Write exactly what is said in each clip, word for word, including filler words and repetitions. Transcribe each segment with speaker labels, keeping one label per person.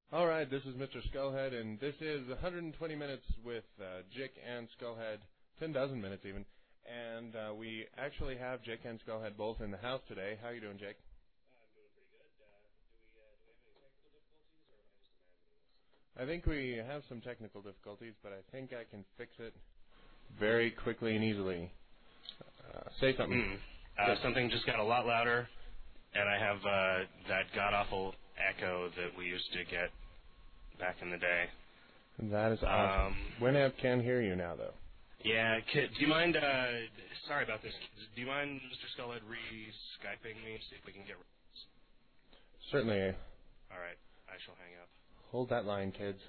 Speaker 1: All right, this is Mister Skullhead, and this is one hundred twenty minutes with uh, Jick and Skullhead, ten dozen minutes even. And uh, we actually have Jick and Skullhead both in the house today. How are you doing, Jick?
Speaker 2: Uh, I'm doing pretty good. Uh, do we uh, do we have any technical difficulties, or am I just imagining this?
Speaker 1: I think we have some technical difficulties, but I think I can fix it very quickly and easily. Uh, say something.
Speaker 2: Mm. Uh, something just got a lot louder, and I have uh, that god-awful echo that we used to get back in the day.
Speaker 1: That is awesome.
Speaker 2: Um,
Speaker 1: Winamp can hear you now, though.
Speaker 2: Yeah, kid, do you mind, uh, sorry about this, do you mind, Mister Skullhead, re-Skyping me, see if we can get...
Speaker 1: Certainly.
Speaker 2: All right, I shall hang up.
Speaker 1: Hold that line, kids.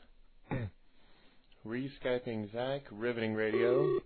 Speaker 1: Re-Skyping Zach, Riveting Radio.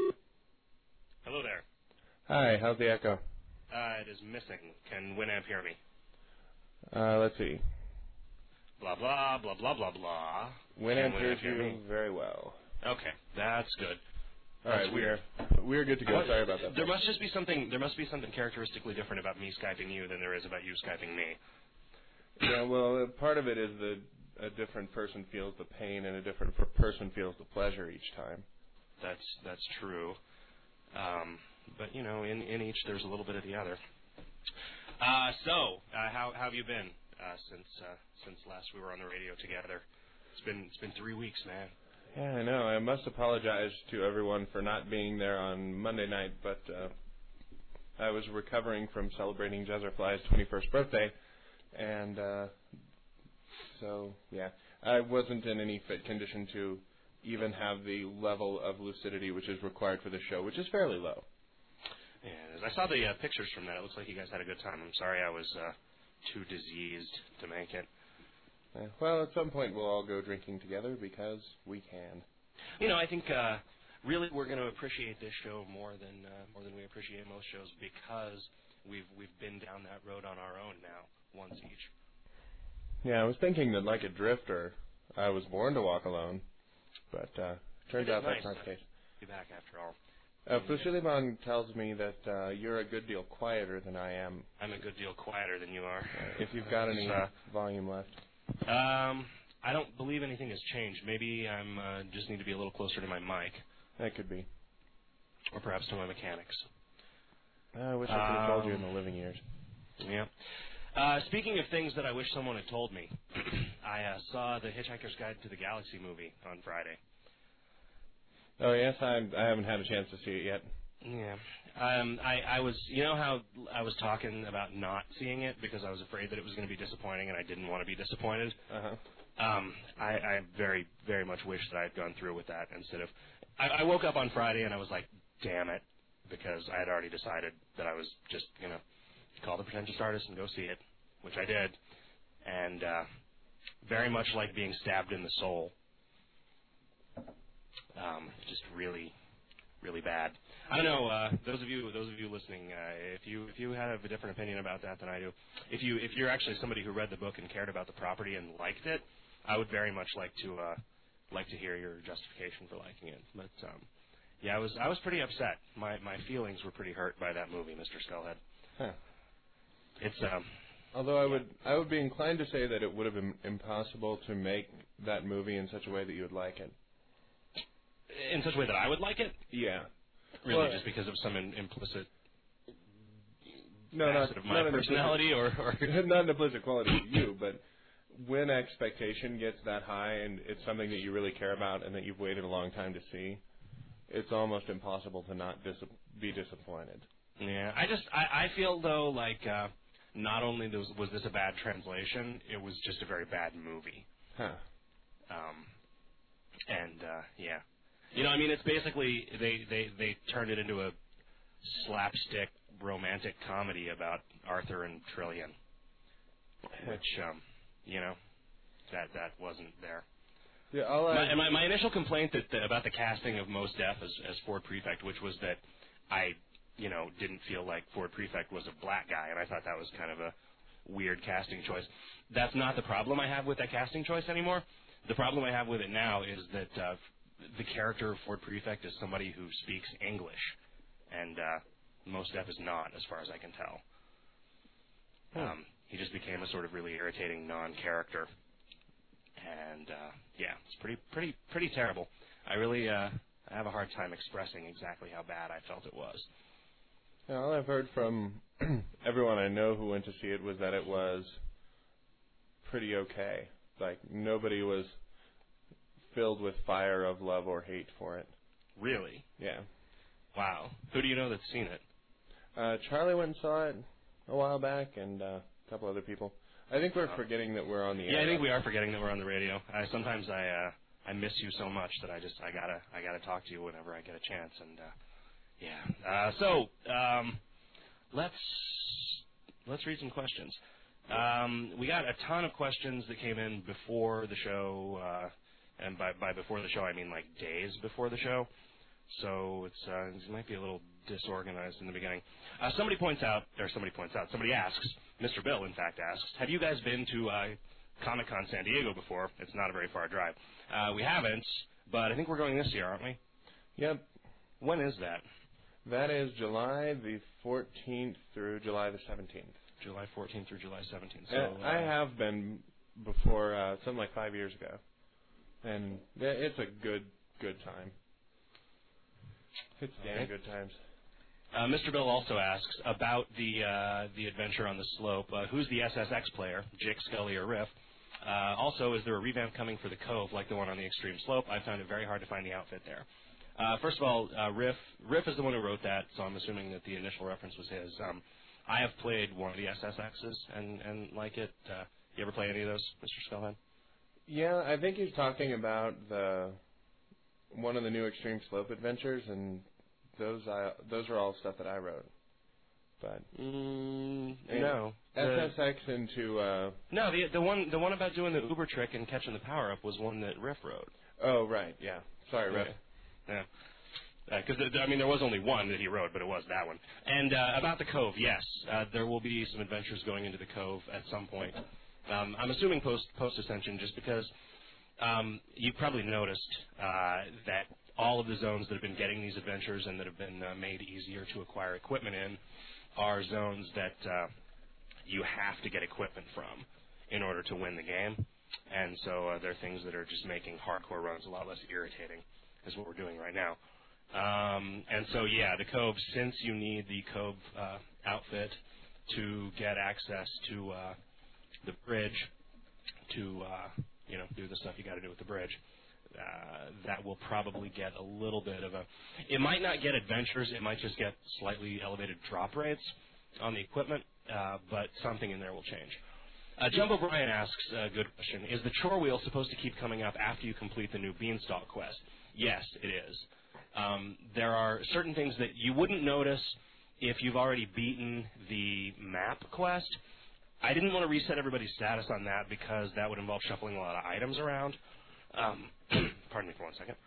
Speaker 2: Hello there.
Speaker 1: Hi, how's the echo?
Speaker 2: Uh, it is missing. Can Winamp hear me?
Speaker 1: Uh, let's see.
Speaker 2: Blah, blah, blah, blah, blah, blah.
Speaker 1: Winamp
Speaker 2: Can
Speaker 1: hears
Speaker 2: hear
Speaker 1: you
Speaker 2: me?
Speaker 1: very well.
Speaker 2: Okay, that's good.
Speaker 1: All
Speaker 2: That's
Speaker 1: right,
Speaker 2: weird.
Speaker 1: we're we're good to go.
Speaker 2: Well,
Speaker 1: Sorry about that.
Speaker 2: There must just be something. There must be something characteristically different about me Skyping you than there is about you Skyping me.
Speaker 1: Yeah, well, uh, part of it is that a different person feels the pain and a different f- person feels the pleasure each time.
Speaker 2: That's that's true. Um, but you know, in in each there's a little bit of the other. Uh, so, uh, how, how have you been uh, since uh, since last we were on the radio together? It's been it's been three weeks, man.
Speaker 1: Yeah, I know. I must apologize to everyone for not being there on Monday night, but uh, I was recovering from celebrating Jazzerfly's twenty-first birthday, and uh, so, yeah, I wasn't in any fit condition to even have the level of lucidity which is required for the show, which is fairly low.
Speaker 2: Yeah, as I saw the uh, pictures from that, it looks like you guys had a good time. I'm sorry I was uh, too diseased to make it.
Speaker 1: Uh, well, at some point we'll all go drinking together because we can.
Speaker 2: You know, I think uh, really we're going to appreciate this show more than uh, more than we appreciate most shows because we've we've been down that road on our own now, once each.
Speaker 1: Yeah, I was thinking that like a drifter, I was born to walk alone, but uh, turns out
Speaker 2: nice.
Speaker 1: that's not the case.
Speaker 2: Be back after all.
Speaker 1: Uh, Fushiliban tells me that uh, you're a good deal quieter than I am.
Speaker 2: I'm a good deal quieter than you are.
Speaker 1: Uh, if you've got any
Speaker 2: uh,
Speaker 1: volume left.
Speaker 2: Um, I don't believe anything has changed. Maybe I'm uh, just need to be a little closer to my mic.
Speaker 1: That could be.
Speaker 2: Or perhaps to my mechanics.
Speaker 1: Uh, I wish I could have told you in the living years.
Speaker 2: Yeah. Uh, speaking of things that I wish someone had told me, I uh, saw the Hitchhiker's Guide to the Galaxy movie on Friday.
Speaker 1: Oh, yes? I, I haven't had a chance to see it yet.
Speaker 2: Yeah. Um, I, I was, you know how I was talking about not seeing it because I was afraid that it was going to be disappointing and I didn't want to be disappointed?
Speaker 1: Uh-huh.
Speaker 2: Um, I, I very, very much wish that I had gone through with that instead of... I, I woke up on Friday and I was like, damn it, because I had already decided that I was just going to call the pretentious artist and go see it, which I did. And uh, very much like being stabbed in the soul. Um, just really... really bad. I don't know. Uh, those of you, those of you listening, uh, if you if you have a different opinion about that than I do, if you if you're actually somebody who read the book and cared about the property and liked it, I would very much like to uh, like to hear your justification for liking it. But um, yeah, I was I was pretty upset. My my feelings were pretty hurt by that movie, Mister Skullhead.
Speaker 1: Huh.
Speaker 2: It's um.
Speaker 1: Although I would I would be inclined to say that it would have been impossible to make that movie in such a way that you would like it.
Speaker 2: In such a way that I would like it?
Speaker 1: Yeah.
Speaker 2: Really,
Speaker 1: well,
Speaker 2: just because of some in, implicit
Speaker 1: no,
Speaker 2: facet
Speaker 1: not,
Speaker 2: of my
Speaker 1: not
Speaker 2: personality, or, or
Speaker 1: not an implicit quality of you, but when expectation gets that high and it's something that you really care about and that you've waited a long time to see, it's almost impossible to not dis- be disappointed.
Speaker 2: Yeah, I just I, I feel though like uh, not only was, was this a bad translation, it was just a very bad movie.
Speaker 1: Huh.
Speaker 2: Um, and uh, yeah. You know, I mean, it's basically, they, they, they turned it into a slapstick romantic comedy about Arthur and Trillian, which, um, you know, that that wasn't there.
Speaker 1: Yeah, all I...
Speaker 2: my, my, my initial complaint that, that about the casting of Mos Def as, as Ford Prefect, which was that I, you know, didn't feel like Ford Prefect was a black guy, and I thought that was kind of a weird casting choice. That's not the problem I have with that casting choice anymore. The problem I have with it now is that... Uh, the character of Ford Prefect is somebody who speaks English, and uh, Mos Def is not, as far as I can tell. Hmm. Um, he just became a sort of really irritating non-character. uh, yeah, it's pretty pretty pretty terrible. I really uh, I have a hard time expressing exactly how bad I felt it was.
Speaker 1: Yeah, all I've heard from everyone I know who went to see it was that it was pretty okay. Like, nobody was filled with fire of love or hate for it.
Speaker 2: Really?
Speaker 1: Yeah.
Speaker 2: Wow. Who do you know that's seen it?
Speaker 1: Uh, Charlie went and saw it a while back, and uh, a couple other people. I think we're
Speaker 2: Oh.
Speaker 1: forgetting that we're on the air.
Speaker 2: Yeah, I think we are forgetting that we're on the radio. I, sometimes I uh, I miss you so much that I just I gotta I gotta talk to you whenever I get a chance. And uh, yeah. Uh, so um, let's let's read some questions. Um, we got a ton of questions that came in before the show, uh, and by by before the show I mean like days before the show. So it's uh, it might be a little disorganized in the beginning. Uh, somebody points out, or somebody points out, somebody asks, Mister Bill, in fact, asks, have you guys been to uh, Comic-Con San Diego before? It's not a very far drive. Uh, we haven't, but I think we're going this year, aren't we?
Speaker 1: Yep.
Speaker 2: When is that?
Speaker 1: That is July the fourteenth through July the seventeenth.
Speaker 2: July fourteenth through July seventeenth. So,
Speaker 1: Uh,
Speaker 2: uh,
Speaker 1: I have been before, uh, something like five years ago. And yeah, it's a good, good time. It's damn
Speaker 2: Okay.
Speaker 1: good times.
Speaker 2: Uh, Mister Bill also asks about the uh, the adventure on the slope. Uh, who's the S S X player, Jake, Scully, or Riff? Uh, also, is there a revamp coming for the Cove like the one on the extreme slope? I found it very hard to find the outfit there. Uh, first of all, uh, Riff Riff is the one who wrote that, so I'm assuming that the initial reference was his. Um, I have played one of the S S Xs and, and like it. Uh, you ever play any of those, Mister Skullhead?
Speaker 1: Yeah, I think he's talking about the one of the new extreme slope adventures, and those I, those are all stuff that I wrote. But
Speaker 2: Mm,
Speaker 1: And
Speaker 2: no.
Speaker 1: S
Speaker 2: The-
Speaker 1: S X into uh
Speaker 2: No, the the one the one about doing the Uber trick and catching the power up was one that Riff wrote.
Speaker 1: oh right, yeah. Sorry, Riff.
Speaker 2: Yeah. Because uh, I mean, there was only one that he wrote, but it was that one. And uh, about the Cove, yes, uh, there will be some adventures going into the Cove at some point. Um, I'm assuming post post Ascension, just because um, you've probably noticed uh, that all of the zones that have been getting these adventures and that have been uh, made easier to acquire equipment in are zones that uh, you have to get equipment from in order to win the game. And so uh, they're things that are just making hardcore runs a lot less irritating, is what we're doing right now. Um, and so, yeah, the Cove, since you need the Cove uh, outfit to get access to uh, the bridge, to, uh, you know, do the stuff you got to do with the bridge, uh, that will probably get a little bit of a... It might not get adventures. It might just get slightly elevated drop rates on the equipment, uh, but something in there will change. Uh, Jumbo Brian asks a good question. Is the chore wheel supposed to keep coming up after you complete the new Beanstalk quest? Yes, it is. Um, there are certain things that you wouldn't notice if you've already beaten the map quest. I didn't want to reset everybody's status on that because that would involve shuffling a lot of items around. Um, pardon me for one second.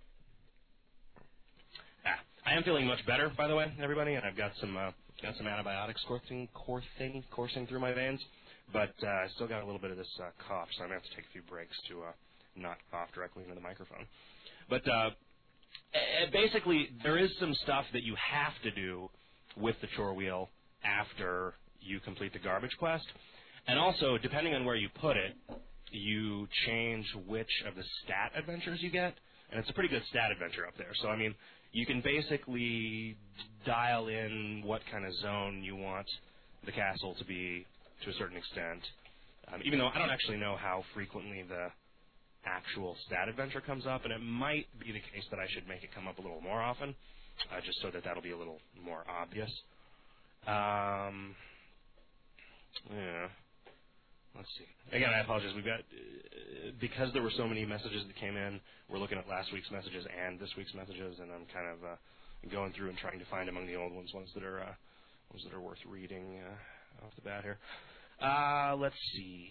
Speaker 2: Ah, I am feeling much better, by the way, everybody, and I've got some uh, got some antibiotics coursing, coursing, coursing through my veins, but uh, I still got a little bit of this uh, cough, so I'm going to have to take a few breaks to uh, not cough directly into the microphone. But uh, basically, there is some stuff that you have to do with the chore wheel after you complete the garbage quest. And also, depending on where you put it, you change which of the stat adventures you get. And it's a pretty good stat adventure up there. So, I mean, you can basically dial in what kind of zone you want the castle to be to a certain extent. Um, even though I don't actually know how frequently the actual stat adventure comes up, and it might be the case that I should make it come up a little more often, uh, just so that that'll be a little more obvious. Um, yeah. Let's see. Again, I apologize. We've got uh, because there were so many messages that came in. We're looking at last week's messages and this week's messages, and I'm kind of uh, going through and trying to find among the old ones ones that are uh, ones that are worth reading uh, off the bat here. Uh, let's see.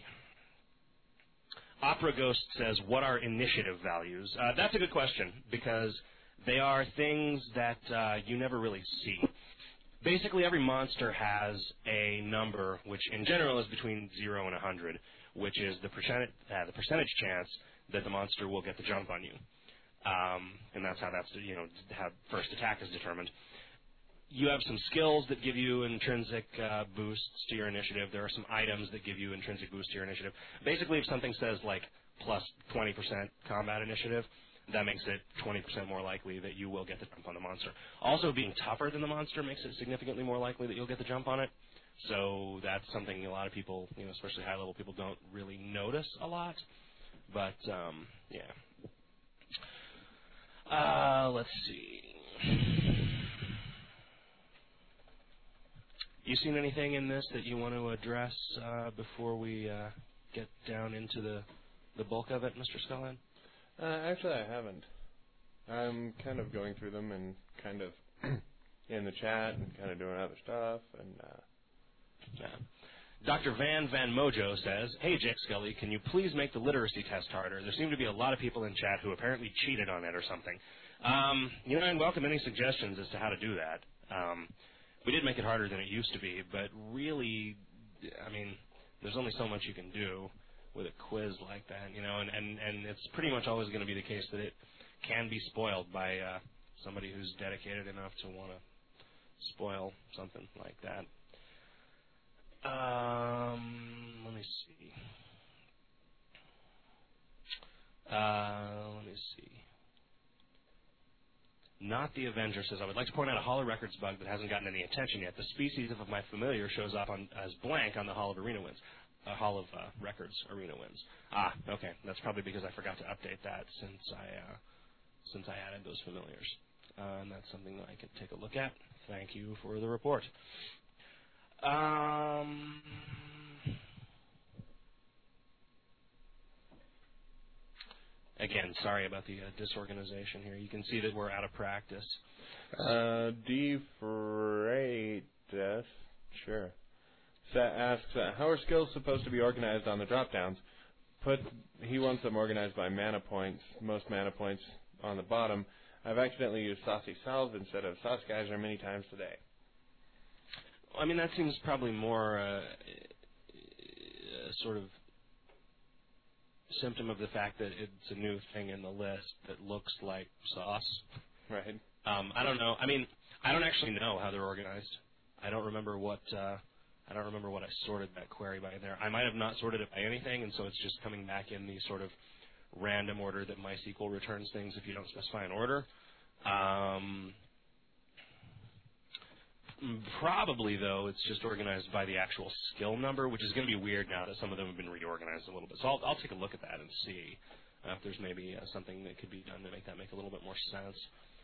Speaker 2: Opera Ghost says, what are initiative values? Uh, that's a good question, because they are things that uh, you never really see. Basically, every monster has a number, which in general is between zero and one hundred, which is the percentage, uh, the percentage chance that the monster will get the jump on you. Um, and that's how that's, you know, how first attack is determined. You have some skills that give you intrinsic uh, boosts to your initiative. There are some items that give you intrinsic boosts to your initiative. Basically, if something says, like, plus twenty percent combat initiative, that makes it twenty percent more likely that you will get the jump on the monster. Also, being tougher than the monster makes it significantly more likely that you'll get the jump on it. So that's something a lot of people, you know, especially high-level people, don't really notice a lot. But, um, yeah. Uh, let's see. You seen anything in this that you want to address uh, before we uh, get down into the, the bulk of it, Mister Skullhead?
Speaker 1: Uh, actually, I haven't. I'm kind of going through them and kind of in the chat and kind of doing other stuff. And uh,
Speaker 2: yeah. Doctor Van Van Mojo says, "Hey, Jake Scully, can you please make the literacy test harder? There seem to be a lot of people in chat who apparently cheated on it or something." Um, you know, I'd welcome any suggestions as to how to do that. Um, we did make it harder than it used to be, but really, I mean, there's only so much you can do with a quiz like that, you know, and, and, and it's pretty much always going to be the case that it can be spoiled by uh, somebody who's dedicated enough to want to spoil something like that. Um, let me see. Uh, let me see. Not the Avenger says, "I would like to point out a Hall of Records bug that hasn't gotten any attention yet. The species of my familiar shows up on as blank on the Hall of Arena Wins. Uh, Hall of uh, Records Arena Wins. Ah, okay. That's probably because I forgot to update that since I uh, since I added those familiars. Uh, and that's something that I can take a look at. Thank you for the report. Um, again, sorry about the uh, disorganization here. You can see that we're out of practice.
Speaker 1: Uh, D. Freitas, sure. That asks, uh, how are skills supposed to be organized on the drop-downs? Put, he wants them organized by mana points, most mana points on the bottom. I've accidentally used Saucy Salve instead of Sauce Geyser many times today.
Speaker 2: I mean, that seems probably more uh, a sort of symptom of the fact that it's a new thing in the list that looks like sauce.
Speaker 1: Right.
Speaker 2: Um, I don't know. I mean, I don't actually know how they're organized. I don't remember what uh, I don't remember what I sorted that query by there. I might have not sorted it by anything, and so it's just coming back in the sort of random order that MySQL returns things if you don't specify an order. Um, Probably, though, it's just organized by the actual skill number, which is going to be weird now that some of them have been reorganized a little bit. So I'll, I'll take a look at that and see uh, if there's maybe uh, something that could be done to make that make a little bit more sense.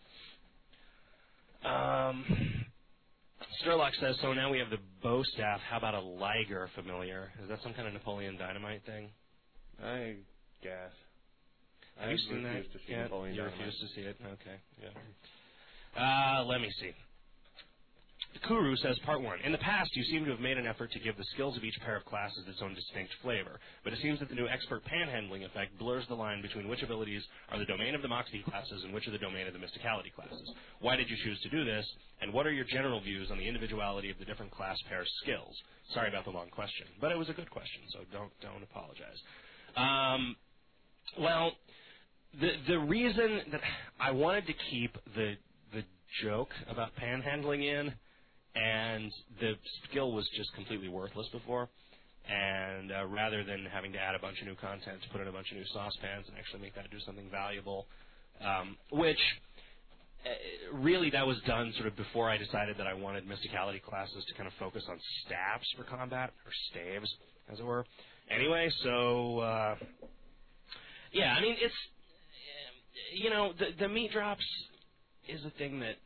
Speaker 2: Um, Sturlock says, so now we have the bow staff. How about a Liger familiar? Is that some kind of Napoleon Dynamite thing?
Speaker 1: I guess.
Speaker 2: Have you seen that?
Speaker 1: To see
Speaker 2: yeah,
Speaker 1: Napoleon
Speaker 2: you
Speaker 1: Dynamite.
Speaker 2: refuse to see it? Okay. Yeah. Uh, let me see. Kuru says, part one. In the past, you seem to have made an effort to give the skills of each pair of classes its own distinct flavor, but it seems that the new expert panhandling effect blurs the line between which abilities are the domain of the Moxie classes and which are the domain of the Mysticality classes. Why did you choose to do this, and what are your general views on the individuality of the different class pairs' skills? Sorry about the long question, but it was a good question, so don't don't apologize. Um, well, the the reason that I wanted to keep the the joke about panhandling in, and the skill was just completely worthless before. And uh, rather than having to add a bunch of new content to put in a bunch of new saucepans and actually make that do something valuable, um, which uh, really that was done sort of before I decided that I wanted Mysticality classes to kind of focus on staves for combat, or staves, as it were. Anyway, so, uh, yeah, I mean, it's, you know, the, the meat drops is a thing that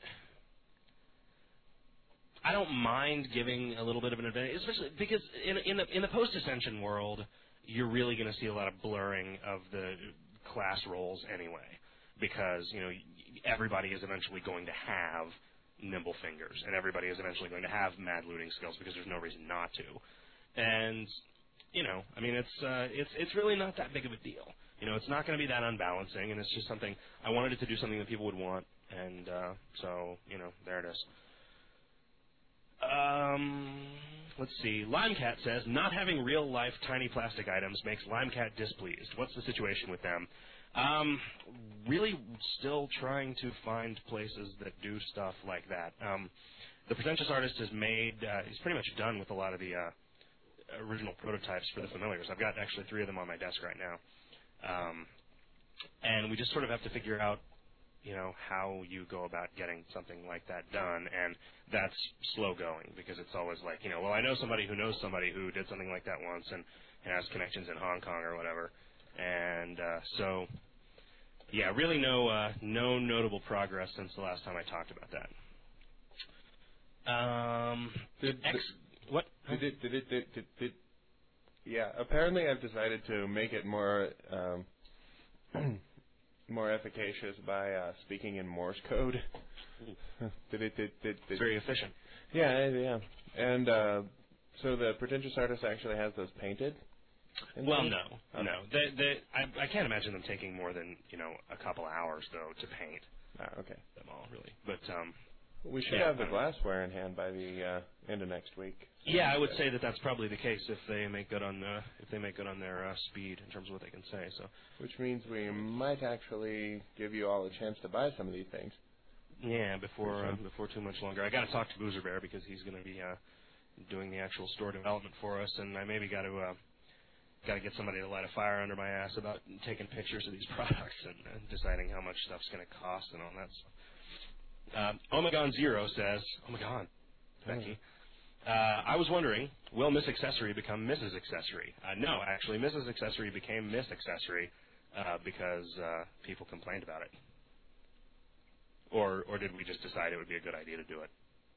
Speaker 2: I don't mind giving a little bit of an advantage, especially because in, in the in the post-ascension world, you're really going to see a lot of blurring of the class roles anyway, because you know everybody is eventually going to have nimble fingers, and everybody is eventually going to have mad looting skills because there's no reason not to, and you know, I mean, it's uh, it's it's really not that big of a deal. You know, it's not going to be that unbalancing, and it's just something I wanted it to do something that people would want, and uh, so you know, there it is. Um, let's see. Limecat says, not having real-life tiny plastic items makes Limecat displeased. What's the situation with them? Um, really still trying to find places that do stuff like that. Um, the Pretentious Artist has made, uh, he's pretty much done with a lot of the uh, original prototypes for the familiars. I've got actually three of them on my desk right now. Um, and we just sort of have to figure out, you know, how you go about getting something like that done, and that's slow going because it's always like, you know, well, I know somebody who knows somebody who did something like that once and, and has connections in Hong Kong or whatever, and uh, so, yeah, really no uh, no notable progress since the last time I talked about that. Um,
Speaker 1: did,
Speaker 2: X,
Speaker 1: did,
Speaker 2: what?
Speaker 1: Did it, did it, did, did, did, yeah, apparently I've decided to make it more um, more efficacious by uh, speaking in Morse code. did it, did, did, did.
Speaker 2: It's very efficient.
Speaker 1: Yeah, yeah. And uh, so the Pretentious Artist actually has those painted?
Speaker 2: Well, no,
Speaker 1: okay.
Speaker 2: no. They, they, I, I can't imagine them taking more than, you know, a couple hours, though, to paint.
Speaker 1: Ah, okay.
Speaker 2: Them all, really. But, um...
Speaker 1: We should
Speaker 2: yeah,
Speaker 1: have the glassware in hand by the uh, end of next week.
Speaker 2: Yeah, I would say that that's probably the case if they make good on uh, if they make good on their uh, speed in terms of what they can say. So,
Speaker 1: which means we might actually give you all a chance to buy some of these things.
Speaker 2: Yeah, before uh, before too much longer. I got to talk to Boozer Bear because he's going to be uh, doing the actual store development for us, and I maybe got to uh, got to get somebody to light a fire under my ass about taking pictures of these products and, and deciding how much stuff's going to cost and all that stuff. Um, Omegon Zero says, Omegon, Becky, uh, I was wondering, will Miss Accessory become Missus Accessory? Uh, no, actually, Missus Accessory became Miss Accessory uh, because uh, people complained about it. Or, or did we just decide it would be a good idea to do it?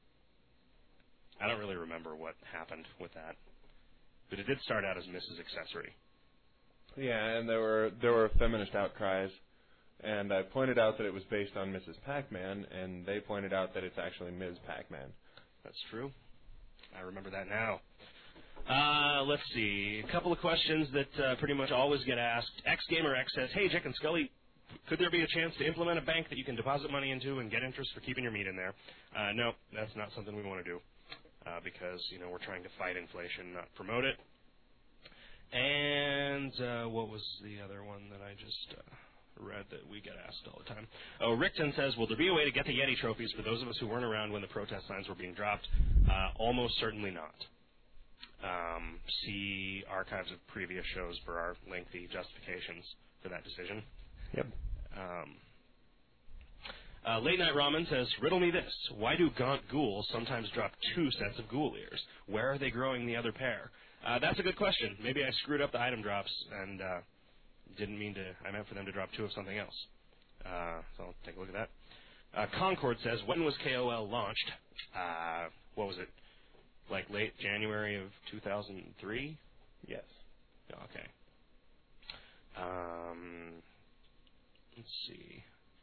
Speaker 2: I don't really remember what happened with that, but it did start out as Missus Accessory.
Speaker 1: Yeah, and there were there were feminist outcries. And I pointed out that it was based on Missus Pac-Man, and they pointed out that it's actually Miz Pac-Man.
Speaker 2: That's true. I remember that now. Uh, let's see. A couple of questions that uh, pretty much always get asked. XGamerX says, hey, Jack and Scully, could there be a chance to implement a bank that you can deposit money into and get interest for keeping your meat in there? Uh, no, that's not something we want to do uh, because, you know, we're trying to fight inflation, not promote it. And uh, what was the other one that I just... Uh, read that we get asked all the time. Oh, Rickton says, will there be a way to get the Yeti trophies for those of us who weren't around when the protest signs were being dropped? Uh, almost certainly not. Um, see archives of previous shows for our lengthy justifications for that decision.
Speaker 1: Yep.
Speaker 2: Um, uh, Late Night Ramen says, riddle me this. Why do gaunt ghouls sometimes drop two sets of ghoul ears? Where are they growing the other pair? Uh, that's a good question. Maybe I screwed up the item drops and... Uh, Didn't mean to, I meant for them to drop two of something else. Uh, so I'll take a look at that. Uh, Concord says, when was K O L launched? Uh, what was it? Like late January of two thousand three?
Speaker 1: Yes.
Speaker 2: Okay. Um, let's see.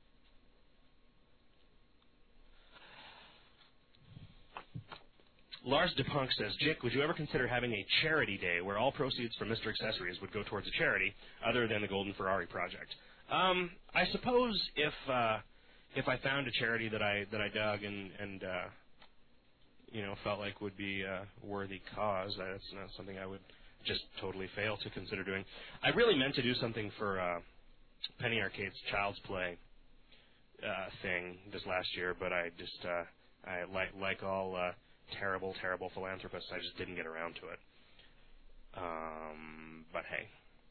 Speaker 2: Lars DePunk says, Jick, would you ever consider having a charity day where all proceeds from Mister Accessories would go towards a charity other than the Golden Ferrari project? Um, I suppose if uh, if I found a charity that I that I dug and and uh, you know felt like would be a worthy cause, that's not something I would just totally fail to consider doing. I really meant to do something for uh, Penny Arcade's Child's Play uh, thing this last year, but I just uh, I like like all. Uh, terrible, terrible philanthropist. I just didn't get around to it. Um, but hey.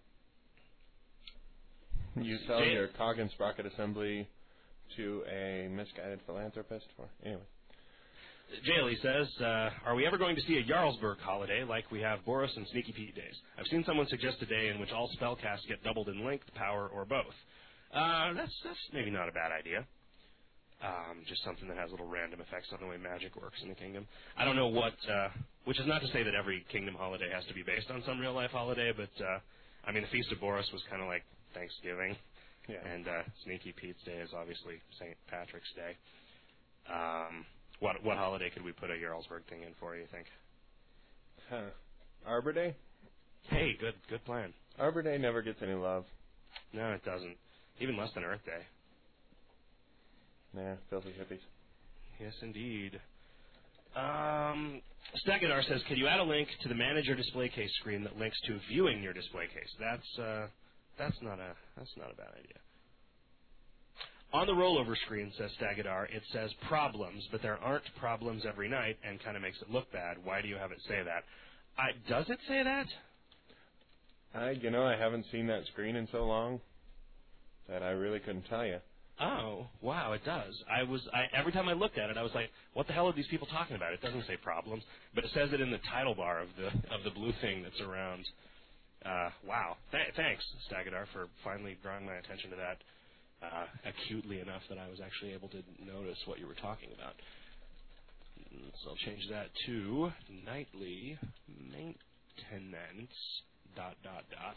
Speaker 1: You sell
Speaker 2: Jay-
Speaker 1: your cog and sprocket assembly to a misguided philanthropist for anyway.
Speaker 2: Jaylee says, uh, are we ever going to see a Jarlsberg holiday like we have Boris and Sneaky Pete days? I've seen someone suggest a day in which all spellcasts get doubled in length, power, or both. Uh, that's that's maybe not a bad idea. Um, just something that has little random effects on the way magic works in the kingdom. I don't know what, uh, which is not to say that every kingdom holiday has to be based on some real-life holiday, but, uh, I mean, the Feast of Boris was kind of like Thanksgiving,
Speaker 1: yeah.
Speaker 2: and uh, Sneaky Pete's Day is obviously Saint Patrick's Day. Um, what what holiday could we put a Jarlsberg thing in for, you think?
Speaker 1: Huh. Arbor Day?
Speaker 2: Hey, good good plan.
Speaker 1: Arbor Day never gets any love.
Speaker 2: No, it doesn't. Even less than Earth Day.
Speaker 1: Nah, filthy hippies.
Speaker 2: Yes, indeed. Um, Stagadar says, can you add a link to the Manage Your Display Case screen that links to viewing your display case? That's uh, that's not a that's not a bad idea. On the rollover screen, says Stagadar, it says problems, but there aren't problems every night, and kind of makes it look bad. Why do you have it say that? I, does it say that?
Speaker 1: I, you know, I haven't seen that screen in so long that I really couldn't tell you.
Speaker 2: Oh, wow, it does. I was I, every time I looked at it, I was like, "What the hell are these people talking about?" It doesn't say problems, but it says it in the title bar of the of the blue thing that's around. Uh, wow. Th- thanks, Stagadar, for finally drawing my attention to that uh, acutely enough that I was actually able to notice what you were talking about. So I'll change that to nightly maintenance dot dot dot.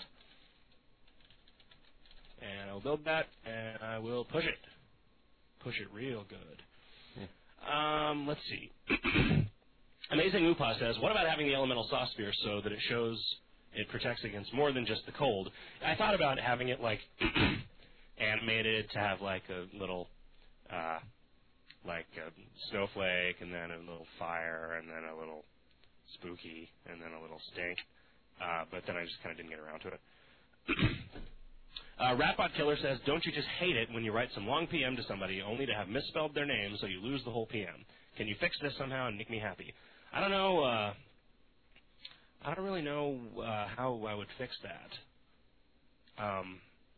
Speaker 2: And I'll build that, and I will push it. Push it real good. Yeah. Um, let's see. Amazing Upa says, what about having the elemental sauce sphere so that it shows it protects against more than just the cold? I thought about having it, like, animated to have, like, a little, uh, like a snowflake, and then a little fire, and then a little spooky, and then a little stink. Uh, but then I just kind of didn't get around to it. Uh, Ratbot Killer says, don't you just hate it when you write some long P M to somebody only to have misspelled their name so you lose the whole P M? Can you fix this somehow and make me happy? I don't know. Uh, I don't really know uh, how I would fix that. Um,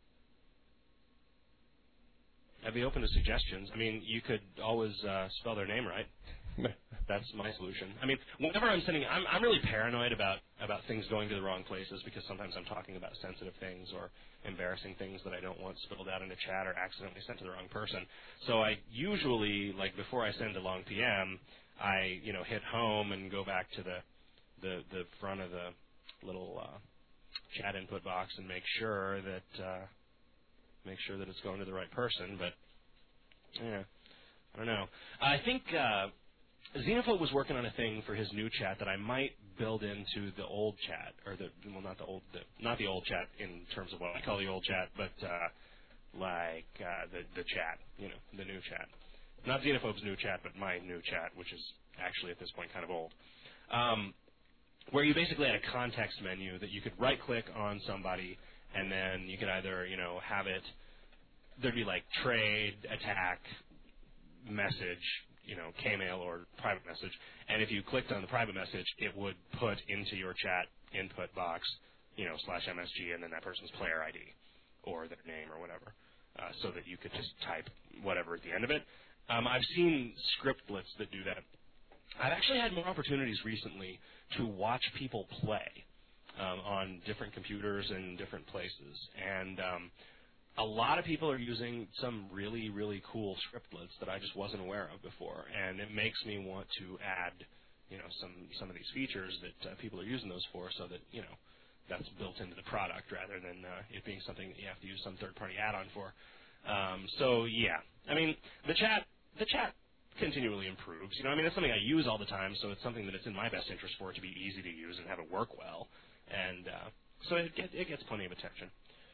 Speaker 2: I'd be open to suggestions. I mean, you could always uh, spell their name right. That's my solution. I mean, whenever I'm sending, I'm, I'm really paranoid about, about things going to the wrong places because sometimes I'm talking about sensitive things or embarrassing things that I don't want spilled out in a chat or accidentally sent to the wrong person. So I usually, like before I send a long P M, I, you know, hit home and go back to the the, the front of the little uh, chat input box and make sure that uh, make sure that it's going to the right person. But yeah, I don't know. I think. Uh, Xenophobe was working on a thing for his new chat that I might build into the old chat, or the well, not the old, the, not the old chat in terms of what I call the old chat, but uh, like uh, the the chat, you know, the new chat, not Xenophobe's new chat, but my new chat, which is actually at this point kind of old, um, where you basically had a context menu that you could right-click on somebody, and then you could either, you know, have it. There'd be like trade, attack, message, you know, K-mail or private message, and if you clicked on the private message, it would put into your chat input box, you know, slash M S G, and then that person's player I D or their name or whatever, uh, so that you could just type whatever at the end of it. Um, I've seen scriptlets that do that. I've actually had more opportunities recently to watch people play um, on different computers and different places, and um, a lot of people are using some really, really cool scriptlets that I just wasn't aware of before, and it makes me want to add, you know, some some of these features that uh, people are using those for, so that, you know, that's built into the product rather than uh, it being something that you have to use some third-party add-on for. Um, so yeah, I mean, the chat the chat continually improves. You know, I mean, it's something I use all the time, so it's something that it's in my best interest for it to be easy to use and have it work well, and uh, so it, get, it gets plenty of attention.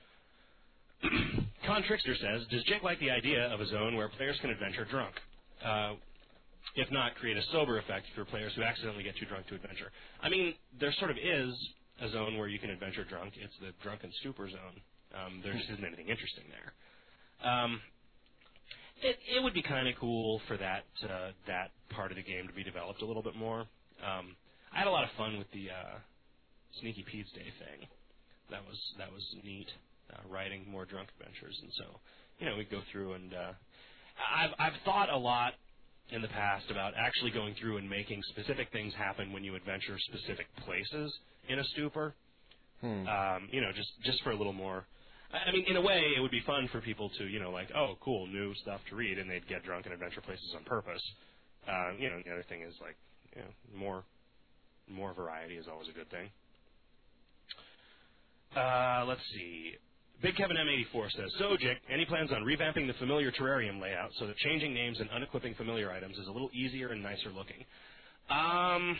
Speaker 2: Con Trickster says, does Jake like the idea of a zone where players can adventure drunk? Uh, if not, create a sober effect for players who accidentally get too drunk to adventure. I mean, there sort of is a zone where you can adventure drunk. It's the drunken stupor zone. Um, there just isn't anything interesting there. Um, it, it would be kind of cool for that uh, that part of the game to be developed a little bit more. Um, I had a lot of fun with the uh, Sneaky Pete's Day thing. That was that was neat. Uh, writing more drunk adventures, and so, you know, we go through and uh, I've I've thought a lot in the past about actually going through and making specific things happen when you adventure specific places in a stupor. Hmm. Um, you know, just just for a little more. I mean, in a way, it would be fun for people to, you know, like, oh, cool, new stuff to read, and they'd get drunk and adventure places on purpose. Uh, you know, the other thing is like, you know, more more variety is always a good thing. Uh, let's see. Big Kevin M eighty-four says, so, Jick, any plans on revamping the familiar terrarium layout so that changing names and unequipping familiar items is a little easier and nicer looking? Um,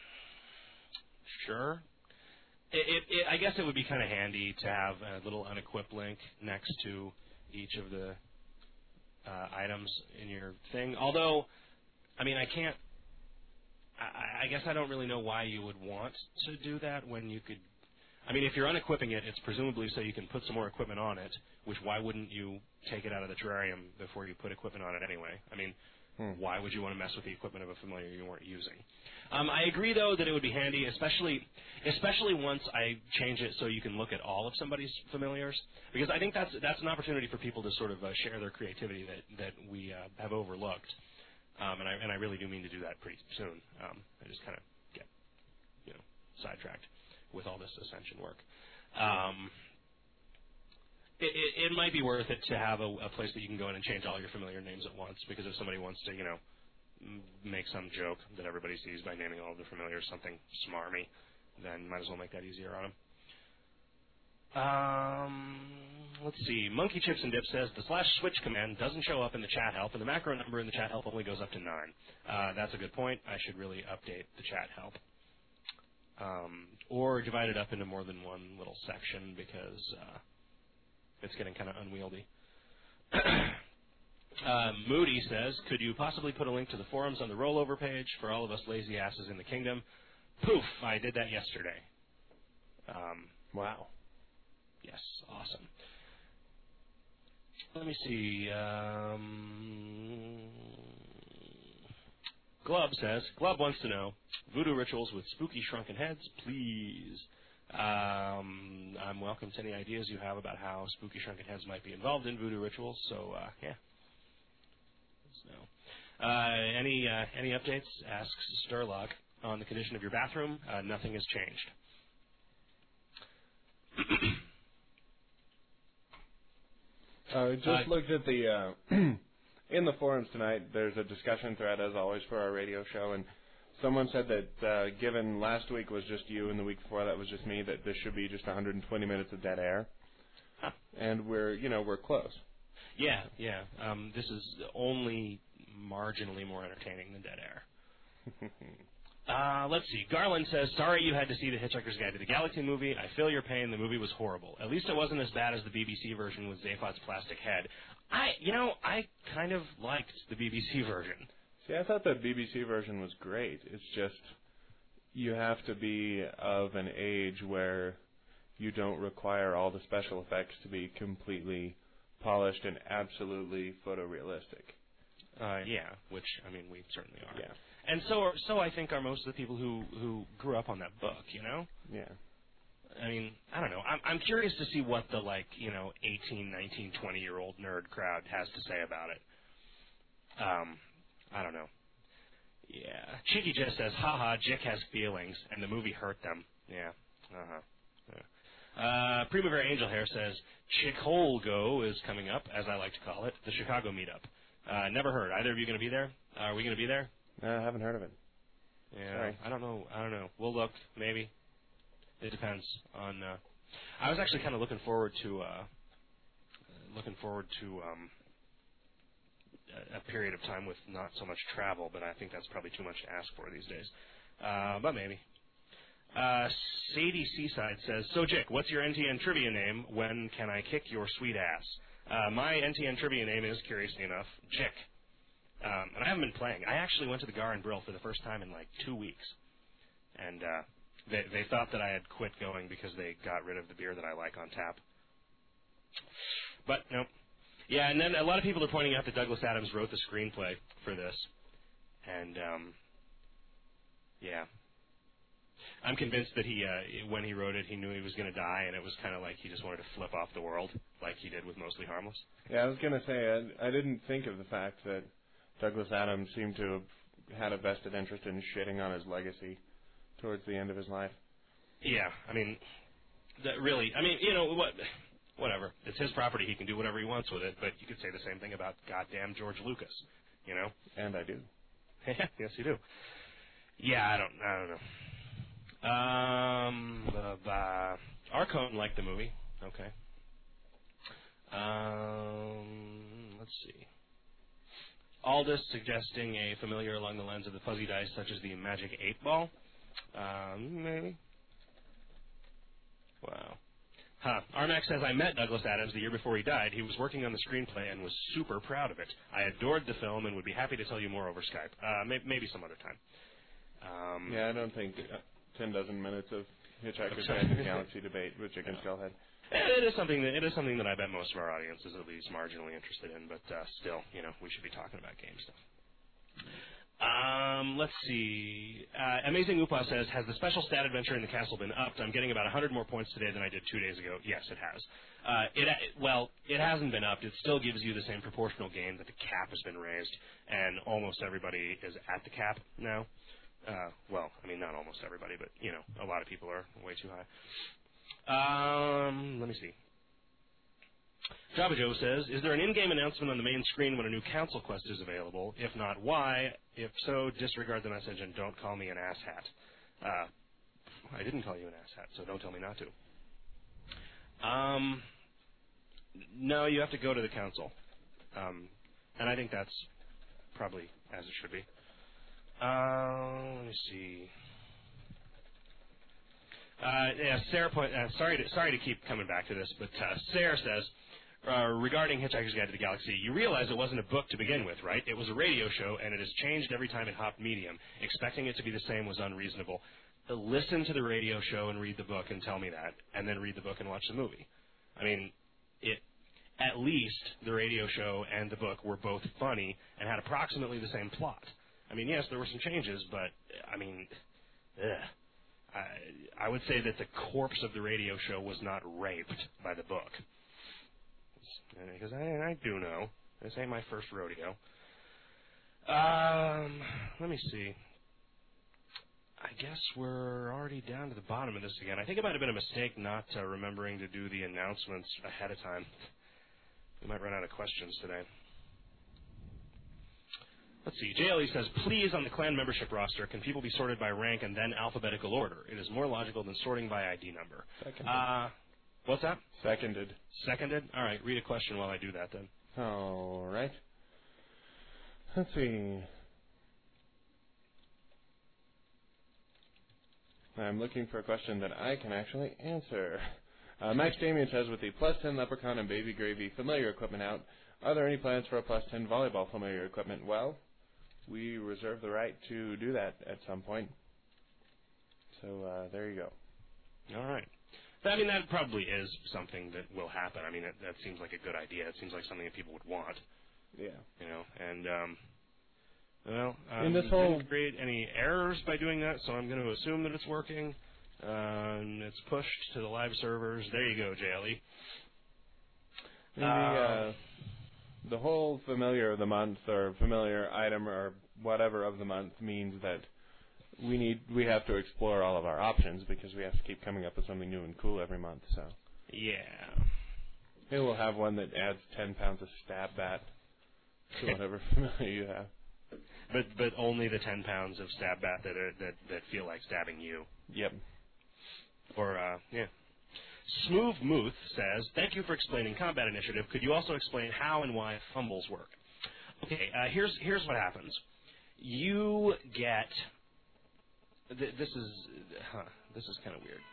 Speaker 2: sure. It, it, it, I guess it would be kind of handy to have a little unequipped link next to each of the uh, items in your thing. Although, I mean, I can't, I, I guess I don't really know why you would want to do that when you could. I mean, if you're unequipping it, it's presumably so you can put some more equipment on it, which why wouldn't you take it out of the terrarium before you put equipment on it anyway? I mean,
Speaker 1: Hmm.
Speaker 2: Why would you want to mess with the equipment of a familiar you weren't using? Um, I agree, though, that it would be handy, especially especially once I change it so you can look at all of somebody's familiars, because I think that's that's an opportunity for people to sort of uh, share their creativity that that we uh, have overlooked, um, and I and I really do mean to do that pretty soon. Um, I just kind of get you know sidetracked with all this Ascension work. Um, It, it, it might be worth it to have a, a place that you can go in and change all your familiar names at once, because if somebody wants to, you know, m- make some joke that everybody sees by naming all of the familiars something smarmy, then might as well make that easier on them. Um, let's see. Monkey Chips and Dip says the slash switch command doesn't show up in the chat help, and the macro number in the chat help only goes up to nine. Uh, that's a good point. I should really update the chat help. Um, or divide it up into more than one little section, because uh, it's getting kind of unwieldy. uh, Moody says, could you possibly put a link to the forums on the rollover page for all of us lazy asses in the kingdom? Poof, I did that yesterday. Um,
Speaker 1: wow.
Speaker 2: Yes, awesome. Let me see. Um, Glub says, Glub wants to know, voodoo rituals with spooky shrunken heads, please. Um, I'm welcome to any ideas you have about how spooky shrunken heads might be involved in voodoo rituals. So, uh, yeah. So, uh, any uh, any updates? Asks Sturlock on the condition of your bathroom. Uh, nothing has changed.
Speaker 1: I uh, just uh, looked at the uh, in the forums tonight. There's a discussion thread, as always, for our radio show, and someone said that uh, given last week was just you and the week before that was just me, that this should be just one hundred twenty minutes of dead air.
Speaker 2: Huh.
Speaker 1: And we're, you know, we're close.
Speaker 2: Yeah, yeah. Um, this is only marginally more entertaining than dead air. uh, let's see. Garland says, sorry you had to see the Hitchhiker's Guide to the Galaxy movie. I feel your pain. The movie was horrible. At least it wasn't as bad as the B B C version with Zaphod's plastic head. I, you know, I kind of liked the B B C version.
Speaker 1: See, I thought the B B C version was great. It's just you have to be of an age where you don't require all the special effects to be completely polished and absolutely photorealistic.
Speaker 2: Uh, yeah, which, I mean, we certainly are.
Speaker 1: Yeah.
Speaker 2: And so are, so I think are most of the people who, who grew up on that book, you know?
Speaker 1: Yeah.
Speaker 2: I mean, I don't know. I'm, I'm curious to see what the, like, you know, eighteen, nineteen, twenty-year-old nerd crowd has to say about it. Um, I don't know. Yeah. Cheeky just says, haha, Jick has feelings, and the movie hurt them. Yeah. Uh-huh. Yeah. Uh, Primavera Angel Hair says, Chicolgo is coming up, as I like to call it, the Chicago meetup. Uh, never heard. Either of you going to be there? Uh, are we going to be there?
Speaker 1: No, I haven't heard of it.
Speaker 2: Yeah.
Speaker 1: Sorry.
Speaker 2: I don't know. I don't know. We'll look. Maybe. It depends on. Uh, I was actually kind of looking forward to uh, looking forward to um, a, a period of time with not so much travel, but I think that's probably too much to ask for these days. Uh, but maybe. Uh, Sadie Seaside says, so Jick, what's your N T N trivia name? When can I kick your sweet ass? Uh, my N T N trivia name is, curiously enough, Jick. Um, and I haven't been playing. I actually went to the Gar and Brill for the first time in like two weeks. And uh, they, they thought that I had quit going because they got rid of the beer that I like on tap. But, no. Yeah, and then a lot of people are pointing out that Douglas Adams wrote the screenplay for this. And, um, yeah. I'm convinced that he, uh, when he wrote it, he knew he was going to die, and it was kind of like he just wanted to flip off the world, like he did with Mostly Harmless.
Speaker 1: Yeah, I was going to say, I, I didn't think of the fact that Douglas Adams seemed to have had a vested interest in shitting on his legacy towards the end of his life.
Speaker 2: Yeah, I mean, that really, I mean, you know, what, whatever. It's his property. He can do whatever he wants with it, but you could say the same thing about goddamn George Lucas, you know?
Speaker 1: And I do.
Speaker 2: Yes, you do. Yeah, I don't, I don't know. Um, uh, uh, Arcone liked the movie. Okay. Um, let's see. Aldous suggesting a familiar along the lines of the fuzzy dice, such as the Magic eight Ball. Um, maybe. Wow. Huh. Armac says, I met Douglas Adams the year before he died. He was working on the screenplay and was super proud of it. I adored the film and would be happy to tell you more over Skype. Uh, may- maybe some other time. Um,
Speaker 1: yeah, I don't think uh, ten dozen minutes of Hitchhiker's Guide to the Galaxy debate with Chicken
Speaker 2: no.
Speaker 1: Skullhead.
Speaker 2: It is something that it is something that I bet most of our audience is at least marginally interested in, but uh, still, you know, we should be talking about game stuff. Um, let's see. Uh, Amazing Upa says, has the special stat adventure in the castle been upped? I'm getting about one hundred more points today than I did two days ago. Yes, it has. Uh, it well, it hasn't been upped. It still gives you the same proportional gain, that the cap has been raised, and almost everybody is at the cap now. Uh, well, I mean, not almost everybody, but, you know, a lot of people are way too high. Um, let me see. Java Joe says, is there an in-game announcement on the main screen when a new council quest is available? If not, why? If so, disregard the message and don't call me an asshat. Uh, I didn't call you an asshat, so don't tell me not to. Um, no, you have to go to the council. Um, and I think that's probably as it should be. Uh, let me see. Uh, yeah, Sarah. Point, uh, sorry, to, sorry to keep coming back to this, but uh, Sarah says, uh, regarding Hitchhiker's Guide to the Galaxy, you realize it wasn't a book to begin with, right? It was a radio show, and it has changed every time it hopped medium. Expecting it to be the same was unreasonable. Uh, listen to the radio show and read the book and tell me that, and then read the book and watch the movie. I mean, it. At least the radio show and the book were both funny and had approximately the same plot. I mean, yes, there were some changes, but I mean, ugh. I, I would say that the corpse of the radio show was not raped by the book. Because I, I do know. This ain't my first rodeo. Um, let me see. I guess we're already down to the bottom of this again. I think it might have been a mistake not uh, remembering to do the announcements ahead of time. We might run out of questions today. Let's see. J L E says, please, on the clan membership roster, can people be sorted by rank and then alphabetical order? It is more logical than sorting by I D number.
Speaker 1: Seconded.
Speaker 2: Uh, what's that?
Speaker 1: Seconded.
Speaker 2: Seconded? All right. Read a question while I do that, then.
Speaker 1: All right. Let's see. I'm looking for a question that I can actually answer. Uh, Max Damien says, with the plus ten Leprechaun and Baby Gravy familiar equipment out, are there any plans for a plus ten volleyball familiar equipment? Well, we reserve the right to do that at some point. So uh, there you go.
Speaker 2: All right. I mean, that probably is something that will happen. I mean, it, that seems like a good idea. It seems like something that people would want.
Speaker 1: Yeah.
Speaker 2: You know, and, um, well, um,
Speaker 1: in this whole
Speaker 2: didn't create any errors by doing that, so I'm going to assume that it's working. Um, it's pushed to the live servers. There you go, J L E.
Speaker 1: The, uh, the whole familiar of the month or familiar item or whatever of the month means that we need we have to explore all of our options because we have to keep coming up with something new and cool every month. So
Speaker 2: yeah,
Speaker 1: maybe we'll have one that adds ten pounds of stab bat to whatever familiar you have.
Speaker 2: But but only the ten pounds of stab bat that are, that that feel like stabbing you.
Speaker 1: Yep.
Speaker 2: Or uh, yeah. Smooth Muth says, thank you for explaining Combat Initiative. Could you also explain how and why fumbles work? Okay, uh, here's here's what happens. You get th- this is huh, this is kind of weird.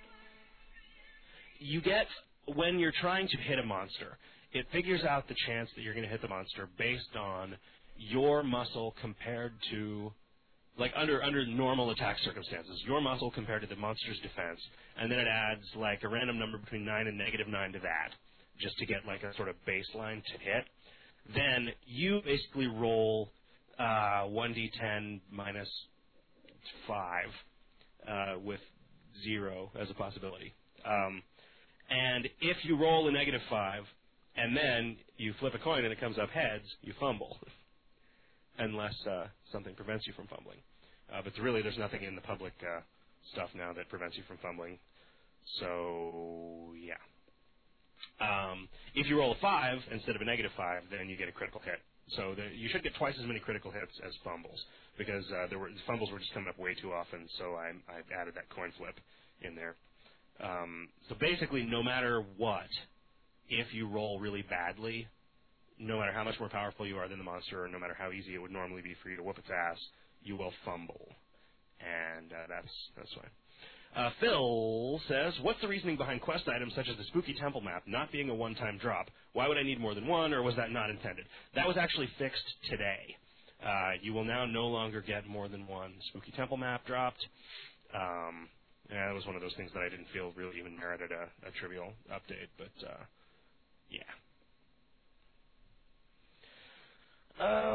Speaker 2: You get when you're trying to hit a monster, it figures out the chance that you're going to hit the monster based on your muscle compared to, like under under normal attack circumstances, your muscle compared to the monster's defense, and then it adds like a random number between nine and negative nine to that, just to get like a sort of baseline to hit. Then you basically roll uh, one d ten minus five uh, with zero as a possibility. Um, and if you roll a negative five, and then you flip a coin and it comes up heads, you fumble, unless uh, something prevents you from fumbling. Uh, but really, there's nothing in the public uh, stuff now that prevents you from fumbling. So, yeah. Um, if you roll a five instead of a negative five, then you get a critical hit. So the, you should get twice as many critical hits as fumbles, because uh, there were fumbles were just coming up way too often. So I, I added that coin flip in there. Um, so basically, no matter what, if you roll really badly, no matter how much more powerful you are than the monster, or no matter how easy it would normally be for you to whoop its ass, you will fumble, and uh, that's that's why. Uh, Phil says, what's the reasoning behind quest items such as the Spooky Temple map not being a one-time drop? Why would I need more than one, or was that not intended? That was actually fixed today. Uh, you will now no longer get more than one Spooky Temple map dropped. Um, yeah, it was one of those things that I didn't feel really even merited a, a trivial update, but uh, yeah. Oh, let me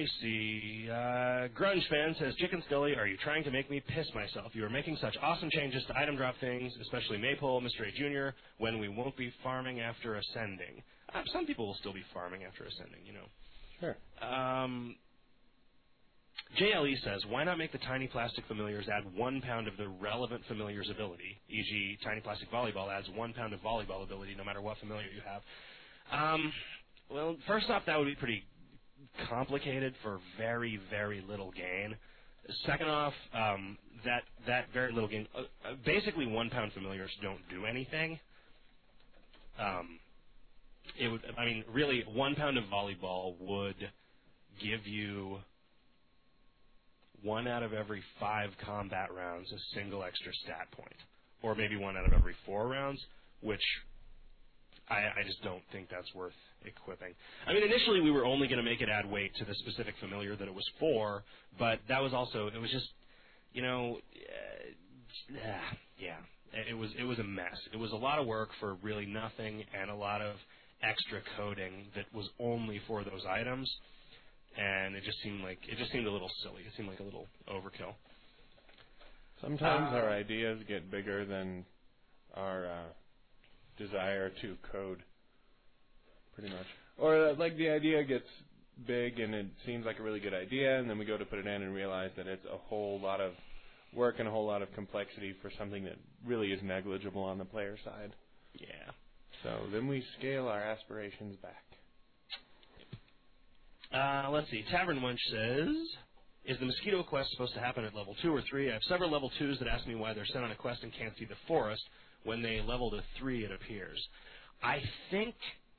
Speaker 2: me see. Uh, Grunge fan says, Chicken Scully, are you trying to make me piss myself? You are making such awesome changes to item drop things, especially Maypole, Mister A Junior, when we won't be farming after ascending. Uh, some people will still be farming after ascending, you know.
Speaker 1: Sure.
Speaker 2: Um, J L E says, why not make the tiny plastic familiars add one pound of the relevant familiar's ability, for example tiny plastic volleyball adds one pound of volleyball ability no matter what familiar you have. Um, well, first off, that would be pretty complicated for very, very little gain. Second off, um, that that very little gain, uh, uh, basically one pound familiars don't do anything. Um, it would, I mean, really, one pound of volleyball would give you one out of every five combat rounds a single extra stat point, or maybe one out of every four rounds, which I, I just don't think that's worth equipping. I mean, initially we were only going to make it add weight to the specific familiar that it was for, but that was also, it was just, you know, uh, yeah, it was it was a mess. It was a lot of work for really nothing and a lot of extra coding that was only for those items, and it just seemed like, it just seemed a little silly. It seemed like a little overkill.
Speaker 1: Sometimes
Speaker 2: uh,
Speaker 1: our ideas get bigger than our uh, desire to code. Pretty much. Or, uh, like, the idea gets big and it seems like a really good idea, and then we go to put it in and realize that it's a whole lot of work and a whole lot of complexity for something that really is negligible on the player side.
Speaker 2: Yeah.
Speaker 1: So then we scale our aspirations back.
Speaker 2: Uh, let's see. Tavern Wench says, is the mosquito quest supposed to happen at level two or three? I have several level twos that ask me why they're sent on a quest and can't see the forest. When they level to three, it appears. I think...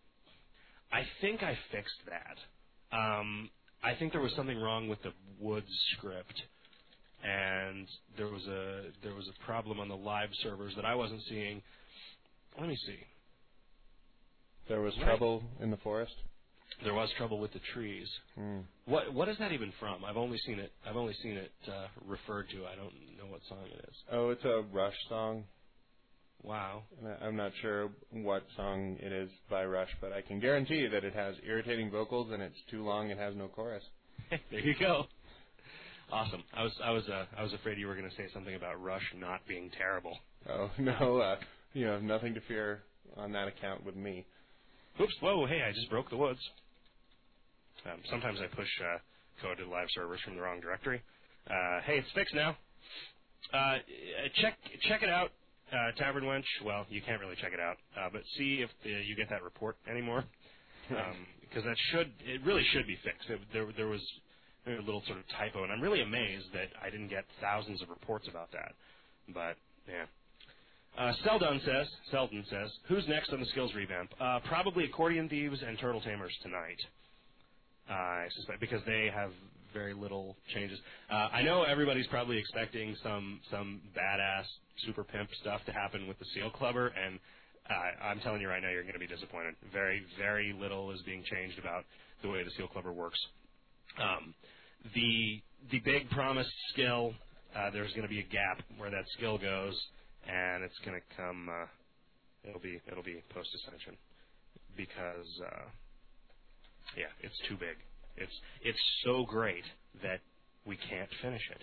Speaker 2: I think I fixed that. Um, I think there was something wrong with the Woods script, and there was a there was a problem on the live servers that I wasn't seeing. Let me see.
Speaker 1: There was
Speaker 2: Right.
Speaker 1: trouble in the forest?
Speaker 2: There was trouble with the trees.
Speaker 1: Hmm.
Speaker 2: What what is that even from? I've only seen it. I've only seen it uh, referred to. I don't know what song it is.
Speaker 1: Oh, it's a Rush song.
Speaker 2: Wow.
Speaker 1: And I- I'm not sure what song it is by Rush, but I can guarantee you that it has irritating vocals and it's too long and has no chorus.
Speaker 2: There you go. Awesome. I was I was uh, I was afraid you were going to say something about Rush not being terrible.
Speaker 1: Oh, no, uh, you have nothing to fear on that account with me.
Speaker 2: Oops, whoa, hey, I just broke the woods. Um, sometimes I push uh, code to live servers from the wrong directory. Uh, hey, it's fixed now. Uh, check check it out. Uh, Tavern Wench, well, you can't really check it out, uh, but see if uh, you get that report anymore, because um, that should, it really should be fixed. It, there, there was a little sort of typo, and I'm really amazed that I didn't get thousands of reports about that. But yeah. Uh, Seldon says, Seldon says, who's next on the skills revamp? Uh, probably Accordion Thieves and Turtle Tamers tonight. Uh, I suspect because they have very little changes. Uh, I know everybody's probably expecting some some badass super pimp stuff to happen with the Seal Clubber, and uh, I'm telling you right now, you're going to be disappointed. Very, very little is being changed about the way the Seal Clubber works. Um, the the big promised skill, uh, there's going to be a gap where that skill goes, and it's going to come. Uh, it'll be it'll be post Ascension because uh, yeah, it's too big. It's it's so great that we can't finish it.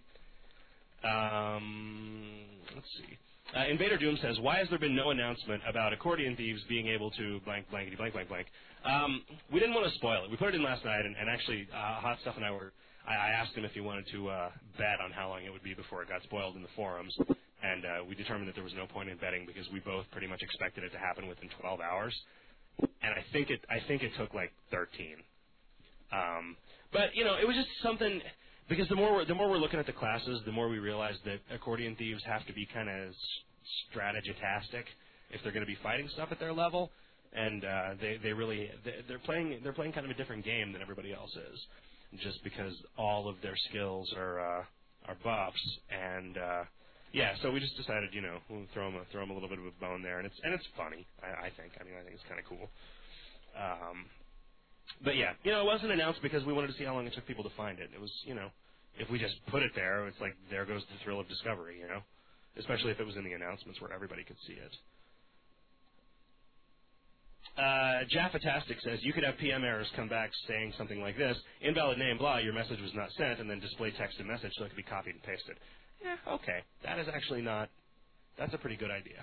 Speaker 2: Um, let's see. Uh, Invader Doom says, why has there been no announcement about Accordion Thieves being able to blank, blankety, blank, blank, blank? Um, we didn't want to spoil it. We put it in last night, and, and actually, uh, Hot Stuff and I were, I, I asked him if he wanted to uh, bet on how long it would be before it got spoiled in the forums, and uh, we determined that there was no point in betting because we both pretty much expected it to happen within twelve hours, and I think it, I think it took like thirteen. Um, but, you know, it was just something... Because the more we're, the more we're looking at the classes, the more we realize that Accordion Thieves have to be kind of strategitastic if they're going to be fighting stuff at their level, and uh, they they really they're playing they're playing kind of a different game than everybody else is, just because all of their skills are uh, are buffs, and uh, yeah, so we just decided you know we'll throw them a, throw them a little bit of a bone there, and it's and it's funny I, I think I mean I think it's kind of cool. Um, But yeah, you know, it wasn't announced because we wanted to see how long it took people to find it. It was, you know, if we just put it there, it's like there goes the thrill of discovery, you know, especially if it was in the announcements where everybody could see it. Uh, Jaffatastic says, you could have P M errors come back saying something like this, invalid name, blah, your message was not sent, and then display text and message so it could be copied and pasted. Yeah, okay. That is actually not, that's a pretty good idea.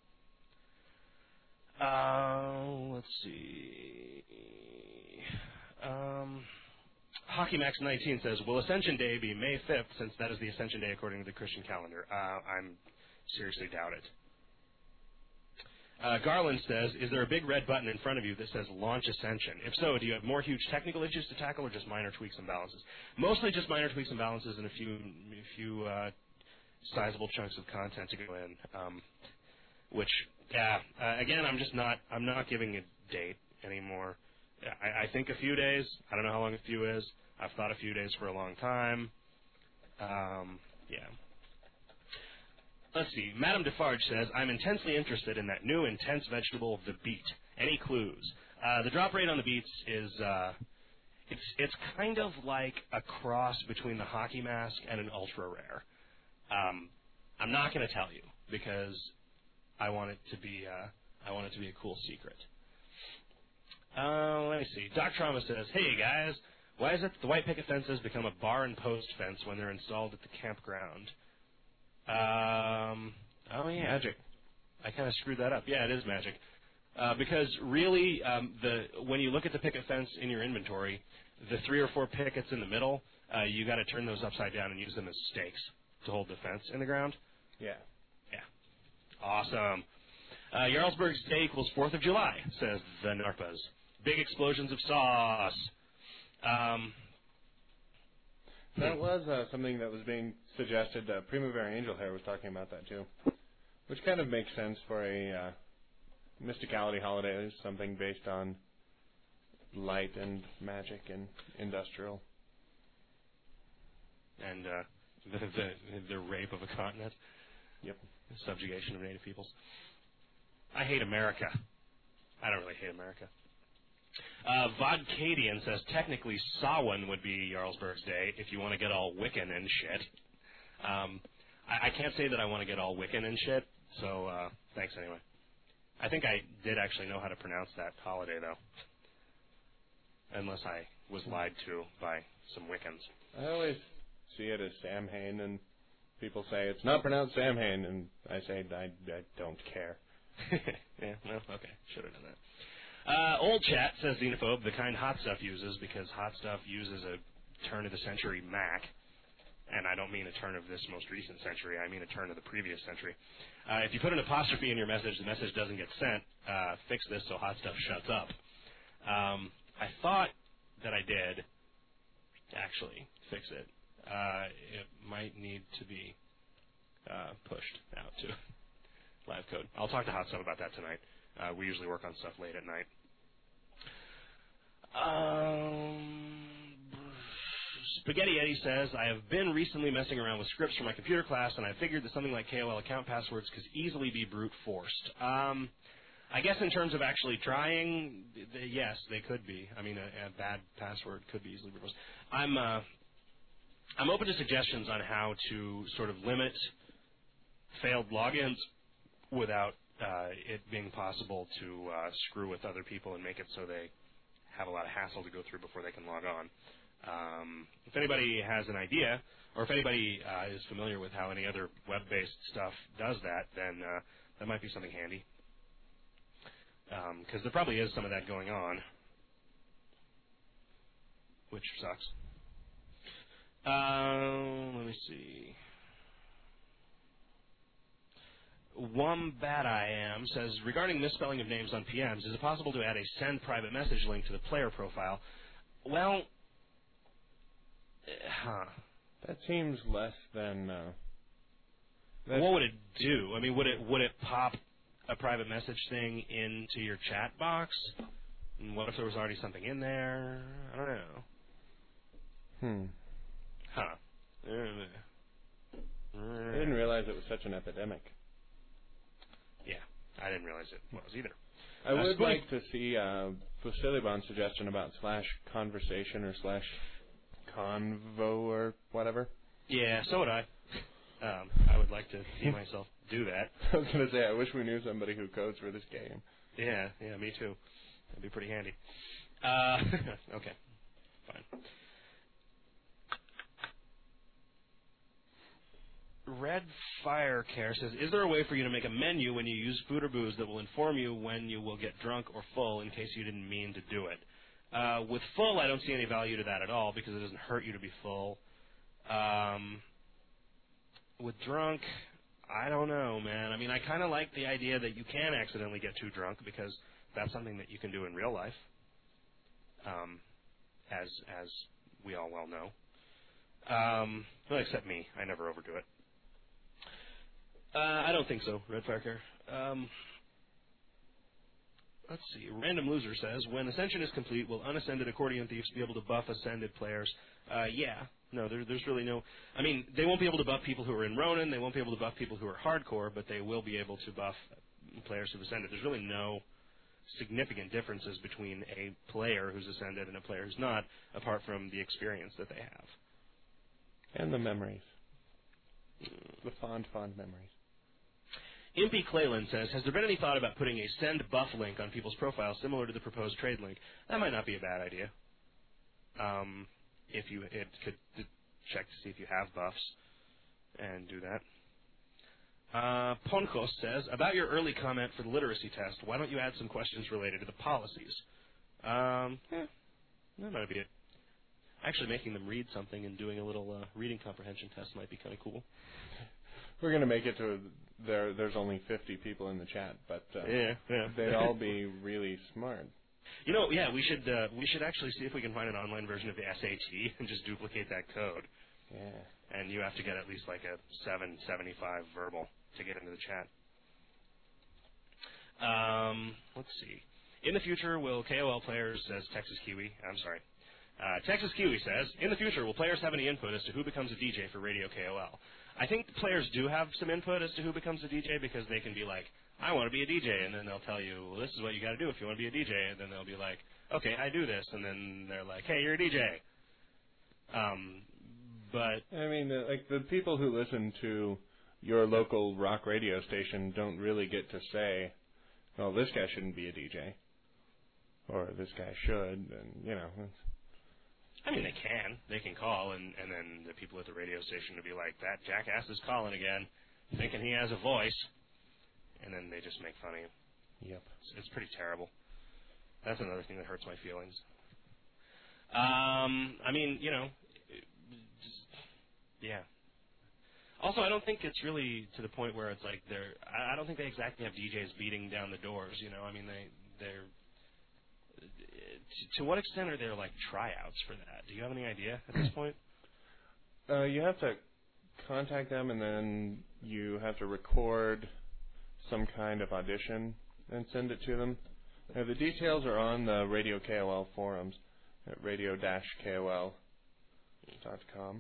Speaker 2: Uh, let's see. Um, HockeyMax nineteen says, will Ascension Day be May fifth, since that is the Ascension Day according to the Christian calendar? Uh, I'm seriously doubt it. Uh, Garland says, is there a big red button in front of you that says Launch Ascension? If so, do you have more huge technical issues to tackle or just minor tweaks and balances? Mostly just minor tweaks and balances and a few a few uh, sizable chunks of content to go in. Um, which, yeah, uh, again, I'm just not, I'm not giving a date anymore. I, I think a few days. I don't know how long a few is. I've thought a few days for a long time. Um, yeah. Let's see. Madame Defarge says, I'm intensely interested in that new intense vegetable, the beet. Any clues? Uh, the drop rate on the beets is, uh, it's it's kind of like a cross between the hockey mask and an ultra rare. Um, I'm not going to tell you because I want it to be uh, I want it to be a cool secret. Uh, let me see. Doc Trauma says, hey guys, why is it that the white picket fences become a bar and post fence when they're installed at the campground? Um, oh yeah, magic. I kind of screwed that up. Yeah, it is magic. Uh, because really, um, the when you look at the picket fence in your inventory, the three or four pickets in the middle, uh, you got to turn those upside down and use them as stakes to hold the fence in the ground.
Speaker 1: Yeah.
Speaker 2: Yeah. Awesome. Uh, Jarlsberg's Day equals fourth of July, says the Narpas. Big explosions of sauce. Um,
Speaker 1: that was uh, something that was being suggested. Uh, Primavera Angel Hair was talking about that too, which kind of makes sense for a uh, mysticality holiday, something based on light and magic and industrial.
Speaker 2: And uh, the, the the rape of a continent.
Speaker 1: Yep.
Speaker 2: The subjugation of native peoples. I hate America. I don't really hate America. Uh, Vodcadian says technically Samhain would be Jarlsberg's Day if you want to get all Wiccan and shit. Um, I, I can't say that I want to get all Wiccan and shit, so uh, thanks anyway. I think I did actually know how to pronounce that holiday, though. Unless I was lied to by some Wiccans.
Speaker 1: I always see it as Samhain, and people say it's not pronounced Samhain, and I say I, I don't care.
Speaker 2: Yeah, well, okay. Should have done that. Uh, old chat, says Xenophobe, the kind Hot Stuff uses, because Hot Stuff uses a turn-of-the-century Mac. And I don't mean a turn of this most recent century. I mean a turn of the previous century. Uh, if you put an apostrophe in your message, the message doesn't get sent. Uh, fix this so Hot Stuff shuts up. Um, I thought that I did actually fix it. Uh, it might need to be uh, pushed out to live code. I'll talk to Hot Stuff about that tonight. Uh, we usually work on stuff late at night. Um, Spaghetti Eddie says, I have been recently messing around with scripts for my computer class, and I figured that something like K O L account passwords could easily be brute forced. Um, I guess in terms of actually trying, th- yes, they could be. I mean, a, a bad password could be easily brute forced. I'm, uh, I'm open to suggestions on how to sort of limit failed logins without uh, it being possible to uh, screw with other people and make it so they have a lot of hassle to go through before they can log on. Um, if anybody has an idea, or if anybody uh, is familiar with how any other web-based stuff does that, then uh, that might be something handy. Because um, there probably is some of that going on, which sucks. Uh, let me see. Wombat I Am says, regarding misspelling of names on P Ms, is it possible to add a send private message link to the player profile? Well, huh.
Speaker 1: That seems less than. Uh,
Speaker 2: what would it do? I mean, would it would it pop a private message thing into your chat box? And what if there was already something in there? I don't know.
Speaker 1: Hmm.
Speaker 2: Huh.
Speaker 1: I didn't realize it was such an epidemic.
Speaker 2: Yeah, I didn't realize it was either.
Speaker 1: I
Speaker 2: uh,
Speaker 1: would
Speaker 2: Spoonie.
Speaker 1: like to see uh, Fusilibon's suggestion about slash conversation or slash convo or whatever.
Speaker 2: Yeah, so would I. Um, I would like to see myself do that.
Speaker 1: I was going to say, I wish we knew somebody who codes for this game.
Speaker 2: Yeah, yeah, me too. That'd be pretty handy. Uh, okay, fine. Red Fire Care says, is there a way for you to make a menu when you use food or booze that will inform you when you will get drunk or full in case you didn't mean to do it? Uh, with full, I don't see any value to that at all because it doesn't hurt you to be full. Um, with drunk, I don't know, man. I mean, I kind of like the idea that you can accidentally get too drunk because that's something that you can do in real life, um, as as we all well know. Um, well, except me. I never overdo it. Uh, I don't think so, Red Fire Care. Um, let's see. Random Loser says, when Ascension is complete, will unascended accordion thieves be able to buff ascended players? Uh, yeah. No, there, there's really no... I mean, they won't be able to buff people who are in Ronin. They won't be able to buff people who are hardcore, but they will be able to buff players who've ascended. There's really no significant differences between a player who's ascended and a player who's not, apart from the experience that they have.
Speaker 1: And the memories. The fond, fond memories.
Speaker 2: Impy Clayland says, has there been any thought about putting a send buff link on people's profiles similar to the proposed trade link? That might not be a bad idea. Um, if you it could check to see if you have buffs and do that. Uh, Ponkos says, about your early comment for the literacy test, why don't you add some questions related to the policies? Um, yeah, that might be it. Actually making them read something and doing a little uh, reading comprehension test might be kind of cool.
Speaker 1: We're going to make it to there. There's only fifty people in the chat, but uh,
Speaker 2: yeah, yeah.
Speaker 1: they'd all be really smart.
Speaker 2: You know, yeah, we should uh, we should actually see if we can find an online version of the S A T and just duplicate that code.
Speaker 1: Yeah.
Speaker 2: And you have to get at least like a seven seventy-five verbal to get into the chat. Um, let's see. In the future, will K O L players, says Texas Kiwi, I'm sorry, uh, Texas Kiwi says, in the future, will players have any input as to who becomes a D J for Radio K O L? I think players do have some input as to who becomes a D J because they can be like, I want to be a D J, and then they'll tell you, well, this is what you got to do if you want to be a D J, and then they'll be like, okay, I do this, and then they're like, hey, you're a D J. Um, but
Speaker 1: I mean, uh, like the people who listen to your local rock radio station don't really get to say, well, this guy shouldn't be a D J, or this guy should, and you know. It's,
Speaker 2: I mean, they can. They can call, and, and then the people at the radio station will be like, that jackass is calling again, thinking he has a voice. And then they just make fun of you.
Speaker 1: Yep.
Speaker 2: It's, it's pretty terrible. That's another thing that hurts my feelings. Um, I mean, you know, just, yeah. Also, I don't think it's really to the point where it's like they're, I, I don't think they exactly have D Js beating down the doors, you know. I mean, they, they're, to what extent are there, like, tryouts for that? Do you have any idea at this point?
Speaker 1: Uh, you have to contact them, and then you have to record some kind of audition and send it to them. Now, the details are on the Radio K O L forums at radio dash K O L dot com.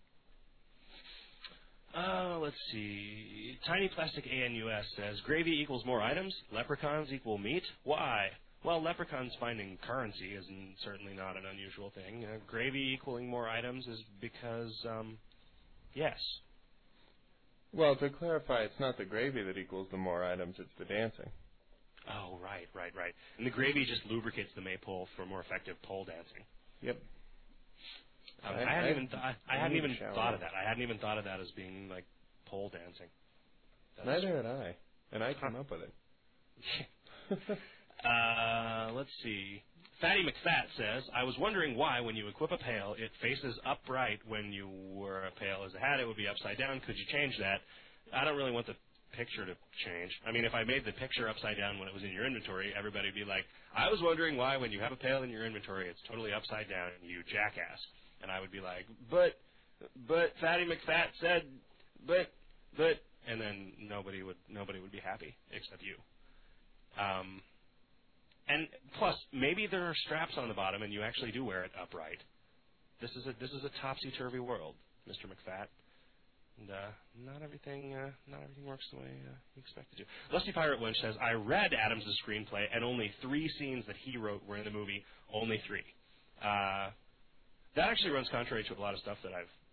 Speaker 2: Uh, let's see. Tiny Plastic A N U S says, gravy equals more items, leprechauns equal meat. Why? Well, leprechauns finding currency is certainly not an unusual thing. Uh, gravy equaling more items is because, um, yes.
Speaker 1: Well, to clarify, it's not the gravy that equals the more items, it's the dancing.
Speaker 2: Oh, right, right, right. And the gravy just lubricates the maypole for more effective pole dancing.
Speaker 1: Yep.
Speaker 2: Um,
Speaker 1: I,
Speaker 2: I hadn't
Speaker 1: I,
Speaker 2: even, th- I, I hadn't even
Speaker 1: shower.
Speaker 2: thought of that. I hadn't even thought of that as being, like, pole dancing. That's
Speaker 1: Neither had I. And I came up with it.
Speaker 2: Uh, let's see. Fatty McFat says, I was wondering why, when you equip a pail, it faces upright. When you wear a pail as a hat, it would be upside down. Could you change that? I don't really want the picture to change. I mean, if I made the picture upside down when it was in your inventory, everybody would be like, I was wondering why, when you have a pail in your inventory, it's totally upside down, you jackass. And I would be like, but, but Fatty McFat said, but, but, and then nobody would, nobody would be happy except you. Um... And plus, maybe there are straps on the bottom, and you actually do wear it upright. This is a this is a topsy-turvy world, Mister McFat, and uh, not everything uh, not everything works the way uh, you expect it to. Lusty Pirate Wench says, I read Adams' screenplay, and only three scenes that he wrote were in the movie. Only three. Uh, that actually runs contrary to a lot of stuff that I've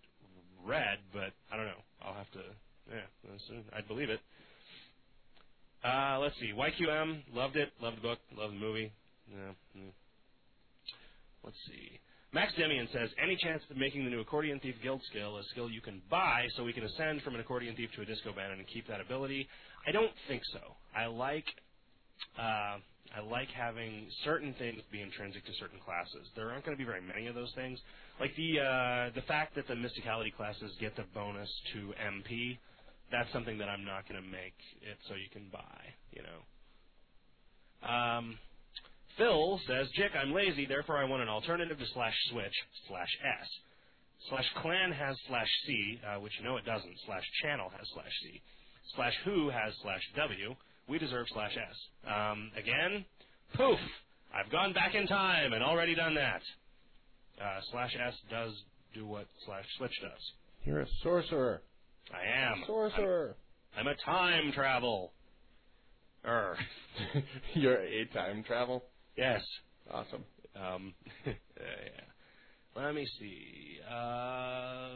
Speaker 2: read, but I don't know. I'll have to. Yeah, I'd believe it. Uh, let's see. Y Q M, loved it. Loved the book. Loved the movie. Yeah. Mm. Let's see. Max Demian says, any chance of making the new Accordion Thief guild skill a skill you can buy so we can ascend from an Accordion Thief to a Disco Bandit and keep that ability? I don't think so. I like uh, I like having certain things be intrinsic to certain classes. There aren't going to be very many of those things. Like the uh, the fact that the Mysticality classes get the bonus to M P, that's something that I'm not going to make it so you can buy, you know. Um... Phil says, Jick, I'm lazy, therefore I want an alternative to slash switch slash S. Slash clan has slash C, uh, which you know it doesn't. Slash channel has slash C. Slash who has slash W. We deserve slash S. Um, again, poof! I've gone back in time and already done that. Uh, slash S does do what slash switch does.
Speaker 1: You're a sorcerer.
Speaker 2: I am.
Speaker 1: Sorcerer.
Speaker 2: I'm, I'm a time travel. Er.
Speaker 1: You're a time travel?
Speaker 2: Yes.
Speaker 1: Awesome.
Speaker 2: Um, uh, yeah. Let me see. Uh,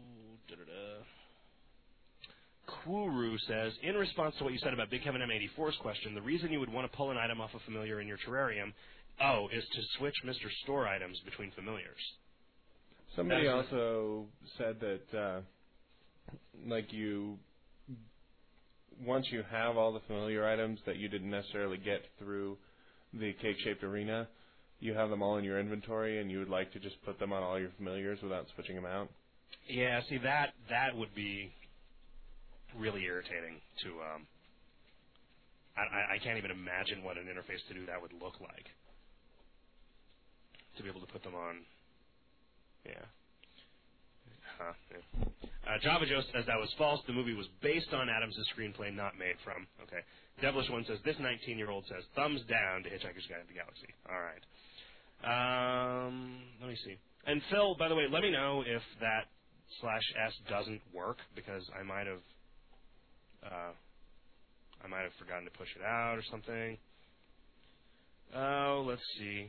Speaker 2: Kwuru says, in response to what you said about Big Kevin M eighty-four's question, the reason you would want to pull an item off a familiar in your terrarium, oh, is to switch Mister Store items between familiars.
Speaker 1: Somebody That's also a... said that, uh, like you, once you have all the familiar items that you didn't necessarily get through the cake-shaped arena, you have them all in your inventory, and you would like to just put them on all your familiars without switching them out?
Speaker 2: Yeah, see, that that would be really irritating to... Um, I, I can't even imagine what an interface to do that would look like. To be able to put them on... Yeah. Huh, yeah. Uh, Java Joe says that was false. The movie was based on Adams' screenplay, not made from. Okay. Devilish One says, this nineteen-year-old says, thumbs down to Hitchhiker's Guide to the Galaxy. All right. Um, let me see. And Phil, by the way, let me know if that slash S doesn't work, because I might have uh, I might have forgotten to push it out or something. Oh, let's see.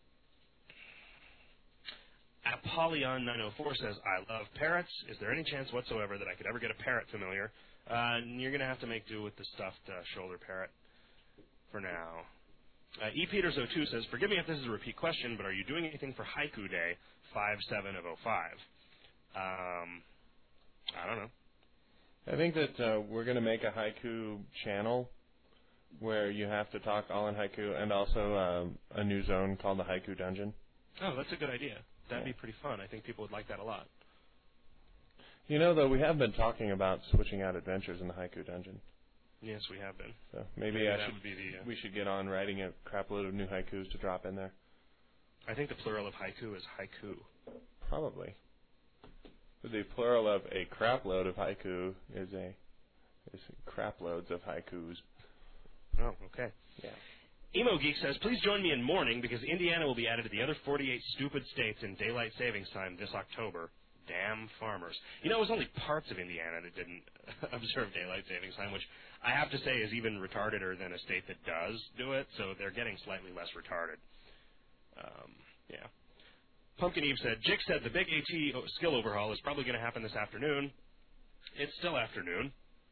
Speaker 2: Apollyon nine oh four says, I love parrots. Is there any chance whatsoever that I could ever get a parrot familiar? Uh, you're going to have to make do with the stuffed uh, shoulder parrot for now. Uh, E. Peters oh two says, forgive me if this is a repeat question, but are you doing anything for Haiku Day five seven of oh five? Um, I don't know.
Speaker 1: I think that uh, we're going to make a haiku channel where you have to talk all in haiku, and also uh, a new zone called the Haiku Dungeon.
Speaker 2: Oh, that's a good idea. That'd be pretty fun. I think people would like that a lot.
Speaker 1: You know, though, we have been talking about switching out adventures in the Haiku Dungeon.
Speaker 2: Yes, we have been.
Speaker 1: So maybe,
Speaker 2: maybe
Speaker 1: I
Speaker 2: that
Speaker 1: should,
Speaker 2: would be the, uh,
Speaker 1: we should get on writing a crap load of new haikus to drop in there.
Speaker 2: I think the plural of haiku is haiku.
Speaker 1: Probably. The plural of a crap load of haiku is a is crap loads of haikus.
Speaker 2: Oh, okay.
Speaker 1: Yeah.
Speaker 2: Emo Geek says, please join me in mourning because Indiana will be added to the other forty-eight stupid states in daylight savings time this October. Damn farmers. You know, it was only parts of Indiana that didn't observe daylight savings time, which I have to say is even retardeder than a state that does do it, so they're getting slightly less retarded. Um, yeah. Pumpkin Eve said, Jick said the big AT skill overhaul is probably going to happen this afternoon. It's still afternoon.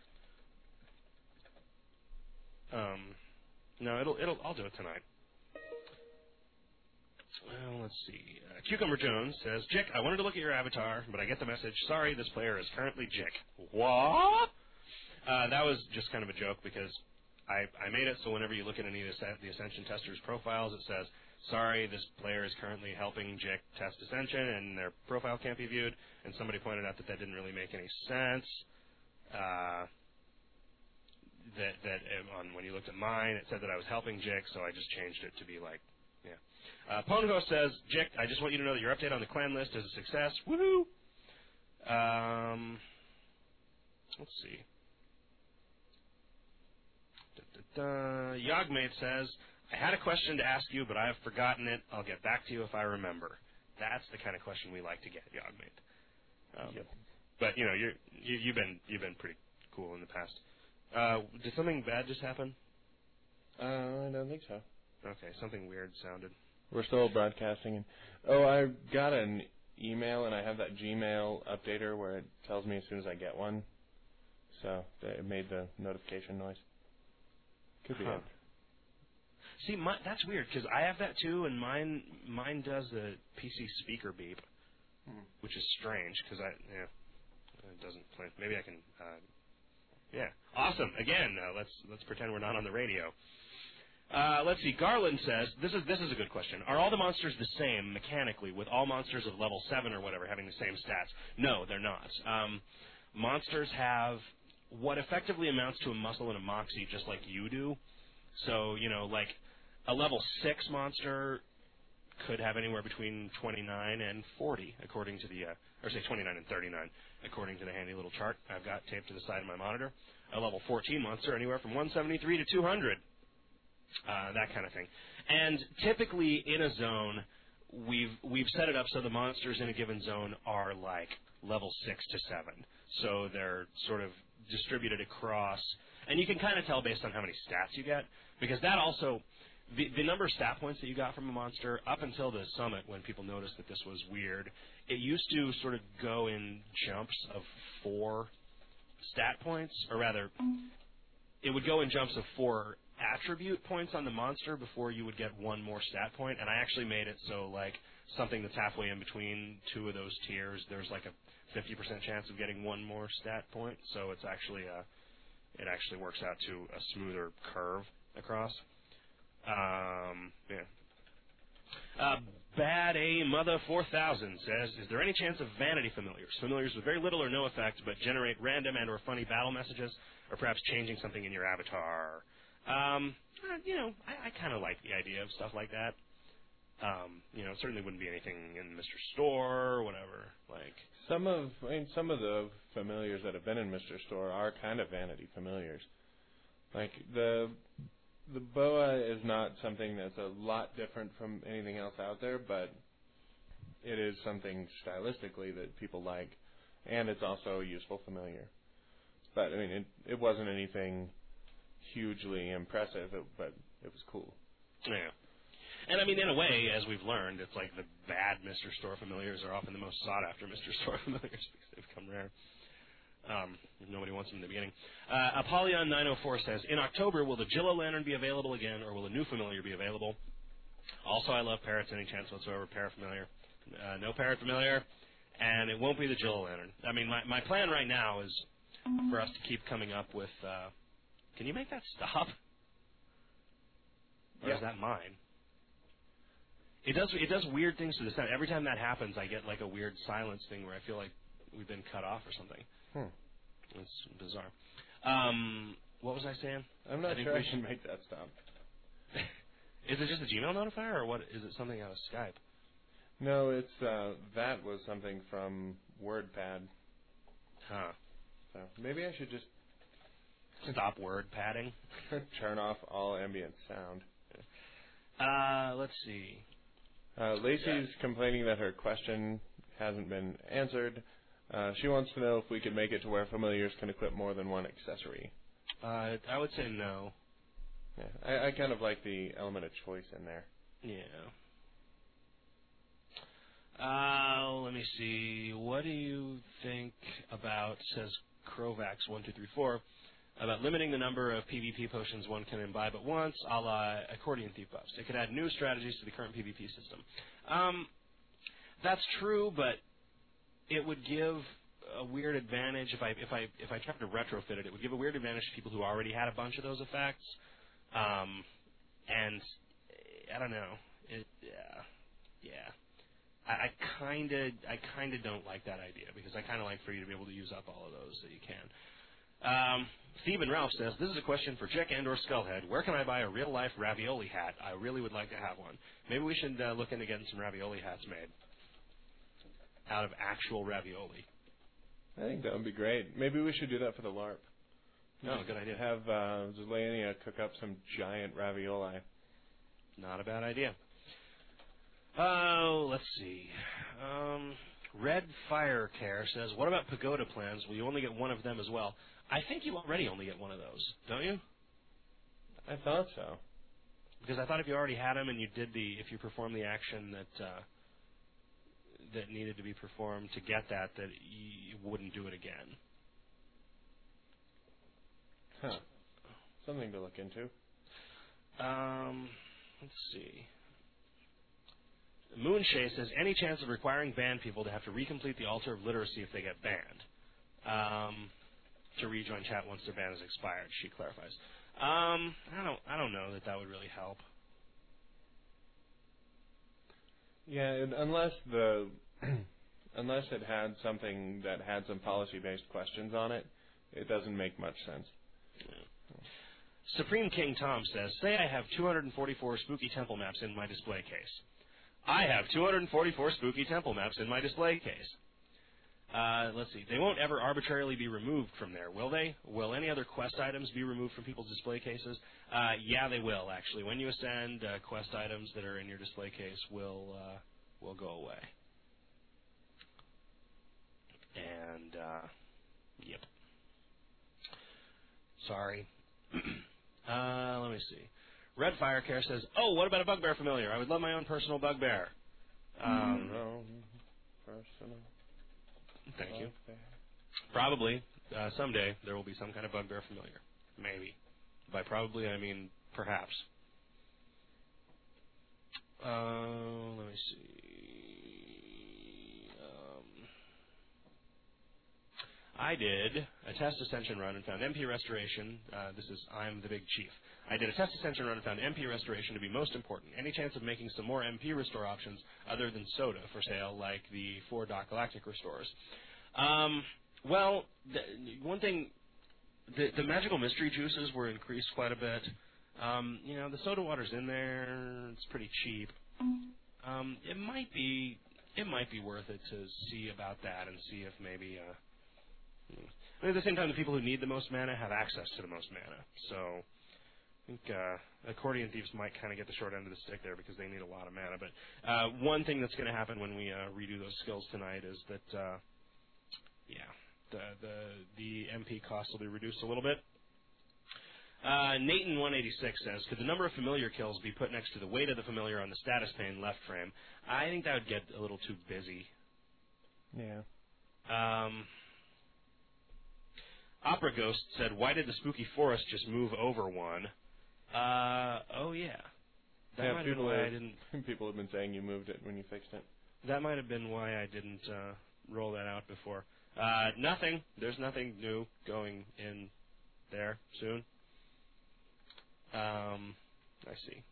Speaker 2: Um... No, it'll it'll. I'll do it tonight. Well, let's see. Uh, Cucumber Jones says, Jick, I wanted to look at your avatar, but I get the message, sorry, this player is currently Jick. What? Uh, that was just kind of a joke because I, I made it so whenever you look at any of the Ascension testers' profiles, it says, sorry, this player is currently helping Jick test Ascension, and their profile can't be viewed. And somebody pointed out that that didn't really make any sense. Uh... That that on when you looked at mine, it said that I was helping Jick, so I just changed it to be like, yeah. Uh, Pongo says, Jick, I just want you to know that your update on the clan list is a success. Woohoo! Um, let's see. Da, da, da. Yogmate says, I had a question to ask you, but I have forgotten it. I'll get back to you if I remember. That's the kind of question we like to get, Yogmate. Um, yep. But you know, you're, you, you've been you've been pretty cool in the past. Uh, did something bad just happen?
Speaker 1: Uh, I don't think so.
Speaker 2: Okay, something weird sounded.
Speaker 1: We're still broadcasting. And, oh, I got an email, and I have that Gmail updater where it tells me as soon as I get one. So it made the notification noise. Could be
Speaker 2: Huh.
Speaker 1: it.
Speaker 2: See, my, that's weird because I have that too, and mine mine does the P C speaker beep,
Speaker 1: Hmm.
Speaker 2: which is strange because I yeah it doesn't play. Maybe I can uh, yeah awesome again. Uh, let's let's pretend we're not on the radio. Uh, let's see. Garland says this is this is a good question. Are all the monsters the same mechanically, with all monsters of level seven or whatever having the same stats? No, they're not. Um, monsters have what effectively amounts to a muscle and a moxie, just like you do. So you know, like a level six monster could have anywhere between twenty-nine and forty, according to the, uh, or say twenty-nine and thirty-nine, according to the handy little chart I've got taped to the side of my monitor. A level fourteen monster anywhere from one seventy-three to two hundred. Uh, that kind of thing. And typically in a zone, we've we've set it up so the monsters in a given zone are like level six to seven. So they're sort of distributed across, and you can kind of tell based on how many stats you get, because that also, the, the number of stat points that you got from a monster up until the summit, when people noticed that this was weird, it used to sort of go in jumps of four stat points, or rather, it would go in jumps of four attribute points on the monster before you would get one more stat point, and I actually made it so like something that's halfway in between two of those tiers, there's like a fifty percent chance of getting one more stat point, so it's actually a, it actually works out to a smoother curve across. Um, yeah. Uh, Bad A Mother four thousand says, is there any chance of vanity familiars? Familiars with very little or no effect, but generate random and or funny battle messages, or perhaps changing something in your avatar? Um, uh, you know, I, I kind of like the idea of stuff like that. Um, you know, it certainly wouldn't be anything in Mister Store or whatever. Like
Speaker 1: Some of, I mean, some of the familiars that have been in Mister Store are kind of vanity familiars. Like the the boa is not something that's a lot different from anything else out there, but it is something stylistically that people like, and it's also a useful familiar. But I mean, it it wasn't anything hugely impressive, it, but it was cool.
Speaker 2: Yeah. And I mean, in a way, as we've learned, it's like the bad Mister Store familiars are often the most sought after Mister Store familiars because they've become rare. Um, nobody wants them in the beginning. Uh, Apollyon nine oh four says, in October, will the Jillo Lantern be available again, or will a new familiar be available? Also, I love parrots, any chance whatsoever, parrot familiar. Uh, no parrot familiar, and it won't be the Jillo Lantern. I mean, my, my plan right now is for us to keep coming up with, uh, can you make that stop? Or
Speaker 1: Yeah.
Speaker 2: is that mine? It does it does weird things to the sound. Every time that happens, I get like a weird silence thing where I feel like we've been cut off or something.
Speaker 1: Hmm.
Speaker 2: It's bizarre. Um, what was I saying?
Speaker 1: I'm not
Speaker 2: I
Speaker 1: sure
Speaker 2: we
Speaker 1: I can make that stop.
Speaker 2: Is it just a Gmail notifier, or what? Is it something out of Skype?
Speaker 1: No, it's uh, that was something from WordPad.
Speaker 2: Huh.
Speaker 1: So maybe I should just
Speaker 2: Stop word padding.
Speaker 1: turn off all ambient sound.
Speaker 2: Uh, let's see.
Speaker 1: Uh, Lacey's complaining that her question hasn't been answered. Uh, she wants to know if we could make it to where familiars can equip more than one accessory.
Speaker 2: Uh, I would say no.
Speaker 1: Yeah, I, I kind of like the element of choice in there.
Speaker 2: Yeah. Uh, let me see. What do you think about, says Crovax one two three four, about limiting the number of PvP potions one can imbibe at once, a la accordion thief buffs? It could add new strategies to the current PvP system. Um, that's true, but it would give a weird advantage if I if I if I tried to retrofit it. It would give a weird advantage to people who already had a bunch of those effects. Um, and I don't know. It, yeah, yeah. I kind of I kind of don't like that idea because I kind of like for you to be able to use up all of those that you can. Um, Stephen Ralph says, this is a question for Chick and or Skullhead. Where can I buy a real-life ravioli hat? I really would like to have one. Maybe we should uh, look into getting some ravioli hats made out of actual ravioli.
Speaker 1: I think that would be great. Maybe we should do that for the LARP.
Speaker 2: No, good idea.
Speaker 1: Have uh, Zelania cook up some giant ravioli.
Speaker 2: Not a bad idea. Oh, uh, let's see. Um, Red Fire Care says, what about pagoda plans? Will you only get one of them as well? I think you already only get one of those, don't you?
Speaker 1: I thought so.
Speaker 2: Because I thought if you already had them and you did the, if you performed the action that uh, that needed to be performed to get that, that you wouldn't do it again.
Speaker 1: Huh. Something to look into.
Speaker 2: Um, let's see. Moonshay says, any chance of requiring banned people to have to recomplete the altar of literacy if they get banned? Um, to rejoin chat once their ban has expired, she clarifies. Um, I don't, I don't know that that would really help.
Speaker 1: Yeah, it, unless the unless it had something that had some policy-based questions on it, it doesn't make much sense.
Speaker 2: Yeah. Supreme King Tom says, say I have two hundred forty-four spooky temple maps in my display case. I have two hundred forty-four spooky temple maps in my display case. Uh, let's see. They won't ever arbitrarily be removed from there, will they? Will any other quest items be removed from people's display cases? Uh, yeah, they will, actually. When you ascend, uh, quest items that are in your display case will uh, will go away. And, uh, yep. Sorry. uh, let me see. Red Firecare says, oh, what about a bugbear familiar? I would love my own personal bugbear. Um,
Speaker 1: no, personal.
Speaker 2: Thank you. Probably, uh, someday, there will be some kind of bugbear familiar. Maybe. By probably, I mean perhaps. Uh, let me see. Um, I did a test ascension run and found M P restoration. Uh, this is I'm the Big Chief. I did a test ascension run and found M P restoration to be most important. Any chance of making some more M P restore options other than soda for sale, like the four Doc Galactic restores? Um, well, the, one thing, the, the magical mystery juices were increased quite a bit. Um, you know, the soda water's in there. It's pretty cheap. Um, it might be it might be worth it to see about that and see if maybe. Uh, I mean, at the same time, the people who need the most mana have access to the most mana. So I think uh, accordion thieves might kind of get the short end of the stick there because they need a lot of mana. But uh, one thing that's going to happen when we uh, redo those skills tonight is that, uh, yeah, the the the M P cost will be reduced a little bit. Uh, Nathan one eighty-six says, could the number of familiar kills be put next to the weight of the familiar on the status pane left frame? I think that would get a little too busy.
Speaker 1: Yeah.
Speaker 2: Um, Opera Ghost said, why did the spooky forest just move over one? Uh, oh, yeah. That
Speaker 1: yeah,
Speaker 2: might have been why I didn't...
Speaker 1: People have been saying you moved it when you fixed it.
Speaker 2: That might have been why I didn't uh, roll that out before. Uh, nothing. There's nothing new going in there soon. Um, I see.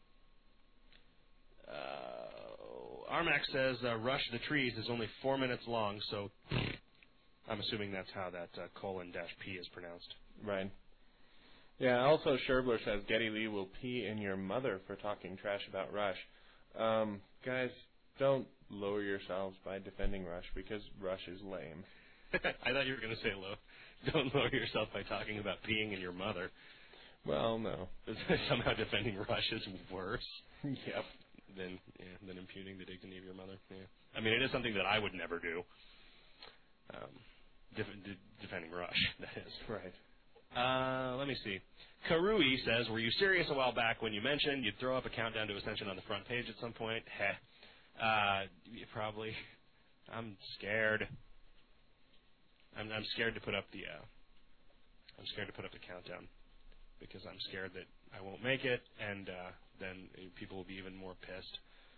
Speaker 2: Uh, Armac says, uh, Rush the Trees is only four minutes long, so I'm assuming that's how that uh, colon dash P is pronounced.
Speaker 1: Right. Yeah, also Sherbler says, Geddy Lee will pee in your mother for talking trash about Rush. Um, guys, don't lower yourselves by defending Rush, because Rush is lame.
Speaker 2: I thought you were going to say, low. Don't lower yourself by talking about peeing in your mother.
Speaker 1: Well, no.
Speaker 2: Somehow defending Rush is worse.
Speaker 1: Yep.
Speaker 2: Than, yeah, than impugning the dignity of your mother. Yeah. I mean, it is something that I would never do. Um, def- de- defending Rush, that is.
Speaker 1: Right.
Speaker 2: Uh, let me see. Karui says, were you serious a while back when you mentioned you'd throw up a countdown to Ascension on the front page at some point? Heh. Uh, probably. I'm scared. I'm, I'm scared to put up the, uh, I'm scared to put up the countdown. Because I'm scared that I won't make it, and uh, then people will be even more pissed.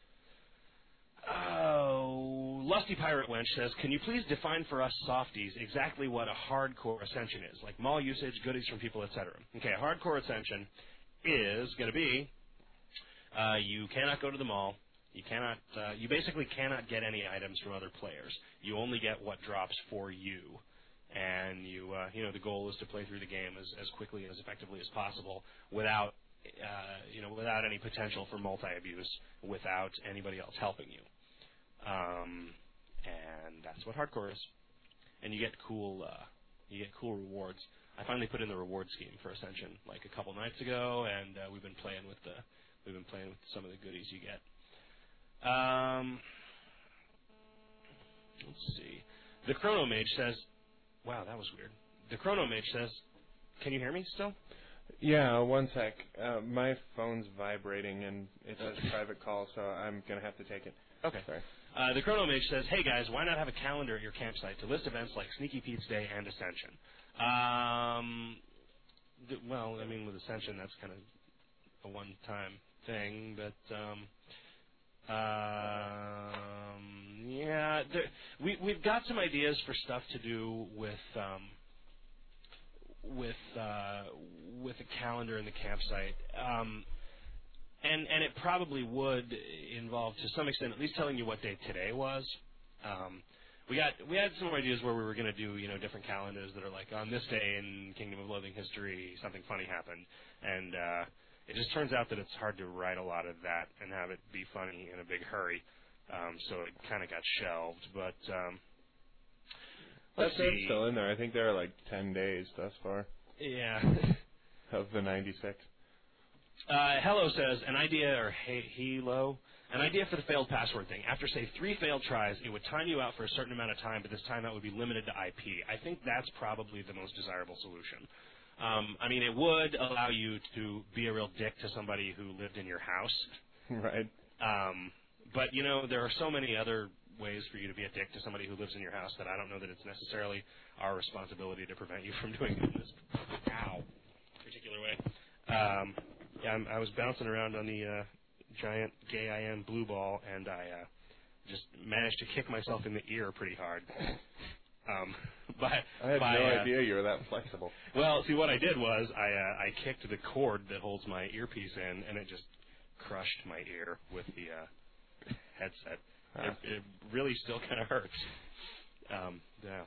Speaker 2: Oh, Lusty Pirate Wench says, can you please define for us softies exactly what a hardcore ascension is, like mall usage, goodies from people, et cetera. Okay, a hardcore ascension is going to be uh, you cannot go to the mall. You cannot. Uh, you basically cannot get any items from other players. You only get what drops for you. And you, uh, you know, the goal is to play through the game as, as quickly and as effectively as possible without, uh, you know, without any potential for multi-abuse, without anybody else helping you. Um, and that's what hardcore is. And you get cool, uh, you get cool rewards. I finally put in the reward scheme for Ascension like a couple nights ago, and uh, we've been playing with the, we've been playing with some of the goodies you get. Um, let's see. The Chrono Mage says. Wow, that was weird. The Chrono Mage says, can you hear me still?
Speaker 1: Yeah, one sec. Uh, my phone's vibrating, and it says private call, so I'm going to have to take it.
Speaker 2: Okay.
Speaker 1: Sorry.
Speaker 2: Uh, the Chrono Mage says, hey, guys, why not have a calendar at your campsite to list events like Sneaky Pete's Day and Ascension? Um, th- well, I mean, with Ascension, that's kind of a one-time thing, but um, um, yeah, there, we we've got some ideas for stuff to do with um, with uh, with the calendar and the campsite. Um, And and it probably would involve, to some extent, at least telling you what day today was. Um, we got we had some ideas where we were going to do, you know, different calendars that are like, on this day in Kingdom of Loathing history, something funny happened. And uh, it just turns out that it's hard to write a lot of that and have it be funny in a big hurry. Um, so it kind of got shelved. But um, let's
Speaker 1: That's
Speaker 2: see.
Speaker 1: still in there. I think there are like ten days thus far
Speaker 2: Yeah.
Speaker 1: of the ninety-six.
Speaker 2: Uh, Hello says, an idea, or he- Helo, an idea for the failed password thing. After, say, three failed tries, it would time you out for a certain amount of time, but this timeout would be limited to I P. I think that's probably the most desirable solution. Um, I mean, it would allow you to be a real dick to somebody who lived in your house.
Speaker 1: Right.
Speaker 2: Um, but, you know, there are so many other ways for you to be a dick to somebody who lives in your house that I don't know that it's necessarily our responsibility to prevent you from doing it in this ow, particular way. Um, Yeah, I'm, I was bouncing around on the uh, giant gay I am blue ball, and I uh, just managed to kick myself in the ear pretty hard. Um, by,
Speaker 1: I had
Speaker 2: by,
Speaker 1: no
Speaker 2: uh,
Speaker 1: idea you were that flexible.
Speaker 2: Well, see, what I did was I uh, I kicked the cord that holds my earpiece in, and it just crushed my ear with the uh, headset.
Speaker 1: Ah.
Speaker 2: It, it really still kind of hurts. Um, yeah.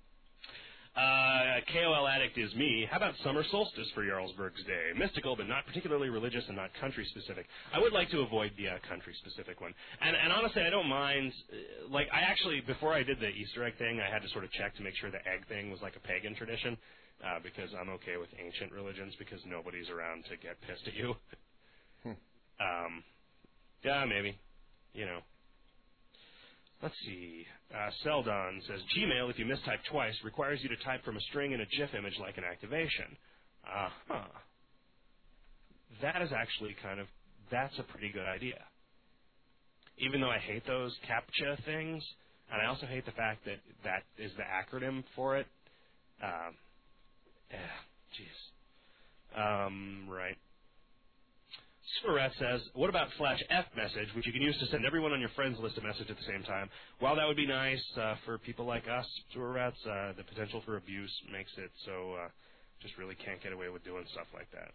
Speaker 2: Uh, K O L Addict is me. How about summer solstice for Jarlsberg's Day? Mystical, but not particularly religious and not country-specific. I would like to avoid the uh, country-specific one. And, and honestly, I don't mind. Uh, like, I actually, before I did the Easter egg thing, I had to sort of check to make sure the egg thing was like a pagan tradition, uh, because I'm okay with ancient religions because nobody's around to get pissed at you.
Speaker 1: Hmm.
Speaker 2: Um, yeah, maybe. You know. Let's see. Uh, Seldon says, Gmail, if you mistype twice, requires you to type from a string in a GIF image like an activation. Uh-huh. That is actually kind of, that's a pretty good idea. Even though I hate those CAPTCHA things, and I also hate the fact that that is the acronym for it. Um, yeah, jeez. Um, right. Superrat says, what about slash F message, which you can use to send everyone on your friends list a message at the same time? While that would be nice uh, for people like us, Superrats, uh, the potential for abuse makes it so uh, just really can't get away with doing stuff like that.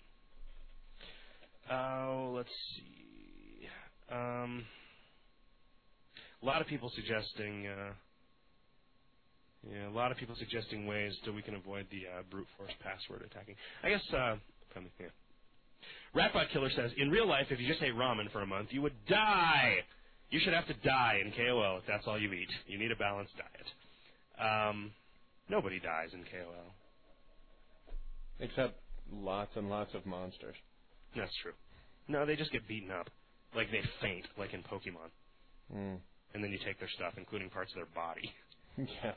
Speaker 2: Oh, uh, let's see. Um, a lot of people suggesting, uh, yeah, a lot of people suggesting ways that we can avoid the uh, brute force password attacking. I guess, uh, yeah. Ratbot Killer says, in real life, if you just ate ramen for a month, you would die. You should have to die in K O L if that's all you eat. You need a balanced diet. Um, nobody dies in K O L.
Speaker 1: Except lots and lots of monsters.
Speaker 2: That's true. No, they just get beaten up. Like they faint, like in Pokemon.
Speaker 1: Mm.
Speaker 2: And then you take their stuff, including parts of their body.
Speaker 1: Yeah.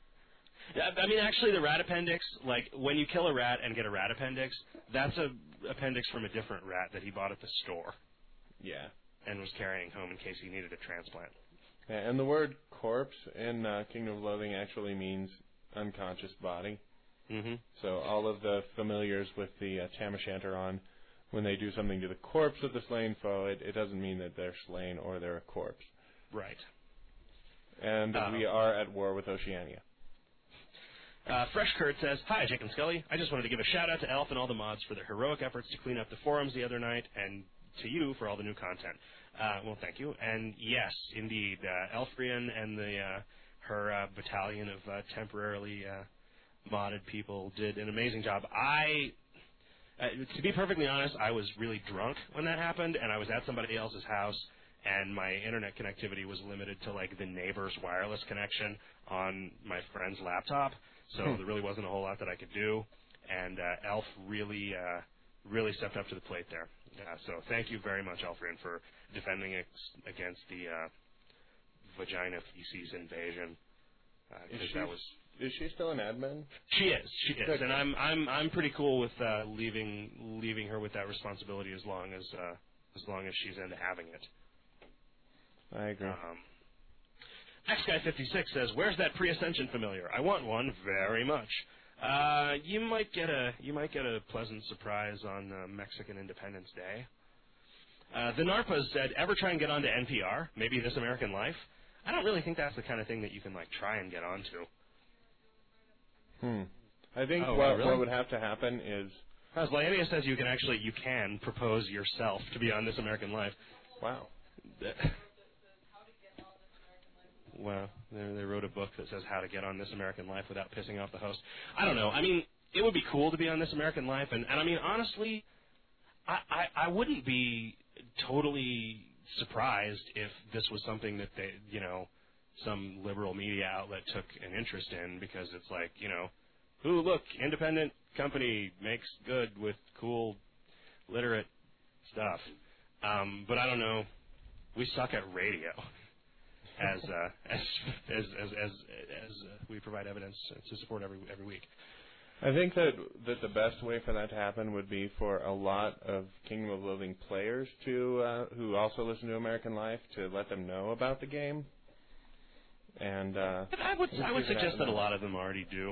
Speaker 2: I mean, actually, the rat appendix, like, when you kill a rat and get a rat appendix, that's a appendix from a different rat that he bought at the store.
Speaker 1: Yeah.
Speaker 2: And was carrying home in case he needed a transplant.
Speaker 1: Yeah, and the word corpse in uh, Kingdom of Loathing actually means unconscious body.
Speaker 2: Mm-hmm.
Speaker 1: So all of the familiars with the uh, Tam O'Shanter, when they do something to the corpse of the slain foe, it, it doesn't mean that they're slain or they're a corpse.
Speaker 2: Right.
Speaker 1: And
Speaker 2: um,
Speaker 1: we are at war with Oceania.
Speaker 2: Uh, Fresh Kurt says, hi, Jake and Scully. I just wanted to give a shout-out to Elf and all the mods for their heroic efforts to clean up the forums the other night, and to you for all the new content. Uh, well, thank you. And yes, indeed, uh, Elfrian and the uh, her uh, battalion of uh, temporarily uh, modded people did an amazing job. I, uh, to be perfectly honest, I was really drunk when that happened, and I was at somebody else's house, and my internet connectivity was limited to, like, the neighbor's wireless connection on my friend's laptop. So
Speaker 1: hmm.
Speaker 2: there really wasn't a whole lot that I could do, and uh, Elf really, uh, really stepped up to the plate there. Uh, so thank you very much, Elfrian, for defending ex- against the uh, vagina feces invasion. Uh,
Speaker 1: is, she,
Speaker 2: that was,
Speaker 1: is she still an admin?
Speaker 2: She is, she is, Good. and I'm I'm I'm pretty cool with uh, leaving leaving her with that responsibility as long as uh, as long as she's into having it.
Speaker 1: I agree.
Speaker 2: Um, X Guy fifty-six says, where's that pre-ascension familiar? I want one very much. Uh, you might get a you might get a pleasant surprise on uh, Mexican Independence Day. Uh, the Narpas said, ever try and get onto N P R? Maybe This American Life? I don't really think that's the kind of thing that you can like try and get onto.
Speaker 1: Hmm. I think
Speaker 2: oh,
Speaker 1: what,
Speaker 2: really?
Speaker 1: what would have to happen is...
Speaker 2: As Leania says, you can actually, you can propose yourself to be on This American Life.
Speaker 1: Wow.
Speaker 2: Well, they, they wrote a book that says how to get on This American Life without pissing off the host. I don't know. I mean, it would be cool to be on This American Life, and, and I mean, honestly, I, I, I wouldn't be totally surprised if this was something that they, you know, some liberal media outlet took an interest in, because it's like, you know, ooh, look, independent company makes good with cool, literate stuff. Um, but I don't know. We suck at radio, as uh, as as as as, as uh, we provide evidence to support every every week.
Speaker 1: I think that that the best way for that to happen would be for a lot of Kingdom of Loathing players to uh, who also listen to American Life to let them know about the game. And uh,
Speaker 2: I would I would suggest that a lot of them already do.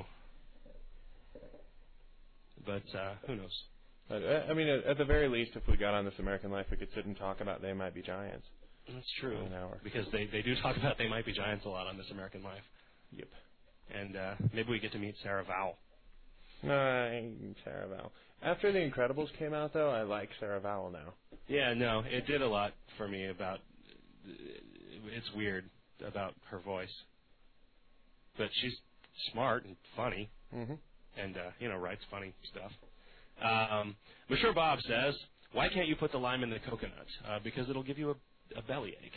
Speaker 2: But uh, who knows?
Speaker 1: But, uh, I mean, at, at the very least, if we got on This American Life, we could sit and talk about They Might Be Giants.
Speaker 2: That's true.
Speaker 1: An hour.
Speaker 2: Because they, they do talk about They Might Be Giants a lot on This American Life.
Speaker 1: Yep.
Speaker 2: And uh, maybe we get to meet Sarah Vowell.
Speaker 1: No, I, Sarah Vowell. After The Incredibles came out, though, I like Sarah Vowell now.
Speaker 2: Yeah, no, it did a lot for me about... It's weird about her voice. But she's smart and funny.
Speaker 1: Mm-hmm.
Speaker 2: And, uh, you know, writes funny stuff. Um, Monsieur Bob says, why can't you put the lime in the coconut? Uh, because it'll give you a, a bellyache.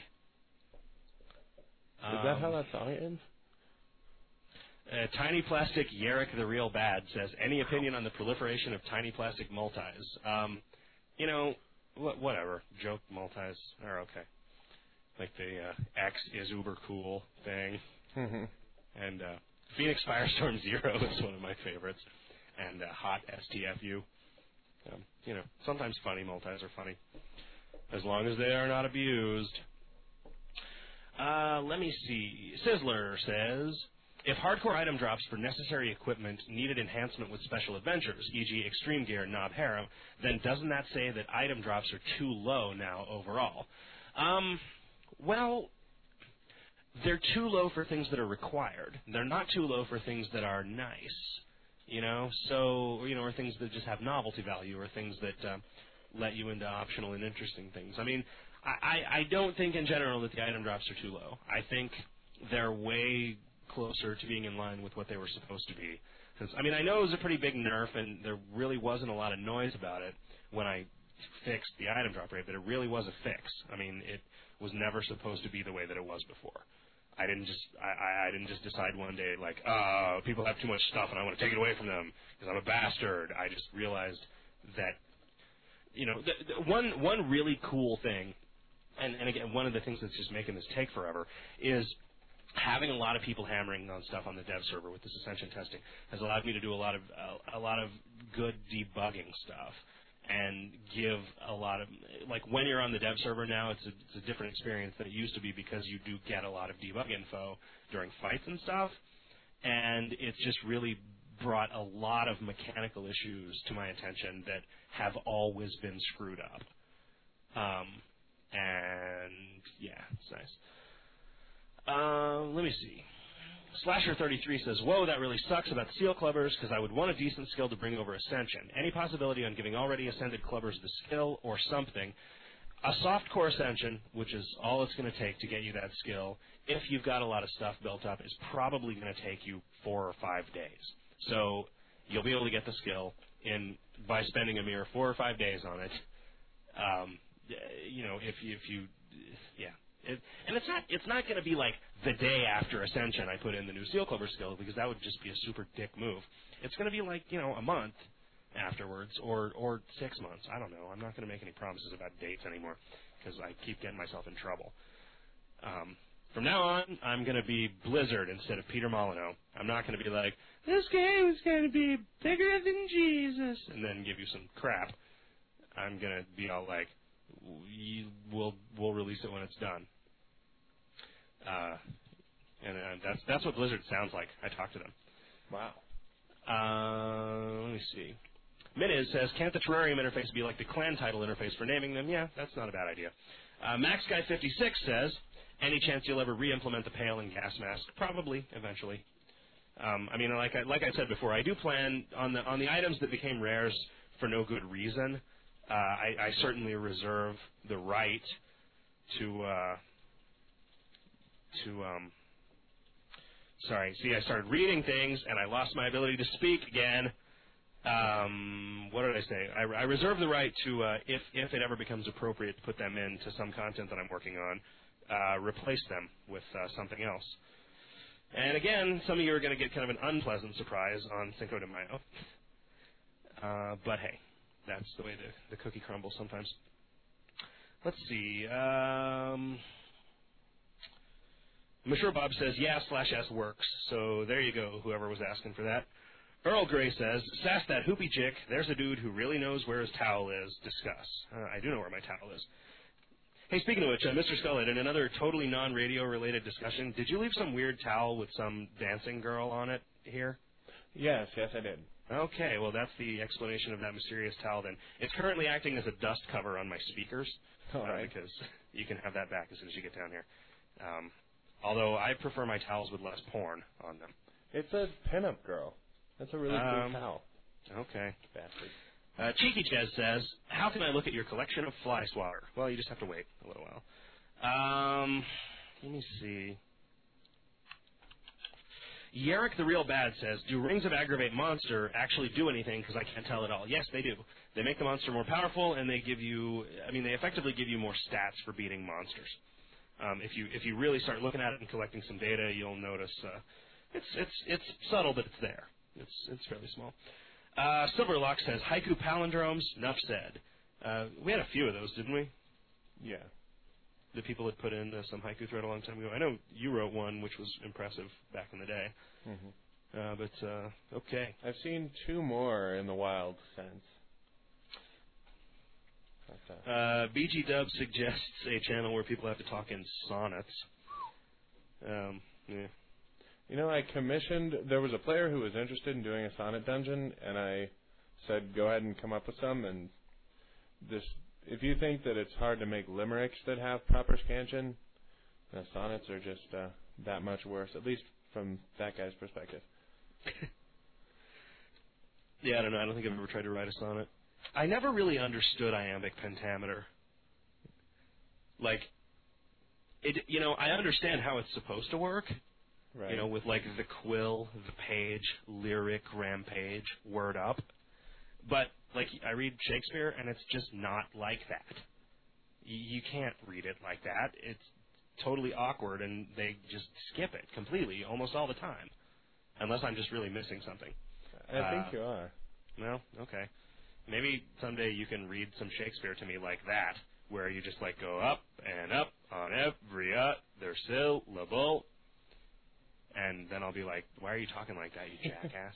Speaker 1: Is um, that how that song ends?
Speaker 2: Uh, Tiny Plastic Yerrick the Real Bad says, any opinion on the proliferation of tiny plastic multis? Um, you know, wh- whatever. Joke multis are okay. Like the uh, X is uber cool thing.
Speaker 1: Mm-hmm.
Speaker 2: And uh, Phoenix Firestorm Zero is one of my favorites. And uh, Hot S T F U. Um, you know, sometimes funny multis are funny. As long as they are not abused. Uh, let me see. Sizzler says, if hardcore item drops for necessary equipment needed enhancement with special adventures, for example. Extreme Gear, Knob Harem, then doesn't that say that item drops are too low now overall? Um, well, they're too low for things that are required. They're not too low for things that are nice, you know? So, you know, or things that just have novelty value, or things that uh, let you into optional and interesting things. I mean, I, I, I don't think in general that the item drops are too low. I think they're way closer to being in line with what they were supposed to be. Because, I mean, I know it was a pretty big nerf, and there really wasn't a lot of noise about it when I fixed the item drop rate, but it really was a fix. I mean, it was never supposed to be the way that it was before. I didn't just I, I didn't just decide one day, like, uh, people have too much stuff and I want to take it away from them because I'm a bastard. I just realized that, you know, the, the one one really cool thing, and, and again, one of the things that's just making this take forever, is having a lot of people hammering on stuff on the dev server with this Ascension testing has allowed me to do a lot of uh, a lot of good debugging stuff, and give a lot of, like, when you're on the dev server now, it's a, it's a different experience than it used to be, because you do get a lot of debug info during fights and stuff, and it's just really brought a lot of mechanical issues to my attention that have always been screwed up. Um, and, yeah, it's nice. Uh, let me see. Slasher thirty-three says, whoa, that really sucks about the Seal Clubbers, because I would want a decent skill to bring over Ascension. Any possibility on giving already Ascended Clubbers the skill or something? A soft core Ascension, which is all it's going to take to get you that skill, if you've got a lot of stuff built up, is probably going to take you four or five days. So you'll be able to get the skill in by spending a mere four or five days on it. Um, you know, if you, if you, yeah. It, and it's not it's not going to be like the day after Ascension I put in the new Seal Clubber skill, because that would just be a super dick move. It's going to be like, you know, a month afterwards, or or six months. I don't know. I'm not going to make any promises about dates anymore, because I keep getting myself in trouble. Um, from now on, I'm going to be Blizzard instead of Peter Molyneux. I'm not going to be like, this game is going to be bigger than Jesus, and then give you some crap. I'm going to be all like, we, we'll we'll release it when it's done. Uh, and uh, that's that's what Blizzard sounds like. I talked to them.
Speaker 1: Wow.
Speaker 2: Uh, let me see. Miniz says, can't the terrarium interface be like the clan title interface for naming them? Yeah, that's not a bad idea. Uh, Max Guy fifty-six says, any chance you'll ever re-implement the pail and gas mask? Probably, eventually. Um, I mean, like I, like I said before, I do plan on the on the items that became rares for no good reason. Uh, I, I certainly reserve the right to uh, to um. Sorry, see, I started reading things and I lost my ability to speak again. Um, what did I say? I, I reserve the right to, uh, if if it ever becomes appropriate, to put them into some content that I'm working on, uh, replace them with uh, something else. And again, some of you are going to get kind of an unpleasant surprise on Cinco de Mayo. Uh, but hey, that's the way the, the cookie crumbles sometimes. Let's see. Um, I'm sure Bob says, yeah, slash S works. So there you go, whoever was asking for that. Earl Grey says, sass that hoopy chick. There's a dude who really knows where his towel is. Discuss. Uh, I do know where my towel is. Hey, speaking of which, uh, Mister Scullhead, in another totally non-radio related discussion, did you leave some weird towel with some dancing girl on it here?
Speaker 1: Yes, yes, I did.
Speaker 2: Okay, well, that's the explanation of that mysterious towel then. It's currently acting as a dust cover on my speakers,
Speaker 1: All
Speaker 2: uh,
Speaker 1: right.
Speaker 2: because you can have that back as soon as you get down here. Um, although I prefer my towels with less porn on them.
Speaker 1: It's a pinup girl. That's a really
Speaker 2: Um,
Speaker 1: cool towel.
Speaker 2: Okay.
Speaker 1: Bastard.
Speaker 2: Uh, Cheeky Jez says, how can I look at your collection of fly swatter? Well, you just have to wait a little while. Um, let me see. Yerrick the Real Bad says, do Rings of Aggravate Monster actually do anything? Because I can't tell at all. Yes, they do. They make the monster more powerful, and they give you, I mean, they effectively give you more stats for beating monsters. Um, if you if you really start looking at it and collecting some data, you'll notice uh, it's it's it's subtle, but it's there. It's it's fairly small. Uh, Silverlock says, haiku palindromes, nuff said. Uh, we had a few of those, didn't we?
Speaker 1: Yeah.
Speaker 2: The people had put in uh, some haiku thread a long time ago. I know you wrote one, which was impressive back in the day.
Speaker 1: Mm-hmm.
Speaker 2: Uh, but, uh, okay.
Speaker 1: I've seen two more in the wild since.
Speaker 2: Uh, B G Dub suggests a channel where people have to talk in sonnets. Um, yeah.
Speaker 1: You know, I commissioned, there was a player who was interested in doing a sonnet dungeon, and I said, go ahead and come up with some, and this, if you think that it's hard to make limericks that have proper scansion, the sonnets are just uh, that much worse, at least from that guy's perspective.
Speaker 2: Yeah, I don't know. I don't think I've ever tried to write a sonnet. I never really understood iambic pentameter. Like, it, you know, I understand how it's supposed to work.
Speaker 1: Right.
Speaker 2: You know, with like the quill, the page, lyric, rampage, word up. But, like, I read Shakespeare, and it's just not like that. Y- you can't read it like that. It's totally awkward, and they just skip it completely almost all the time. Unless I'm just really missing something.
Speaker 1: I
Speaker 2: uh,
Speaker 1: think you are.
Speaker 2: Well, okay. Maybe someday you can read some Shakespeare to me like that, where you just, like, go up and up on every other syllable. And then I'll be like, why are you talking like that, you jackass?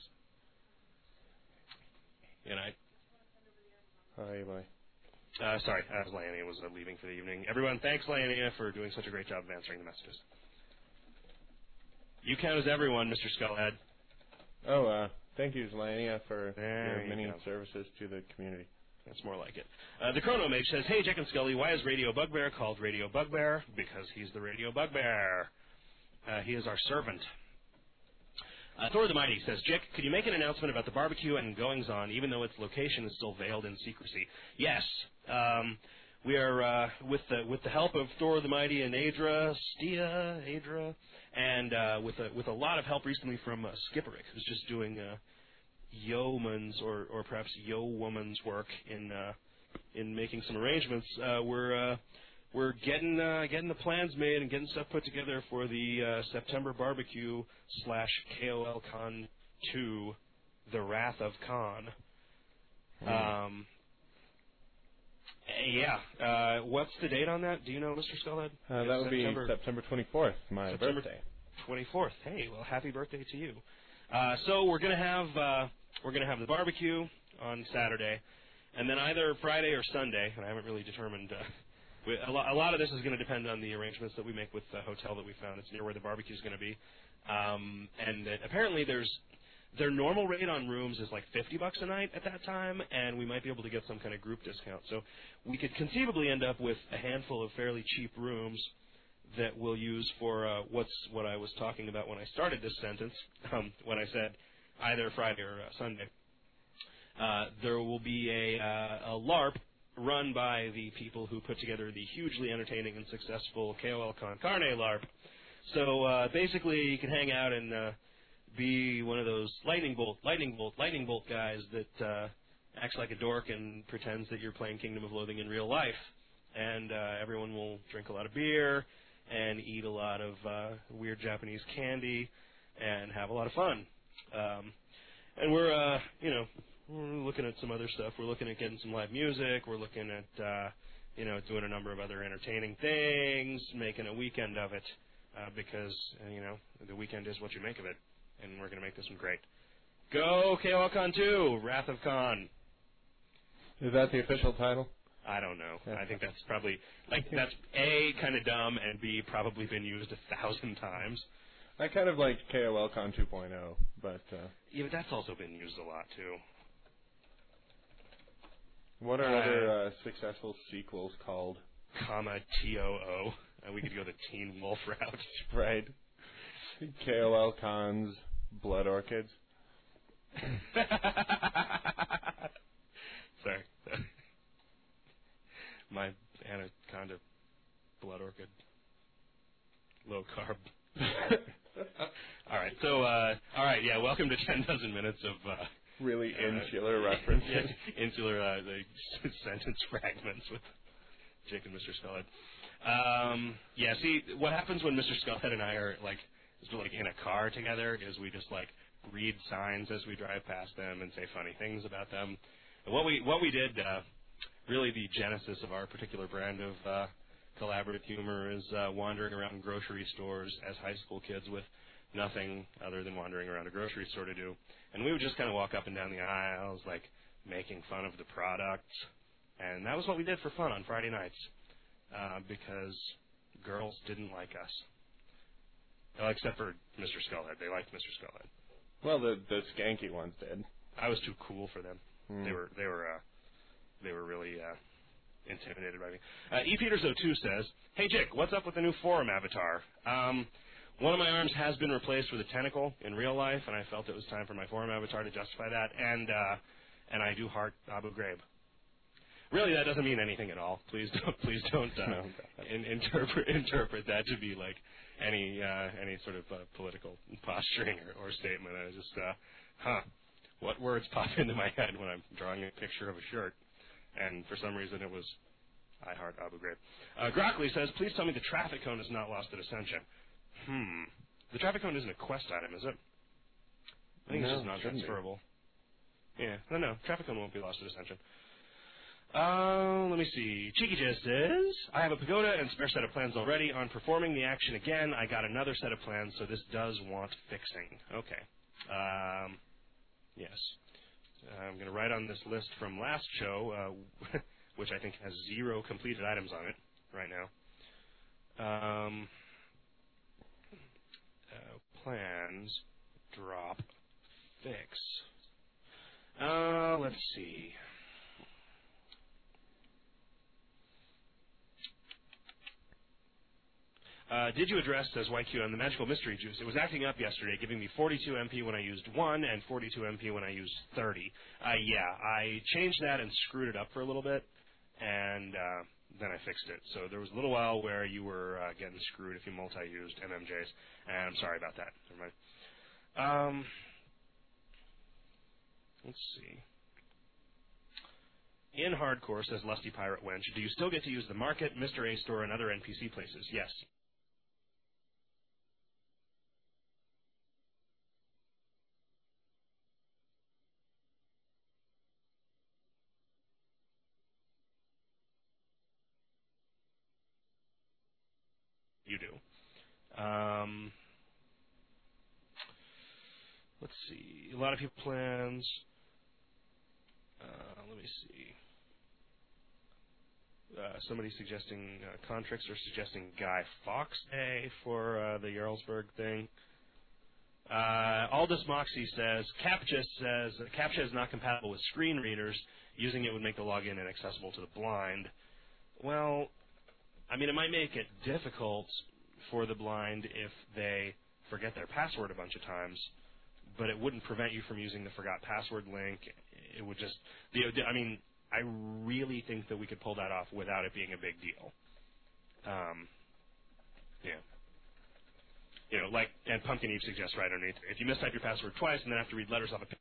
Speaker 2: And I...
Speaker 1: How are you, boy?
Speaker 2: Uh, sorry, uh, Leonia was uh, leaving for the evening. Everyone, thanks, Leonia, for doing such a great job of answering the messages. You count as everyone, Mister Skullhead.
Speaker 1: Oh, uh, thank you, Zelania, for
Speaker 2: There
Speaker 1: your
Speaker 2: you
Speaker 1: many
Speaker 2: go.
Speaker 1: services to the community.
Speaker 2: That's more like it. Uh, the Chrono Mage says, hey, Jack and Scully, why is Radio Bugbear called Radio Bugbear? Because he's the Radio Bugbear. Uh, he is our servant. Uh, Thor the Mighty says, Jick, could you make an announcement about the barbecue and goings-on, even though its location is still veiled in secrecy? Yes. Um, we are, uh, with the with the help of Thor the Mighty and Adra, Stia, Adra, and uh, with, a, with a lot of help recently from uh, Skipperick, who's just doing uh, yeoman's or, or perhaps yo-woman's work in uh, in making some arrangements. Uh, we're... Uh, We're getting uh, getting the plans made and getting stuff put together for the uh, September barbecue slash K O L Con two, The Wrath of Khan.
Speaker 1: Hmm.
Speaker 2: Um, yeah. Uh, what's the date on that? Do you know, Mister Skullhead?
Speaker 1: Uh, that would be September twenty-fourth, my
Speaker 2: September
Speaker 1: birthday.
Speaker 2: twenty-fourth. Hey, well, happy birthday to you. Uh, so we're gonna have uh, we're gonna have the barbecue on Saturday, and then either Friday or Sunday. And I haven't really determined. Uh, we, a, lo- a lot of this is going to depend on the arrangements that we make with the hotel that we found. It's near where the barbecue is going to be, um, and uh, apparently there's Their normal rate on rooms is like fifty bucks a night at that time, and we might be able to get some kind of group discount. So we could conceivably end up with a handful of fairly cheap rooms that we'll use for uh, what's what I was talking about when I started this sentence, um, when I said either Friday or uh, Sunday. Uh, there will be a, uh, a LARP run by the people who put together the hugely entertaining and successful K O L Con Carne LARP. So uh, basically, you can hang out and uh, be one of those lightning bolt, lightning bolt, lightning bolt guys that uh, acts like a dork and pretends that you're playing Kingdom of Loathing in real life. And uh, everyone will drink a lot of beer and eat a lot of uh, weird Japanese candy and have a lot of fun. Um, and we're, uh, you know, we're looking at some other stuff. We're looking at getting some live music. We're looking at, uh, you know, doing a number of other entertaining things, making a weekend of it, uh, because, uh, you know, the weekend is what you make of it. And we're going to make this one great. Go K O L Con two, Wrath of Khan.
Speaker 1: Is that the official title?
Speaker 2: I don't know.
Speaker 1: Yeah.
Speaker 2: I think that's probably, like, that's A, kind of dumb, and B, probably been used a thousand times.
Speaker 1: I kind of like K O L Con two point oh, but... Uh,
Speaker 2: yeah, but that's also been used a lot, too.
Speaker 1: What are
Speaker 2: uh,
Speaker 1: other uh, successful sequels called?
Speaker 2: Comma T O O. Uh, we could go the Teen Wolf route.
Speaker 1: Right. K O L Con's Blood Orchids.
Speaker 2: Sorry. My Anaconda Blood Orchid. Low carb. All right. So, uh, all right. Yeah. Welcome to ten dozen minutes of uh,
Speaker 1: really insular
Speaker 2: uh,
Speaker 1: references.
Speaker 2: Yeah, insular uh, the sentence fragments with Jake and Mister Skullhead. Um, yeah. See, what happens when Mister Skullhead and I are like, is we're, like in a car together is we just like read signs as we drive past them and say funny things about them. And what we what we did. Uh, Really, the genesis of our particular brand of uh, collaborative humor is uh, wandering around grocery stores as high school kids with nothing other than wandering around a grocery store to do. And we would just kind of walk up and down the aisles, like making fun of the products. And that was what we did for fun on Friday nights uh, because girls didn't like us. Well, except for Mister Skullhead. They liked Mister Skullhead.
Speaker 1: Well, the the skanky ones did.
Speaker 2: I was too cool for them.
Speaker 1: Mm.
Speaker 2: They were, they were, uh, They were really uh, intimidated by me. Uh, E. Peters oh two says, "Hey, Jake, what's up with the new forum avatar? Um, one of my arms has been replaced with a tentacle in real life, and I felt it was time for my forum avatar to justify that, and uh, and I do heart Abu Ghraib. Really, that doesn't mean anything at all. Please don't, please don't uh,
Speaker 1: no,
Speaker 2: in, interpret interpret that to be like any uh, any sort of uh, political posturing or, or statement. I just, uh, huh, what words pop into my head when I'm drawing a picture of a shirt? And for some reason it was, I heart Abu Ghraib. Uh, Grockley says, please tell me the traffic cone is not lost at Ascension. Hmm. The traffic cone isn't a quest item, is it? I think
Speaker 1: no,
Speaker 2: it's just non-transferable. Yeah, no, no. Traffic cone won't be lost at Ascension. Uh, let me see. Cheeky Jizz says, I have a pagoda and spare set of plans already. On performing the action again, I got another set of plans, so this does want fixing. Okay. Um, yes. I'm going to write on this list from last show, uh, which I think has zero completed items on it right now. Um, uh, plans, drop, fix. Uh, let's see. Uh, did you address, says Y Q M, the magical mystery juice? It was acting up yesterday, giving me forty-two M P when I used one and forty-two M P when I used thirty. Uh, yeah, I changed that and screwed it up for a little bit, and uh, then I fixed it. So there was a little while where you were uh, getting screwed if you multi-used M M Js, and I'm sorry about that. Never mind. Um, let's see. In Hardcore, says Lusty Pirate Wench, do you still get to use the market, Mister A store, and other N P C places? Yes. You do. Um, let's see. A lot of people plans. Uh, let me see. Uh, somebody suggesting uh, Contrix or suggesting Guy Fawkes Day for uh, the Jarlsberg thing. Uh, Aldous Moxie says, CAPTCHA says, CAPTCHA is not compatible with screen readers. Using it would make the login inaccessible to the blind. Well, I mean, it might make it difficult for the blind if they forget their password a bunch of times, but it wouldn't prevent you from using the forgot password link. It would just, the, I mean, I really think that we could pull that off without it being a big deal. Um, yeah. You know, like, and Pumpkin Eve suggests right underneath, if you mistype your password twice and then have to read letters off a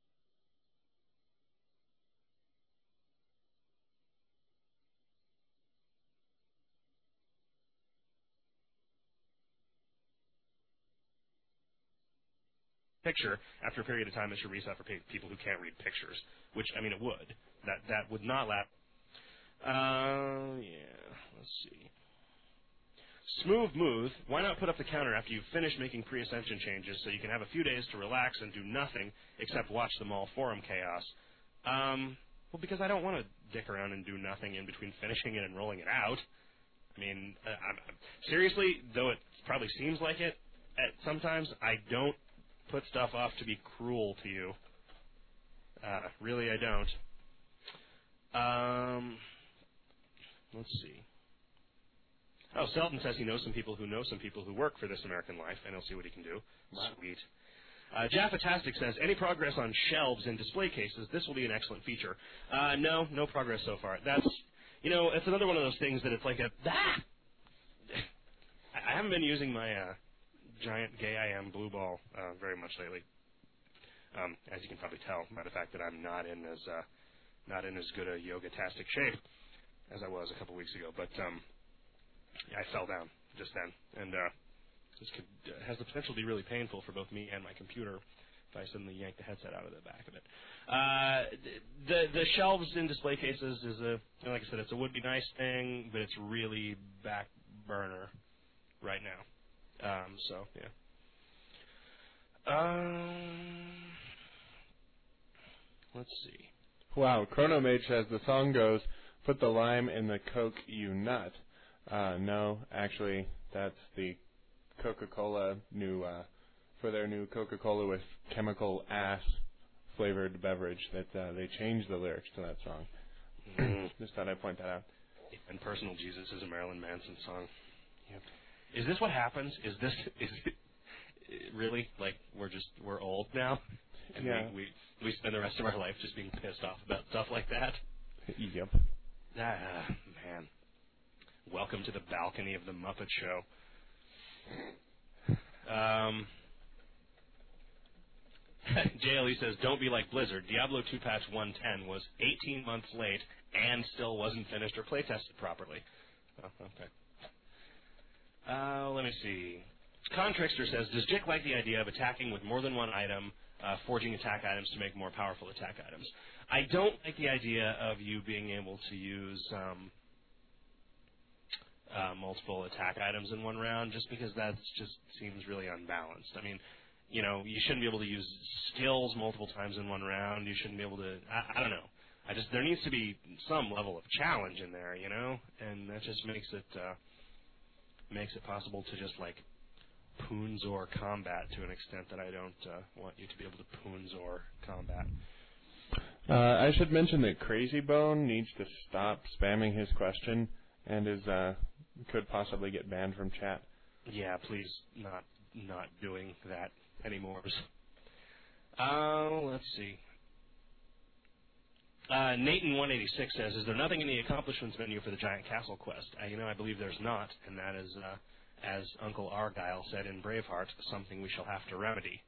Speaker 2: picture, after a period of time, it should reset for pe- people who can't read pictures, which, I mean, it would. That that would not last. Uh, yeah, let's see. Smooth Move, why not put up the counter after you've finished making pre-ascension changes so you can have a few days to relax and do nothing except watch the mall forum chaos? Um, well, because I don't want to dick around and do nothing in between finishing it and rolling it out. I mean, uh, I'm, seriously, though it probably seems like it at sometimes, I don't put stuff off to be cruel to you. Uh, really, I don't. Um, let's see. Oh, Selden says he knows some people who know some people who work for This American Life, and he'll see what he can do. Wow. Sweet. Uh, Jaffatastic says, any progress on shelves and display cases? This will be an excellent feature. Uh, no, no progress so far. That's, you know, it's another one of those things that it's like a, ah! I haven't been using my uh, giant gay I am blue ball uh, very much lately. Um, as you can probably tell by the fact that I'm not in as uh, not in as good a yoga-tastic shape as I was a couple weeks ago. But um, yeah, I fell down just then, and uh, this could, uh, has the potential to be really painful for both me and my computer if I suddenly yank the headset out of the back of it. Uh, the the shelves in display cases is a, like I said, it's a would be nice thing, but it's really back burner right now. Um, so yeah. Um, let's see.
Speaker 1: Wow, Chronomage says the song goes, "Put the lime in the Coke, you nut." Uh, no, actually, that's the Coca-Cola new uh, for their new Coca-Cola with chemical ass flavored beverage. That uh, they changed the lyrics to that song. Mm. Just thought I'd point that out.
Speaker 2: And Personal Jesus is a Marilyn Manson song.
Speaker 1: Yep.
Speaker 2: Is this what happens? Is this is it really like we're just we're old now, and
Speaker 1: yeah.
Speaker 2: we, we we spend the rest of our life just being pissed off about stuff like that?
Speaker 1: Yep.
Speaker 2: Ah, man. Welcome to the balcony of the Muppet Show. Um, J L E says, don't be like Blizzard. Diablo two patch one ten was eighteen months late and still wasn't finished or playtested properly. Oh, okay. Uh, let me see. Contrixter says, does Jick like the idea of attacking with more than one item, uh, forging attack items to make more powerful attack items? I don't like the idea of you being able to use um, uh, multiple attack items in one round, just because that just seems really unbalanced. I mean, you know, you shouldn't be able to use skills multiple times in one round. You shouldn't be able to, I, I don't know. I just, there needs to be some level of challenge in there, you know, and that just makes it, uh, makes it possible to just like Poonzor combat to an extent that I don't uh, want you to be able to Poonzor combat.
Speaker 1: Uh, I should mention that Crazy Bone needs to stop spamming his question and is uh, could possibly get banned from chat.
Speaker 2: Yeah, please not not doing that anymore. Uh, let's see. Uh, Nathan one eighty-six says, is there nothing in the accomplishments menu for the Giant Castle quest? Uh, you know, I believe there's not, and that is, uh, as Uncle Argyle said in Braveheart, something we shall have to remedy.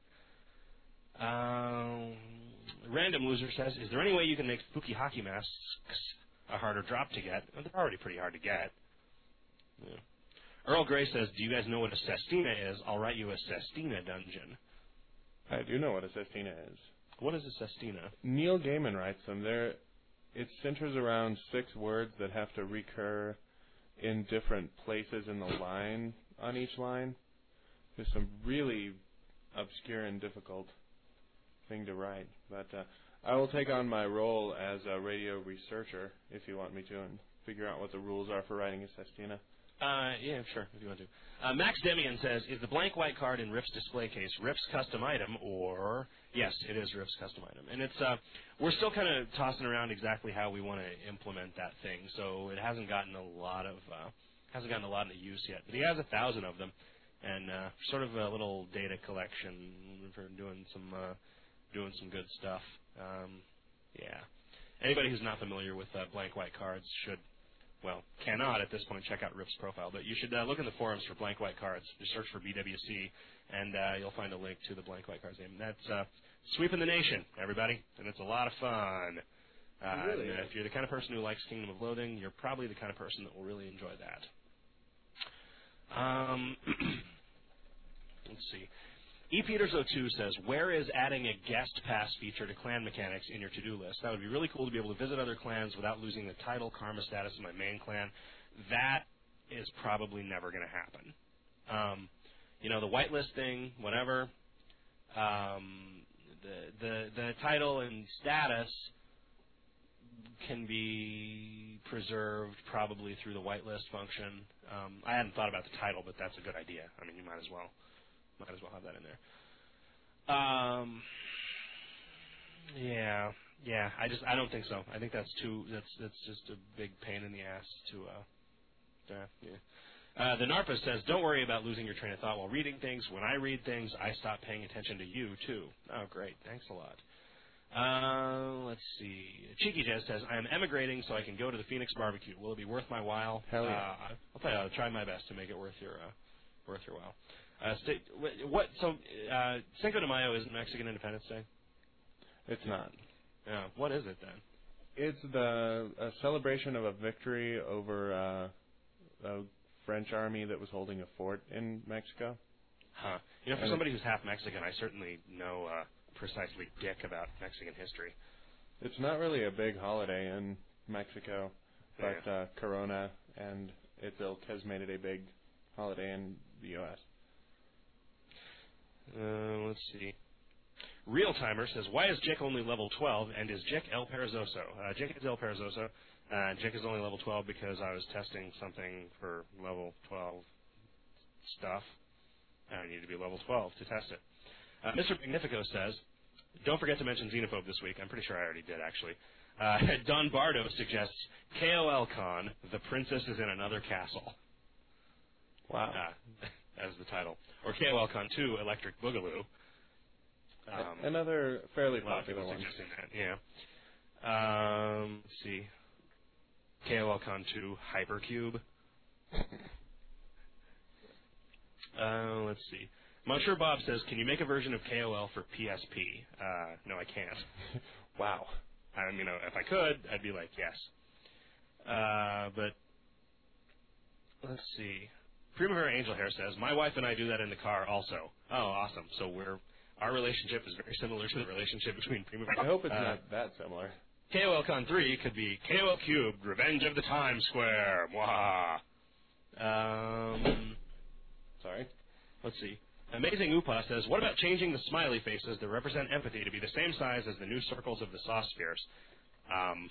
Speaker 2: Um, Random Loser says, is there any way you can make spooky hockey masks a harder drop to get? Well, they're already pretty hard to get. Yeah. Earl Grey says, do you guys know what a Sestina is? I'll write you a Sestina dungeon.
Speaker 1: I do know what a Sestina is.
Speaker 2: What is a Sestina?
Speaker 1: Neil Gaiman writes them. They're, it centers around six words that have to recur in different places in the line on each line. There's some really obscure and difficult thing to write. But uh, I will take on my role as a radio researcher if you want me to and figure out what the rules are for writing a Sestina.
Speaker 2: Uh, yeah, sure, if you want to. Uh, Max Demian says, is the blank white card in Rift's display case Rift's custom item, or... Yes, it is Rift's custom item. And it's uh, we're still kind of tossing around exactly how we want to implement that thing, so it hasn't gotten a lot of... Uh, hasn't gotten a lot of use yet. But he has a thousand of them, and uh, sort of a little data collection for doing some uh, doing some good stuff. Um, yeah. Anybody who's not familiar with uh, blank white cards should... Well, cannot at this point check out Rift's profile, but you should uh, look in the forums for blank white cards. Just search for B W C, and uh, you'll find a link to the blank white cards name. That's uh, sweeping the nation, everybody, and it's a lot of fun. Uh,
Speaker 1: really
Speaker 2: and if you're the kind of person who likes Kingdom of Loathing, you're probably the kind of person that will really enjoy that. Um, let's see. E. Peters oh two says, where is adding a guest pass feature to clan mechanics in your to-do list? That would be really cool to be able to visit other clans without losing the title karma status of my main clan. That is probably never going to happen. Um, you know, the whitelist thing, whatever, um, the, the, the title and status can be preserved probably through the whitelist function. Um, I hadn't thought about the title, but that's a good idea. I mean, you might as well. Might as well have that in there. Um, yeah, yeah. I just I don't think so. I think that's too. That's that's just a big pain in the ass to. Uh, uh, yeah. Uh, the Narpa says, don't worry about losing your train of thought while reading things. When I read things, I stop paying attention to you too. Oh, great. Thanks a lot. Uh, let's see. Cheeky Jazz says, I am emigrating so I can go to the Phoenix barbecue. Will it be worth my while?
Speaker 1: Hell yeah.
Speaker 2: Uh, I'll tell you, I'll try my best to make it worth your uh, worth your while. Uh, st- what? So uh, Cinco de Mayo isn't Mexican Independence Day?
Speaker 1: It's not.
Speaker 2: Yeah. What is it then?
Speaker 1: It's the a celebration of a victory over uh, a French army that was holding a fort in Mexico.
Speaker 2: Huh. You know, for
Speaker 1: and
Speaker 2: somebody who's half Mexican, I certainly know uh, precisely dick about Mexican history.
Speaker 1: It's not really a big holiday in Mexico, but
Speaker 2: Yeah.
Speaker 1: uh, Corona and its ilk has made it a big holiday in the U S
Speaker 2: Uh, let's see. Real Timer says, why is Jick only level twelve, and is Jick El Perezoso? Uh, Jick is El Perezoso. Uh, Jick is only level twelve because I was testing something for level twelve stuff. I need to be level twelve to test it. Uh, Mister Magnifico says, don't forget to mention Xenophobe this week. I'm pretty sure I already did, actually. Uh, Don Bardo suggests, K O L Con, the princess is in another castle.
Speaker 1: Wow.
Speaker 2: Uh, as the title. Or K O L Con two, Electric Boogaloo. Um,
Speaker 1: Another fairly
Speaker 2: well,
Speaker 1: popular
Speaker 2: people
Speaker 1: one.
Speaker 2: suggesting that, yeah. Um, let's see. K O L Con two, Hypercube. uh, let's see. Monsieur Bob says, can you make a version of K O L for P S P? Uh, no, I can't.
Speaker 1: Wow.
Speaker 2: I mean, you know, if I could, I'd be like, yes. Uh, but let's see. Primavera Angel Hair says, my wife and I do that in the car also. Oh, awesome. So we're our relationship is very similar to the relationship between Primavera.
Speaker 1: I hope it's
Speaker 2: uh,
Speaker 1: not that similar.
Speaker 2: K O L Con three could be K O L Cubed, Revenge of the Times Square. Mwah. Um,
Speaker 1: Sorry.
Speaker 2: let's see. Amazing Upa says, what about changing the smiley faces that represent empathy to be the same size as the new circles of the sauce spheres? Um,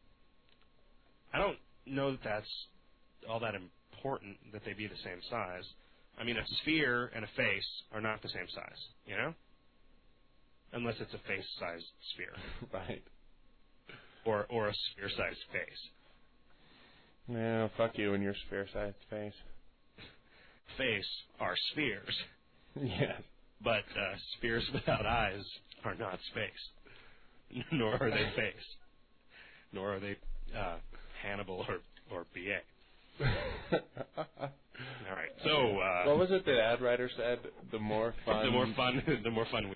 Speaker 2: I don't know that that's all that important that they be the same size. I mean, a sphere and a face are not the same size, you know? Unless it's a face-sized sphere.
Speaker 1: Right.
Speaker 2: Or or a sphere-sized face.
Speaker 1: Yeah, fuck you and your sphere-sized face.
Speaker 2: Face are spheres.
Speaker 1: Yes.
Speaker 2: But uh, spheres without eyes are not space. Nor are they face. Nor are they uh, Hannibal or, or B A. All right. So uh,
Speaker 1: what was it that ad writer said? The more fun.
Speaker 2: the more fun. The more fun. We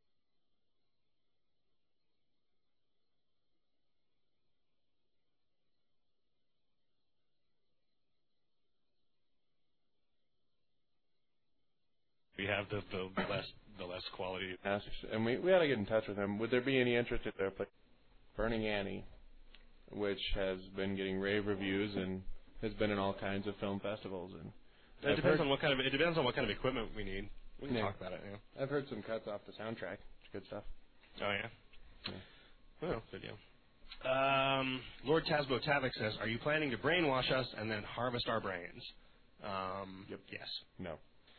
Speaker 2: we have, the, the less the less quality.
Speaker 1: asks, and we we ought to get in touch with him. Would there be any interest in their place, Burning Annie, which has been getting rave reviews and has been in all kinds of film festivals and.
Speaker 2: It
Speaker 1: I've
Speaker 2: depends
Speaker 1: heard,
Speaker 2: on what kind of it depends on what kind of equipment we need. We can
Speaker 1: Yeah.
Speaker 2: talk about it. Yeah.
Speaker 1: I've heard some cuts off the soundtrack. It's good stuff.
Speaker 2: Oh yeah.
Speaker 1: Yeah.
Speaker 2: Well, good deal. Um, Lord Tasbo Tavik says, "Are you planning to brainwash us and then harvest our brains?" Um,
Speaker 1: Yep.
Speaker 2: Yes.
Speaker 1: No.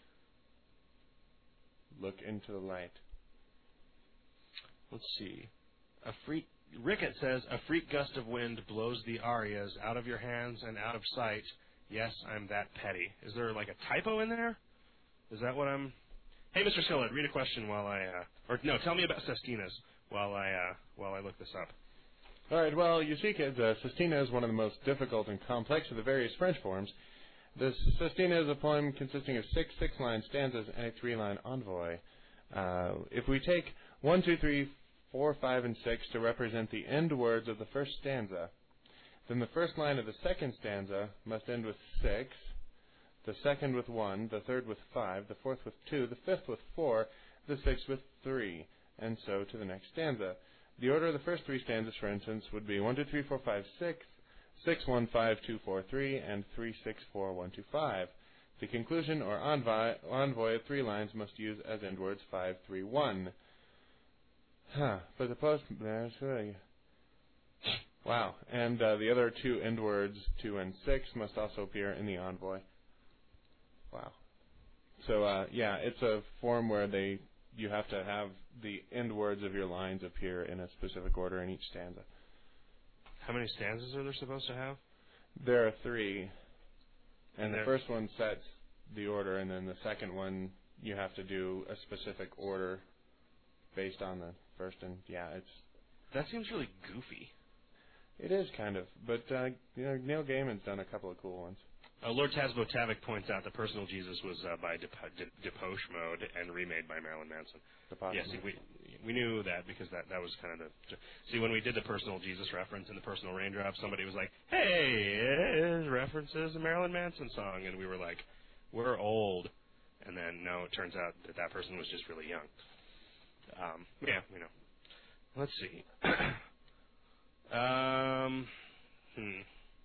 Speaker 1: Look into the light.
Speaker 2: Let's see. A freak. Rickett says, a freak gust of wind blows the arias out of your hands and out of sight. Yes, I'm that petty. Is there like a typo in there? Is that what I'm... Hey, Mister Skillett, read a question while I... Uh, or no, tell me about sestinas while I uh, while I look this up.
Speaker 1: All right, well, you see, kids, uh, sestina is one of the most difficult and complex of the various French forms. The sestina is a poem consisting of six six-line stanzas and a three-line envoy. Uh, if we take one, two, three, four, five, and six to represent the end words of the first stanza, then the first line of the second stanza must end with six, the second with one, the third with five, the fourth with two, the fifth with four, the sixth with three, and so to the next stanza. The order of the first three stanzas, for instance, would be one, two, three, four, five, six, six, one, five, two, four, three, and three, six, four, one, two, five. The conclusion or envoy, envoy of three lines must use as end words five, three, one. Huh. But the post... Wow. And uh, the other two end words, two and six, must also appear in the envoy. Wow. So, uh, yeah, it's a form where they you have to have the end words of your lines appear in a specific order in each stanza.
Speaker 2: How many stanzas are there supposed to have?
Speaker 1: There are three. And,
Speaker 2: And
Speaker 1: the
Speaker 2: there-
Speaker 1: first one sets the order, and then the second one you have to do a specific order based on the first. And, yeah, it's...
Speaker 2: That seems really goofy.
Speaker 1: It is kind of, but uh, you know, Neil Gaiman's done a couple of cool ones.
Speaker 2: Uh, Lord Tasbo Tavik points out the Personal Jesus was uh, by Dep- Dep- Depoche Mode and remade by Marilyn Manson. Yes, we we knew that because that, that was kind of the... See, when we did the Personal Jesus reference in the Personal Raindrop, somebody was like, hey, it references a Marilyn Manson song, and we were like, we're old. And then, no, it turns out that that person was just really young. Um, yeah, we know. Let's see. um, hmm.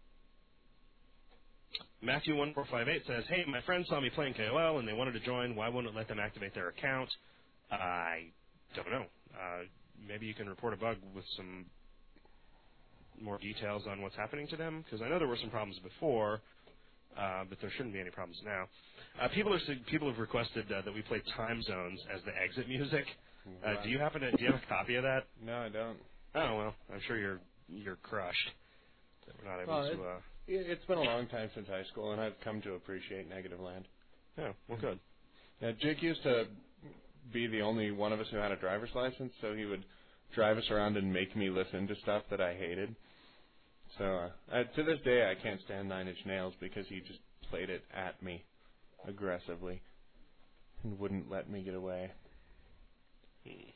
Speaker 2: Matthew one four five eight says, hey, my friends saw me playing K O L and they wanted to join. Why won't it let them activate their account? I don't know. Uh, maybe you can report a bug with some more details on what's happening to them, because I know there were some problems before, uh, but there shouldn't be any problems now. Uh, people are people have requested uh, that we play Time Zones as the exit music. Uh, do you happen to do you have a copy of that?
Speaker 1: No, I don't.
Speaker 2: Oh well, I'm sure you're you're crushed that we're not able
Speaker 1: Well,
Speaker 2: to.
Speaker 1: it,
Speaker 2: Uh,
Speaker 1: it's been a long time since high school, and I've come to appreciate Negative Land.
Speaker 2: yeah, well, good.
Speaker 1: Now, Jake used to be the only one of us who had a driver's license, so he would drive us around and make me listen to stuff that I hated. So uh, I, to this day, I can't stand Nine Inch Nails because he just played it at me aggressively and wouldn't let me get away.
Speaker 2: Hmm.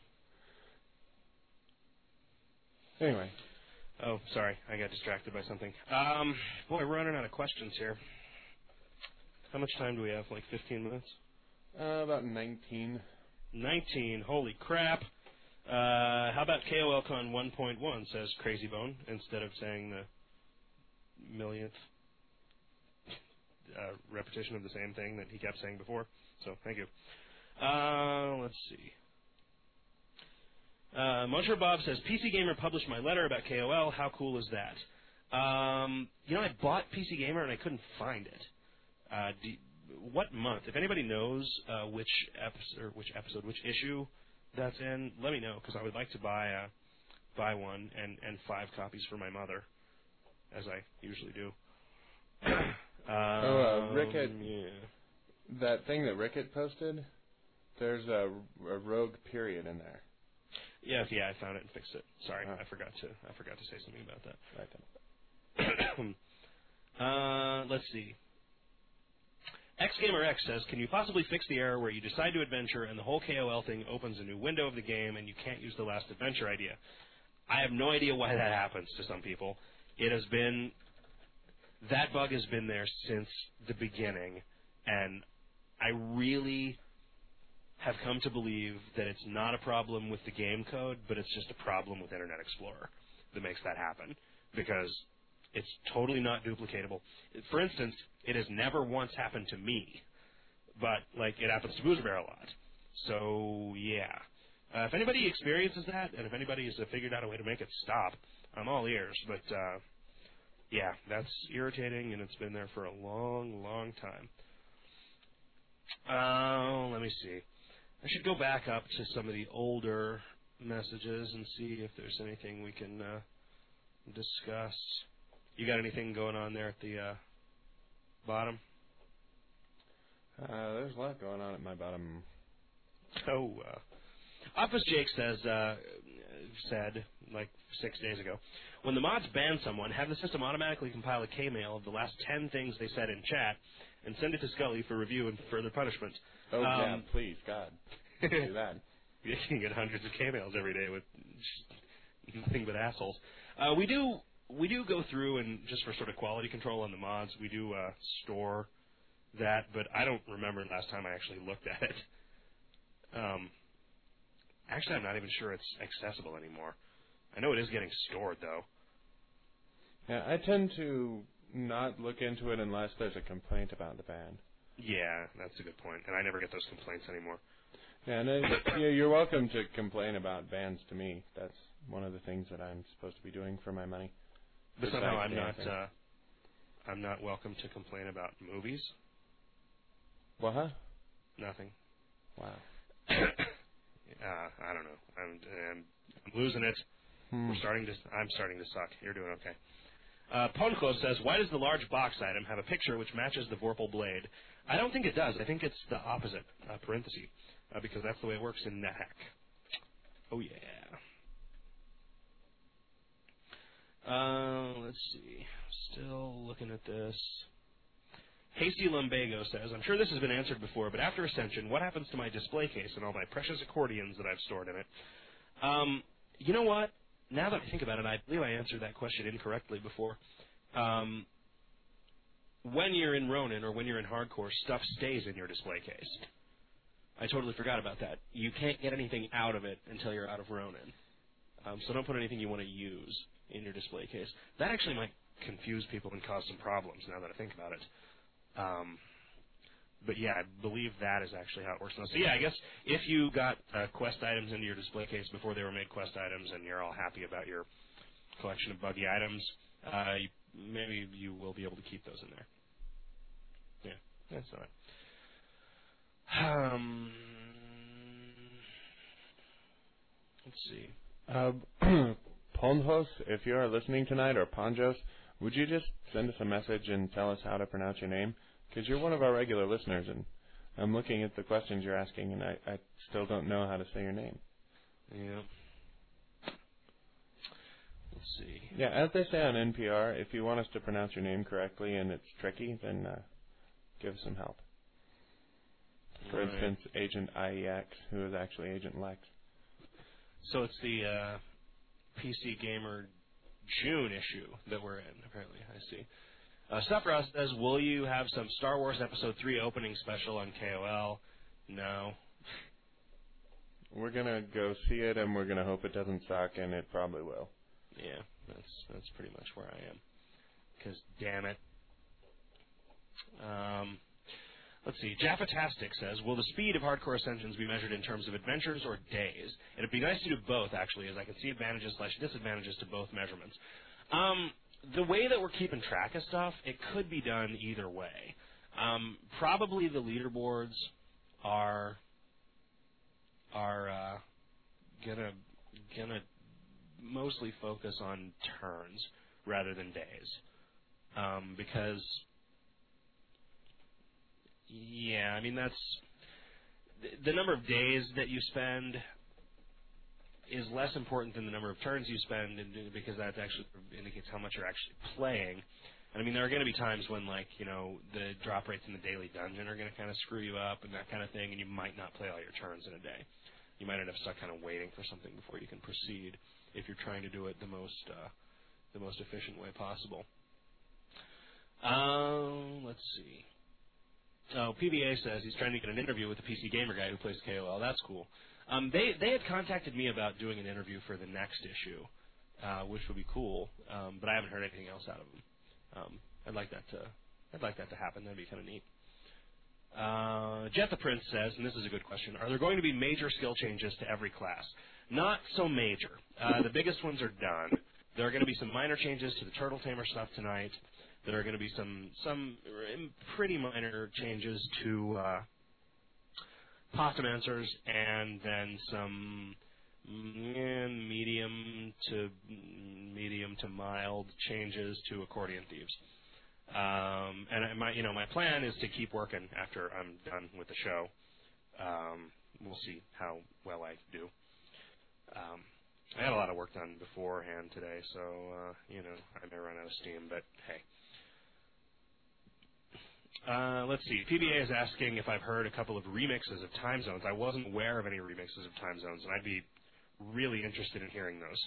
Speaker 1: Anyway.
Speaker 2: Oh, sorry, I got distracted by something. Um, boy, we're running out of questions here. How much time do we have? Like fifteen minutes?
Speaker 1: Uh, about nineteen.
Speaker 2: nineteen. Holy crap. Uh, how about KOLCon one point one, says Crazy Bone, instead of saying the millionth uh, repetition of the same thing that he kept saying before. So, thank you. Uh, let's see. Uh, Monsieur Bob says, P C Gamer published my letter about K O L. How cool is that? Um, you know, I bought P C Gamer and I couldn't find it. Uh, do, what month? If anybody knows uh, which episode, or which episode, which issue that's in, let me know, because I would like to buy uh, buy one and, and five copies for my mother, as I usually do. um,
Speaker 1: oh, uh, Rickett,
Speaker 2: yeah.
Speaker 1: that thing that Rickett posted, there's a, a rogue period in there.
Speaker 2: Yeah, yeah, I found it and fixed it. Sorry,
Speaker 1: Oh.
Speaker 2: I forgot to I forgot to say something about that.
Speaker 1: Right then.
Speaker 2: uh, let's see. XGamerX says, can you possibly fix the error where you decide to adventure and the whole K O L thing opens a new window of the game and you can't use the last adventure idea? I have no idea why that happens to some people. It has been, that bug has been there since the beginning, and I really have come to believe that it's not a problem with the game code, but it's just a problem with Internet Explorer that makes that happen, because it's totally not duplicatable. For instance, it has never once happened to me, but like it happens to Boozer Bear a lot. So yeah, uh, if anybody experiences that, and if anybody has uh, figured out a way to make it stop, I'm all ears. But uh, Yeah, that's irritating, and it's been there for a long, long time. Uh, let me see. I should go back up to some of the older messages and see if there's anything we can uh, discuss. You got anything going on there at the uh, bottom?
Speaker 1: Uh, there's a lot going on at my bottom.
Speaker 2: Oh, uh, Office Jake says, uh, said, like six days ago, when the mods ban someone, have the system automatically compile a K-mail of the last ten things they said in chat and send it to Scully for review and further punishment.
Speaker 1: Oh,
Speaker 2: um,
Speaker 1: yeah, please, God. Do that.
Speaker 2: You can get hundreds of K-mails every day with nothing but assholes. Uh, we do we do go through, and just for sort of quality control on the mods, we do uh, store that, but I don't remember last time I actually looked at it. Um, actually, I'm not even sure it's accessible anymore. I know it is getting stored, though.
Speaker 1: Yeah, I tend to not look into it unless there's a complaint about the ban.
Speaker 2: Yeah, that's a good point, and I never get those complaints anymore.
Speaker 1: Yeah, and uh, yeah, you're welcome to complain about bans to me. That's one of the things that I'm supposed to be doing for my money.
Speaker 2: But
Speaker 1: Besides
Speaker 2: somehow I'm not.
Speaker 1: dancing.
Speaker 2: Uh, I'm not welcome to complain about movies.
Speaker 1: What? Huh?
Speaker 2: Nothing.
Speaker 1: Wow.
Speaker 2: uh, I don't know. I'm, I'm, I'm losing it.
Speaker 1: Hmm.
Speaker 2: We're starting to. I'm starting to suck. You're doing okay. Uh, Ponklo says, "Why does the large box item have a picture which matches the Vorpal blade?" I don't think it does. I think it's the opposite. Uh, parenthesis, uh, because that's the way it works in NetHack. Oh yeah. Uh, let's see. Still looking at this. Hasty Lumbago says, "I'm sure this has been answered before, but after Ascension, what happens to my display case and all my precious accordions that I've stored in it?" Um, you know what? Now that I think about it, I believe I answered that question incorrectly before. Um, when you're in Ronin or when you're in Hardcore, stuff stays in your display case. I totally forgot about that. You can't get anything out of it until you're out of Ronin. Um, so don't put anything you want to use in your display case. That actually might confuse people and cause some problems now that I think about it. Um, but yeah, I believe that is actually how it works now. So yeah, I guess if you got uh, quest items into your display case before they were made quest items and you're all happy about your collection of buggy items, uh, you, maybe you will be able to keep those in there. Yeah, that's all right. Um, let's see.
Speaker 1: Uh, Ponjos, if you are listening tonight, or Ponjos, would you just send us a message and tell us how to pronounce your name? Because you're one of our regular listeners, and I'm looking at the questions you're asking, and I, I still don't know how to say your name.
Speaker 2: Yeah. Let's see.
Speaker 1: Yeah, as they say on N P R, if you want us to pronounce your name correctly and it's tricky, then uh, give us some help. For
Speaker 2: All
Speaker 1: instance, right. Agent I E X, who is actually Agent Lex.
Speaker 2: So it's the uh, P C Gamer June issue that we're in, apparently. I see. Uh, Sephiroth says, "Will you have some Star Wars Episode three opening special on K O L?" No.
Speaker 1: We're going to go see it, and we're going to hope it doesn't suck, and it probably will.
Speaker 2: Yeah, that's that's pretty much where I am. Because, damn it. Um, let's see. Jaffatastic says, "Will the speed of Hardcore Ascensions be measured in terms of adventures or days? It'd be nice to do both, actually, as I can see advantages slash disadvantages to both measurements." Um... The way that we're keeping track of stuff, it could be done either way. Um, probably the leaderboards are are uh, gonna gonna mostly focus on turns rather than days, um, because yeah, I mean that's the, the number of days that you spend is less important than the number of turns you spend, and because that actually indicates how much you're actually playing. And I mean, there are going to be times when, like, you know, the drop rates in the daily dungeon are going to kind of screw you up and that kind of thing, and you might not play all your turns in a day. You might end up stuck kind of waiting for something before you can proceed if you're trying to do it the most uh, the most efficient way possible. Um, let's see. Oh, P V A says he's trying to get an interview with the P C Gamer guy who plays K O L. That's cool. Um, they they had contacted me about doing an interview for the next issue, uh, which would be cool, um, but I haven't heard anything else out of them. Um, I'd like that to I'd like that to happen. That'd be kind of neat. Uh, Jet the Prince says, and this is a good question: are there going to be major skill changes to every class? Not so major. Uh, the biggest ones are done. there are going to be some minor changes to the Turtle Tamer stuff tonight. There are going to be some some pretty minor changes to uh, Possum and then some mm, medium to medium to mild changes to Accordion Thieves. Um, and my, you know, my plan is to keep working after I'm done with the show. Um, we'll see how well I do. Um, I had a lot of work done beforehand today, so uh, you know, I may run out of steam, but hey. Uh, let's see. P B A is asking if I've heard a couple of remixes of Time Zones. I wasn't aware of any remixes of Time Zones, and I'd be really interested in hearing those.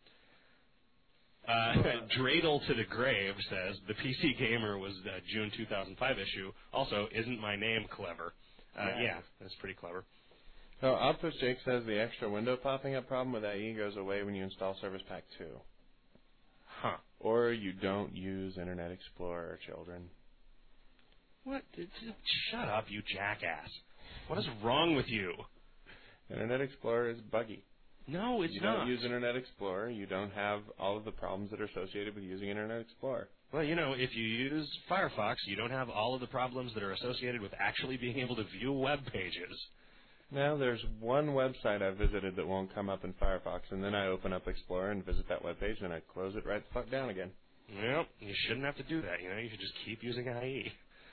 Speaker 2: Uh, Dreidel to the Grave says, the P C Gamer was the June two thousand five issue. Also, isn't my name clever? Uh, yeah. yeah, that's pretty clever.
Speaker 1: So, Optus Jake says the extra window popping up problem with A E goes away when you install Service Pack two.
Speaker 2: Huh.
Speaker 1: Or you don't use Internet Explorer, children.
Speaker 2: What? Shut up, you jackass. What is wrong with you?
Speaker 1: Internet Explorer is buggy.
Speaker 2: No, it's
Speaker 1: you
Speaker 2: not.
Speaker 1: You don't use Internet Explorer. You don't have all of the problems that are associated with using Internet Explorer.
Speaker 2: Well, you know, if you use Firefox, you don't have all of the problems that are associated with actually being able to view web pages.
Speaker 1: Now, there's one website I visited that won't come up in Firefox, and then I open up Explorer and visit that web page, and I close it right the fuck down again.
Speaker 2: Well, you shouldn't have to do that. You know, you should just keep using I E.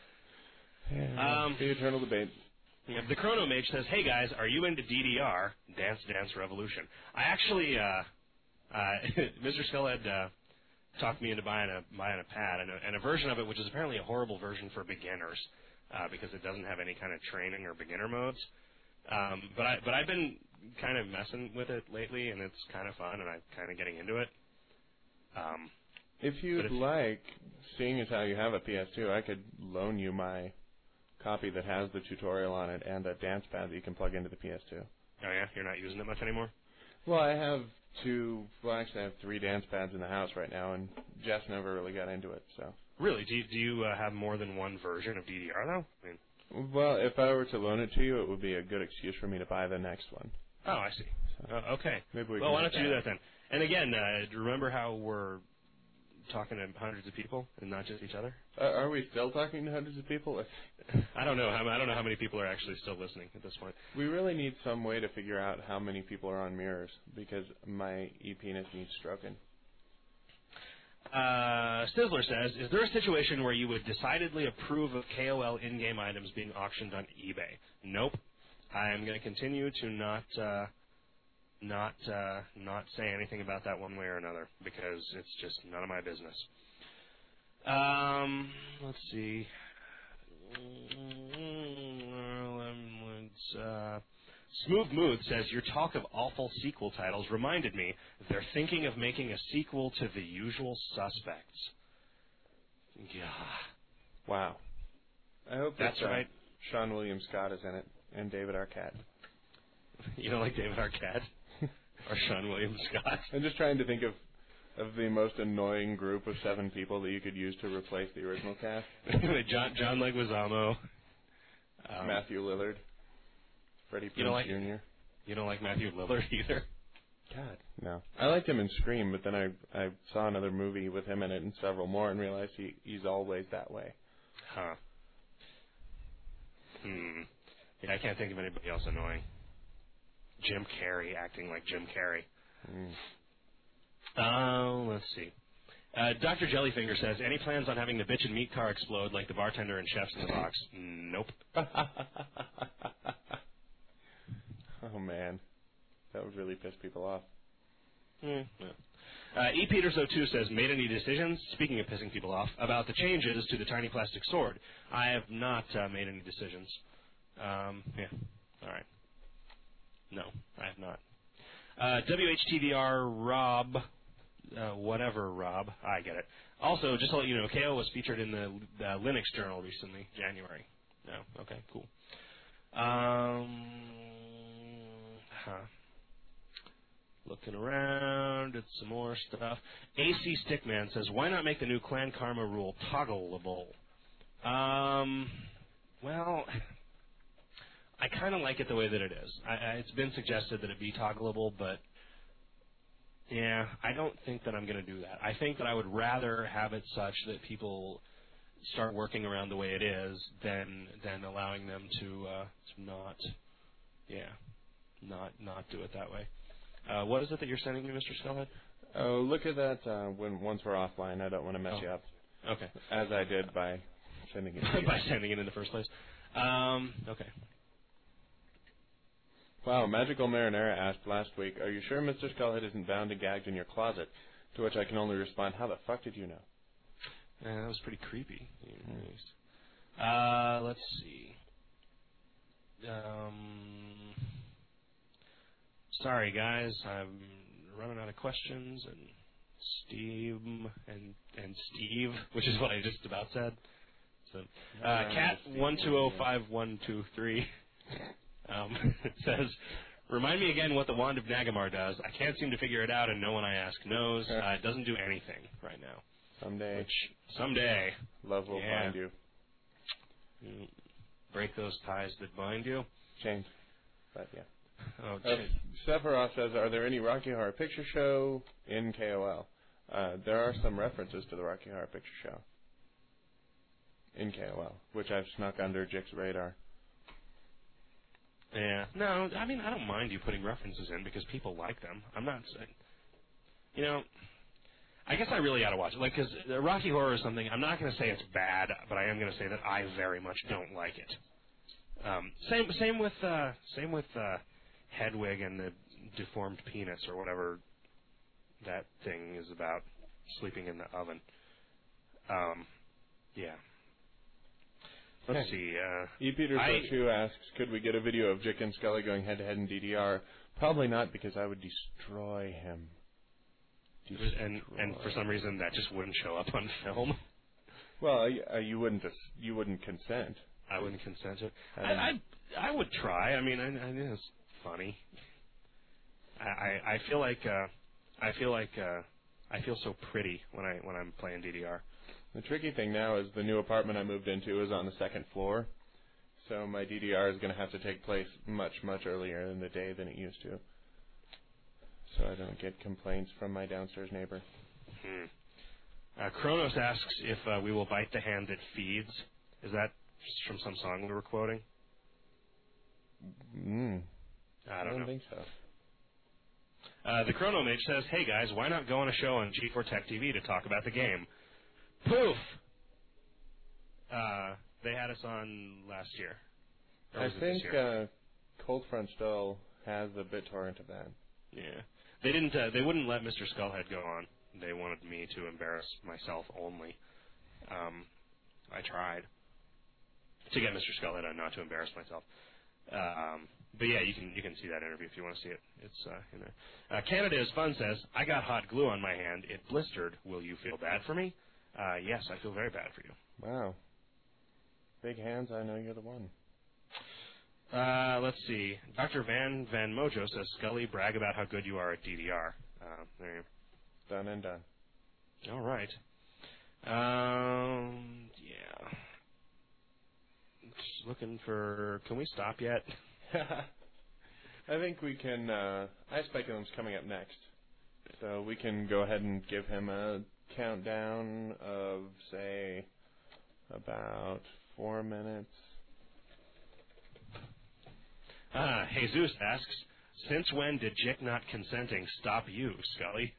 Speaker 1: Yeah, um, the eternal debate.
Speaker 2: Yeah, the Chrono Mage says, "Hey guys, are you into D D R, Dance Dance Revolution?" I actually, uh, uh, Mister Skullhead uh, talked me into buying a buying a pad and a, and a version of it, which is apparently a horrible version for beginners uh, because it doesn't have any kind of training or beginner modes. Um, but I but I've been kind of messing with it lately, and it's kind of fun, and I'm kind of getting into it. Um,
Speaker 1: if you'd if like, seeing as how you have a P S two, I could loan you my copy that has the tutorial on it and a dance pad that you can plug into the P S two.
Speaker 2: Oh yeah, you're not using it much anymore?
Speaker 1: Well, I have two. Well, actually, I have three dance pads in the house right now, and Jess never really got into it. So
Speaker 2: really, do you, do you uh, have more than one version of D D R though? I mean,
Speaker 1: well, if I were to loan it to you, it would be a good excuse for me to buy the next one.
Speaker 2: Oh, I see. So uh, okay.
Speaker 1: Maybe we
Speaker 2: well,
Speaker 1: can
Speaker 2: why don't you
Speaker 1: that.
Speaker 2: do that then? And again, uh, remember how we're talking to hundreds of people and not just each other?
Speaker 1: Uh, are we still talking to hundreds of people?
Speaker 2: I don't know. I don't know how many people are actually still listening at this point.
Speaker 1: We really need some way to figure out how many people are on mirrors because my e-penis needs stroking.
Speaker 2: Uh, Sizzler says, is there a situation where you would decidedly approve of K O L in-game items being auctioned on eBay? Nope. I am going to continue to not uh, not uh, not say anything about that one way or another because it's just none of my business. Um, let's see. Uh, Smooth Mood says, your talk of awful sequel titles reminded me they're thinking of making a sequel to The Usual Suspects. Yeah.
Speaker 1: Wow. I hope
Speaker 2: that's
Speaker 1: that, uh,
Speaker 2: right.
Speaker 1: Sean William Scott is in it, and David Arquette.
Speaker 2: You don't like David Arquette? Or Sean William Scott?
Speaker 1: I'm just trying to think of of the most annoying group of seven people that you could use to replace the original cast.
Speaker 2: John John Leguizamo.
Speaker 1: Um, Matthew Lillard. Freddie Prinze
Speaker 2: like,
Speaker 1: Junior
Speaker 2: You don't like Matthew Lillard either?
Speaker 1: God, no. I liked him in Scream, but then I I saw another movie with him in it and several more and realized he, he's always that way.
Speaker 2: Huh. Hmm. Yeah, I can't think of anybody else annoying. Jim Carrey acting like Jim Carrey.
Speaker 1: Mm.
Speaker 2: Uh, let's see. Uh, Doctor Jellyfinger says, any plans on having the bitch and meat car explode like the bartender and chefs in the box? Nope.
Speaker 1: Oh, man. That would really piss people off.
Speaker 2: Mm, yeah. uh, E. Peters oh two says, made any decisions, speaking of pissing people off, about the changes to the tiny plastic sword? I have not uh, made any decisions. Um, yeah. All right. No, I have not. Uh, W H T V R Rob, uh, whatever Rob, I get it. Also, just to let you know, K O was featured in the, the Linux Journal recently, January. No, okay, cool. Um, huh. Looking around at some more stuff. A C Stickman says, why not make the new Clan Karma rule toggleable? Um, well, I kind of like it the way that it is. I, I, it's been suggested that it be toggleable, but Yeah, I don't think that I'm going to do that. I think that I would rather have it such that people start working around the way it is than than allowing them to uh, to not, yeah, not not do it that way. Uh, what is it that you're sending me, Mister Skullhead?
Speaker 1: Oh, look at that. Uh, when once we're offline, I don't want to mess
Speaker 2: oh.
Speaker 1: you up.
Speaker 2: Okay.
Speaker 1: As I did by sending it.
Speaker 2: by sending it in the first place. Um, okay.
Speaker 1: Wow, Magical Marinara asked last week, are you sure Mister Skullhead isn't bound and gagged in your closet? To which I can only respond, how the fuck did you know?
Speaker 2: Yeah, that was pretty creepy. Uh, let's see. Um, sorry, guys. I'm running out of questions. And Steve and and Steve, which is what I just about said. So, uh, Cat one two zero five one two three um, says, remind me again what the Wand of Nagamar does. I can't seem to figure it out, and no one I ask knows. Uh, it doesn't do anything right now.
Speaker 1: Someday.
Speaker 2: Which, someday.
Speaker 1: Love will
Speaker 2: yeah.
Speaker 1: bind you.
Speaker 2: you. Break those ties that bind you.
Speaker 1: Chains. But, yeah.
Speaker 2: Oh,
Speaker 1: uh, Sephiroth says, are there any Rocky Horror Picture Show in K O L? Uh, there are some references to the Rocky Horror Picture Show in K O L, which I've snuck under Jick's radar.
Speaker 2: Yeah. No, I mean, I don't mind you putting references in because people like them. I'm not saying, you know, I guess I really ought to watch it. Like, because Rocky Horror is something, I'm not going to say it's bad, but I am going to say that I very much don't like it. Um, same same with, uh, same with uh, Hedwig and the deformed penis or whatever that thing is about, sleeping in the oven. Um, yeah. Let's
Speaker 1: Okay.
Speaker 2: see. Uh,
Speaker 1: E. Peter two asks, could we get a video of Jick and Scully going head-to-head in D D R? Probably not, because I would destroy him. Destroy.
Speaker 2: And and for some reason that just wouldn't show up on film.
Speaker 1: Well, uh, you wouldn't you wouldn't consent.
Speaker 2: I wouldn't consent to it.
Speaker 1: I
Speaker 2: I, I I would try. I mean, I, I think it's funny. I, I I feel like uh, I feel like uh, I feel so pretty when I when I'm playing D D R.
Speaker 1: The tricky thing now is the new apartment I moved into is on the second floor, so my D D R is going to have to take place much, much earlier in the day than it used to, so I don't get complaints from my downstairs neighbor.
Speaker 2: Hmm. Uh, Kronos asks if uh, we will bite the hand that feeds. Is that from some song we were quoting?
Speaker 1: Mm.
Speaker 2: I don't,
Speaker 1: I don't
Speaker 2: know.
Speaker 1: think so.
Speaker 2: Uh, the Chrono Mage says, hey guys, why not go on a show on G four Tech T V to talk about the game? Poof! Uh, they had us on last year.
Speaker 1: I think uh, Cold Front still has the BitTorrent of that.
Speaker 2: Yeah. They didn't. Uh, they wouldn't let Mister Skullhead go on. They wanted me to embarrass myself only. Um, I tried to get Mister Skullhead on, not to embarrass myself. Um, but yeah, you can you can see that interview if you want to see it. It's uh, in there. Uh, Canada is Fun says, I got hot glue on my hand. It blistered. Will you feel bad for me? Uh, yes, I feel very bad for you.
Speaker 1: Wow. Big hands, I know you're the one.
Speaker 2: Uh, let's see. Doctor Van Van Mojo says, Scully, brag about how good you are at D D R. Uh, there you
Speaker 1: go. Done and done.
Speaker 2: All right. Um, yeah. Just looking for... Can we stop yet?
Speaker 1: I think we can... Uh, Ice Speculum's coming up next. So we can go ahead and give him a countdown of, say, about four minutes.
Speaker 2: Ah, Jesus asks, since when did Jick not consenting stop you, Scully?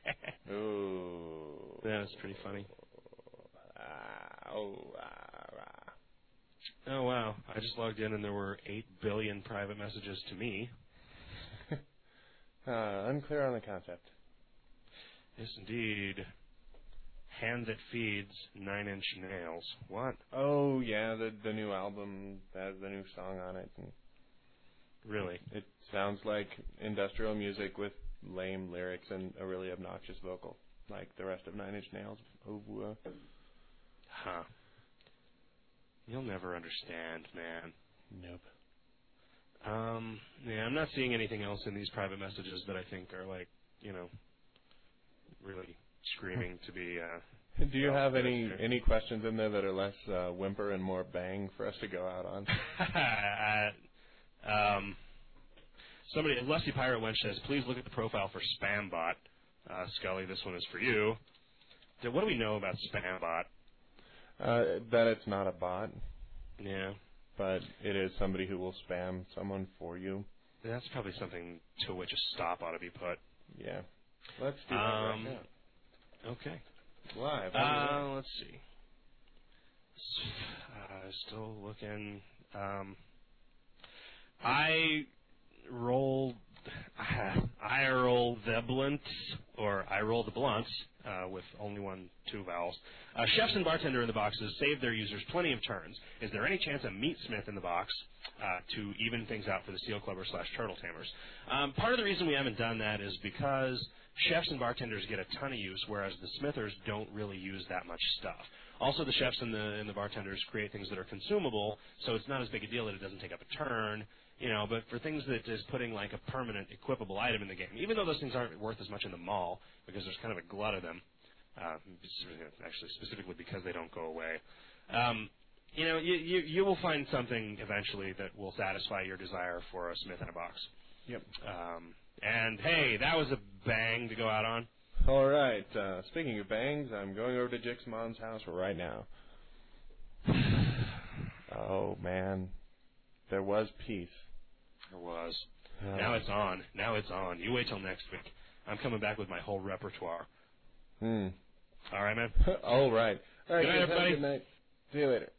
Speaker 1: Ooh.
Speaker 2: That was pretty funny.
Speaker 1: Uh, oh, uh, uh.
Speaker 2: oh, wow. I just logged in and there were eight billion private messages to me.
Speaker 1: uh, unclear on the concept.
Speaker 2: Yes, indeed. Hand that feeds nine-inch nails. What?
Speaker 1: Oh, yeah, the the new album has the new song on it. And
Speaker 2: really?
Speaker 1: It sounds like industrial music with lame lyrics and a really obnoxious vocal, like the rest of Nine Inch Nails. Oh, uh.
Speaker 2: Huh. You'll never understand, man.
Speaker 1: Nope.
Speaker 2: Um, yeah, I'm not seeing anything else in these private messages that I think are, like, you know, really screaming to be... Uh,
Speaker 1: Do you have any any questions in there that are less uh, whimper and more bang for us to go out on?
Speaker 2: uh, um, somebody, Lusty Pirate Wench says, please look at the profile for Spambot. Uh, Scully, this one is for you. So what do we know about Spambot?
Speaker 1: Uh, that it's not a bot,
Speaker 2: Yeah.
Speaker 1: but it is somebody who will spam someone for you.
Speaker 2: That's probably something to which a stop ought to be put.
Speaker 1: Yeah. Let's do that
Speaker 2: Um,
Speaker 1: right now.
Speaker 2: Okay.
Speaker 1: Live.
Speaker 2: Uh, let's see. Uh, still looking. Um, I roll. I roll the blunts, or I roll the blunts, uh, with only one, two vowels. Uh, chefs and bartender in the boxes save their users plenty of turns. Is there any chance of Meatsmith in the box uh, to even things out for the Seal Clubber slash Turtle Tamers? Um, part of the reason we haven't done that is because chefs and bartenders get a ton of use, whereas the smithers don't really use that much stuff. Also, the chefs and the and the bartenders create things that are consumable, so it's not as big a deal that it doesn't take up a turn. You know, but for things that is putting like a permanent equipable item in the game, even though those things aren't worth as much in the mall because there's kind of a glut of them, uh, actually specifically because they don't go away. Um, you know, you, you you will find something eventually that will satisfy your desire for a Smith in a box.
Speaker 1: Yep.
Speaker 2: Um, and hey, that was a bang to go out on.
Speaker 1: All right. Uh, speaking of bangs, I'm going over to Jixmon's house right now. Oh man, there was peace.
Speaker 2: There was.
Speaker 1: Uh,
Speaker 2: Now it's on. Now it's on. You wait till next week. I'm coming back with my whole repertoire.
Speaker 1: Hmm.
Speaker 2: All right, man?
Speaker 1: All right. All right.
Speaker 2: Good night,
Speaker 1: guys, have a
Speaker 2: everybody.
Speaker 1: Good night. See you later.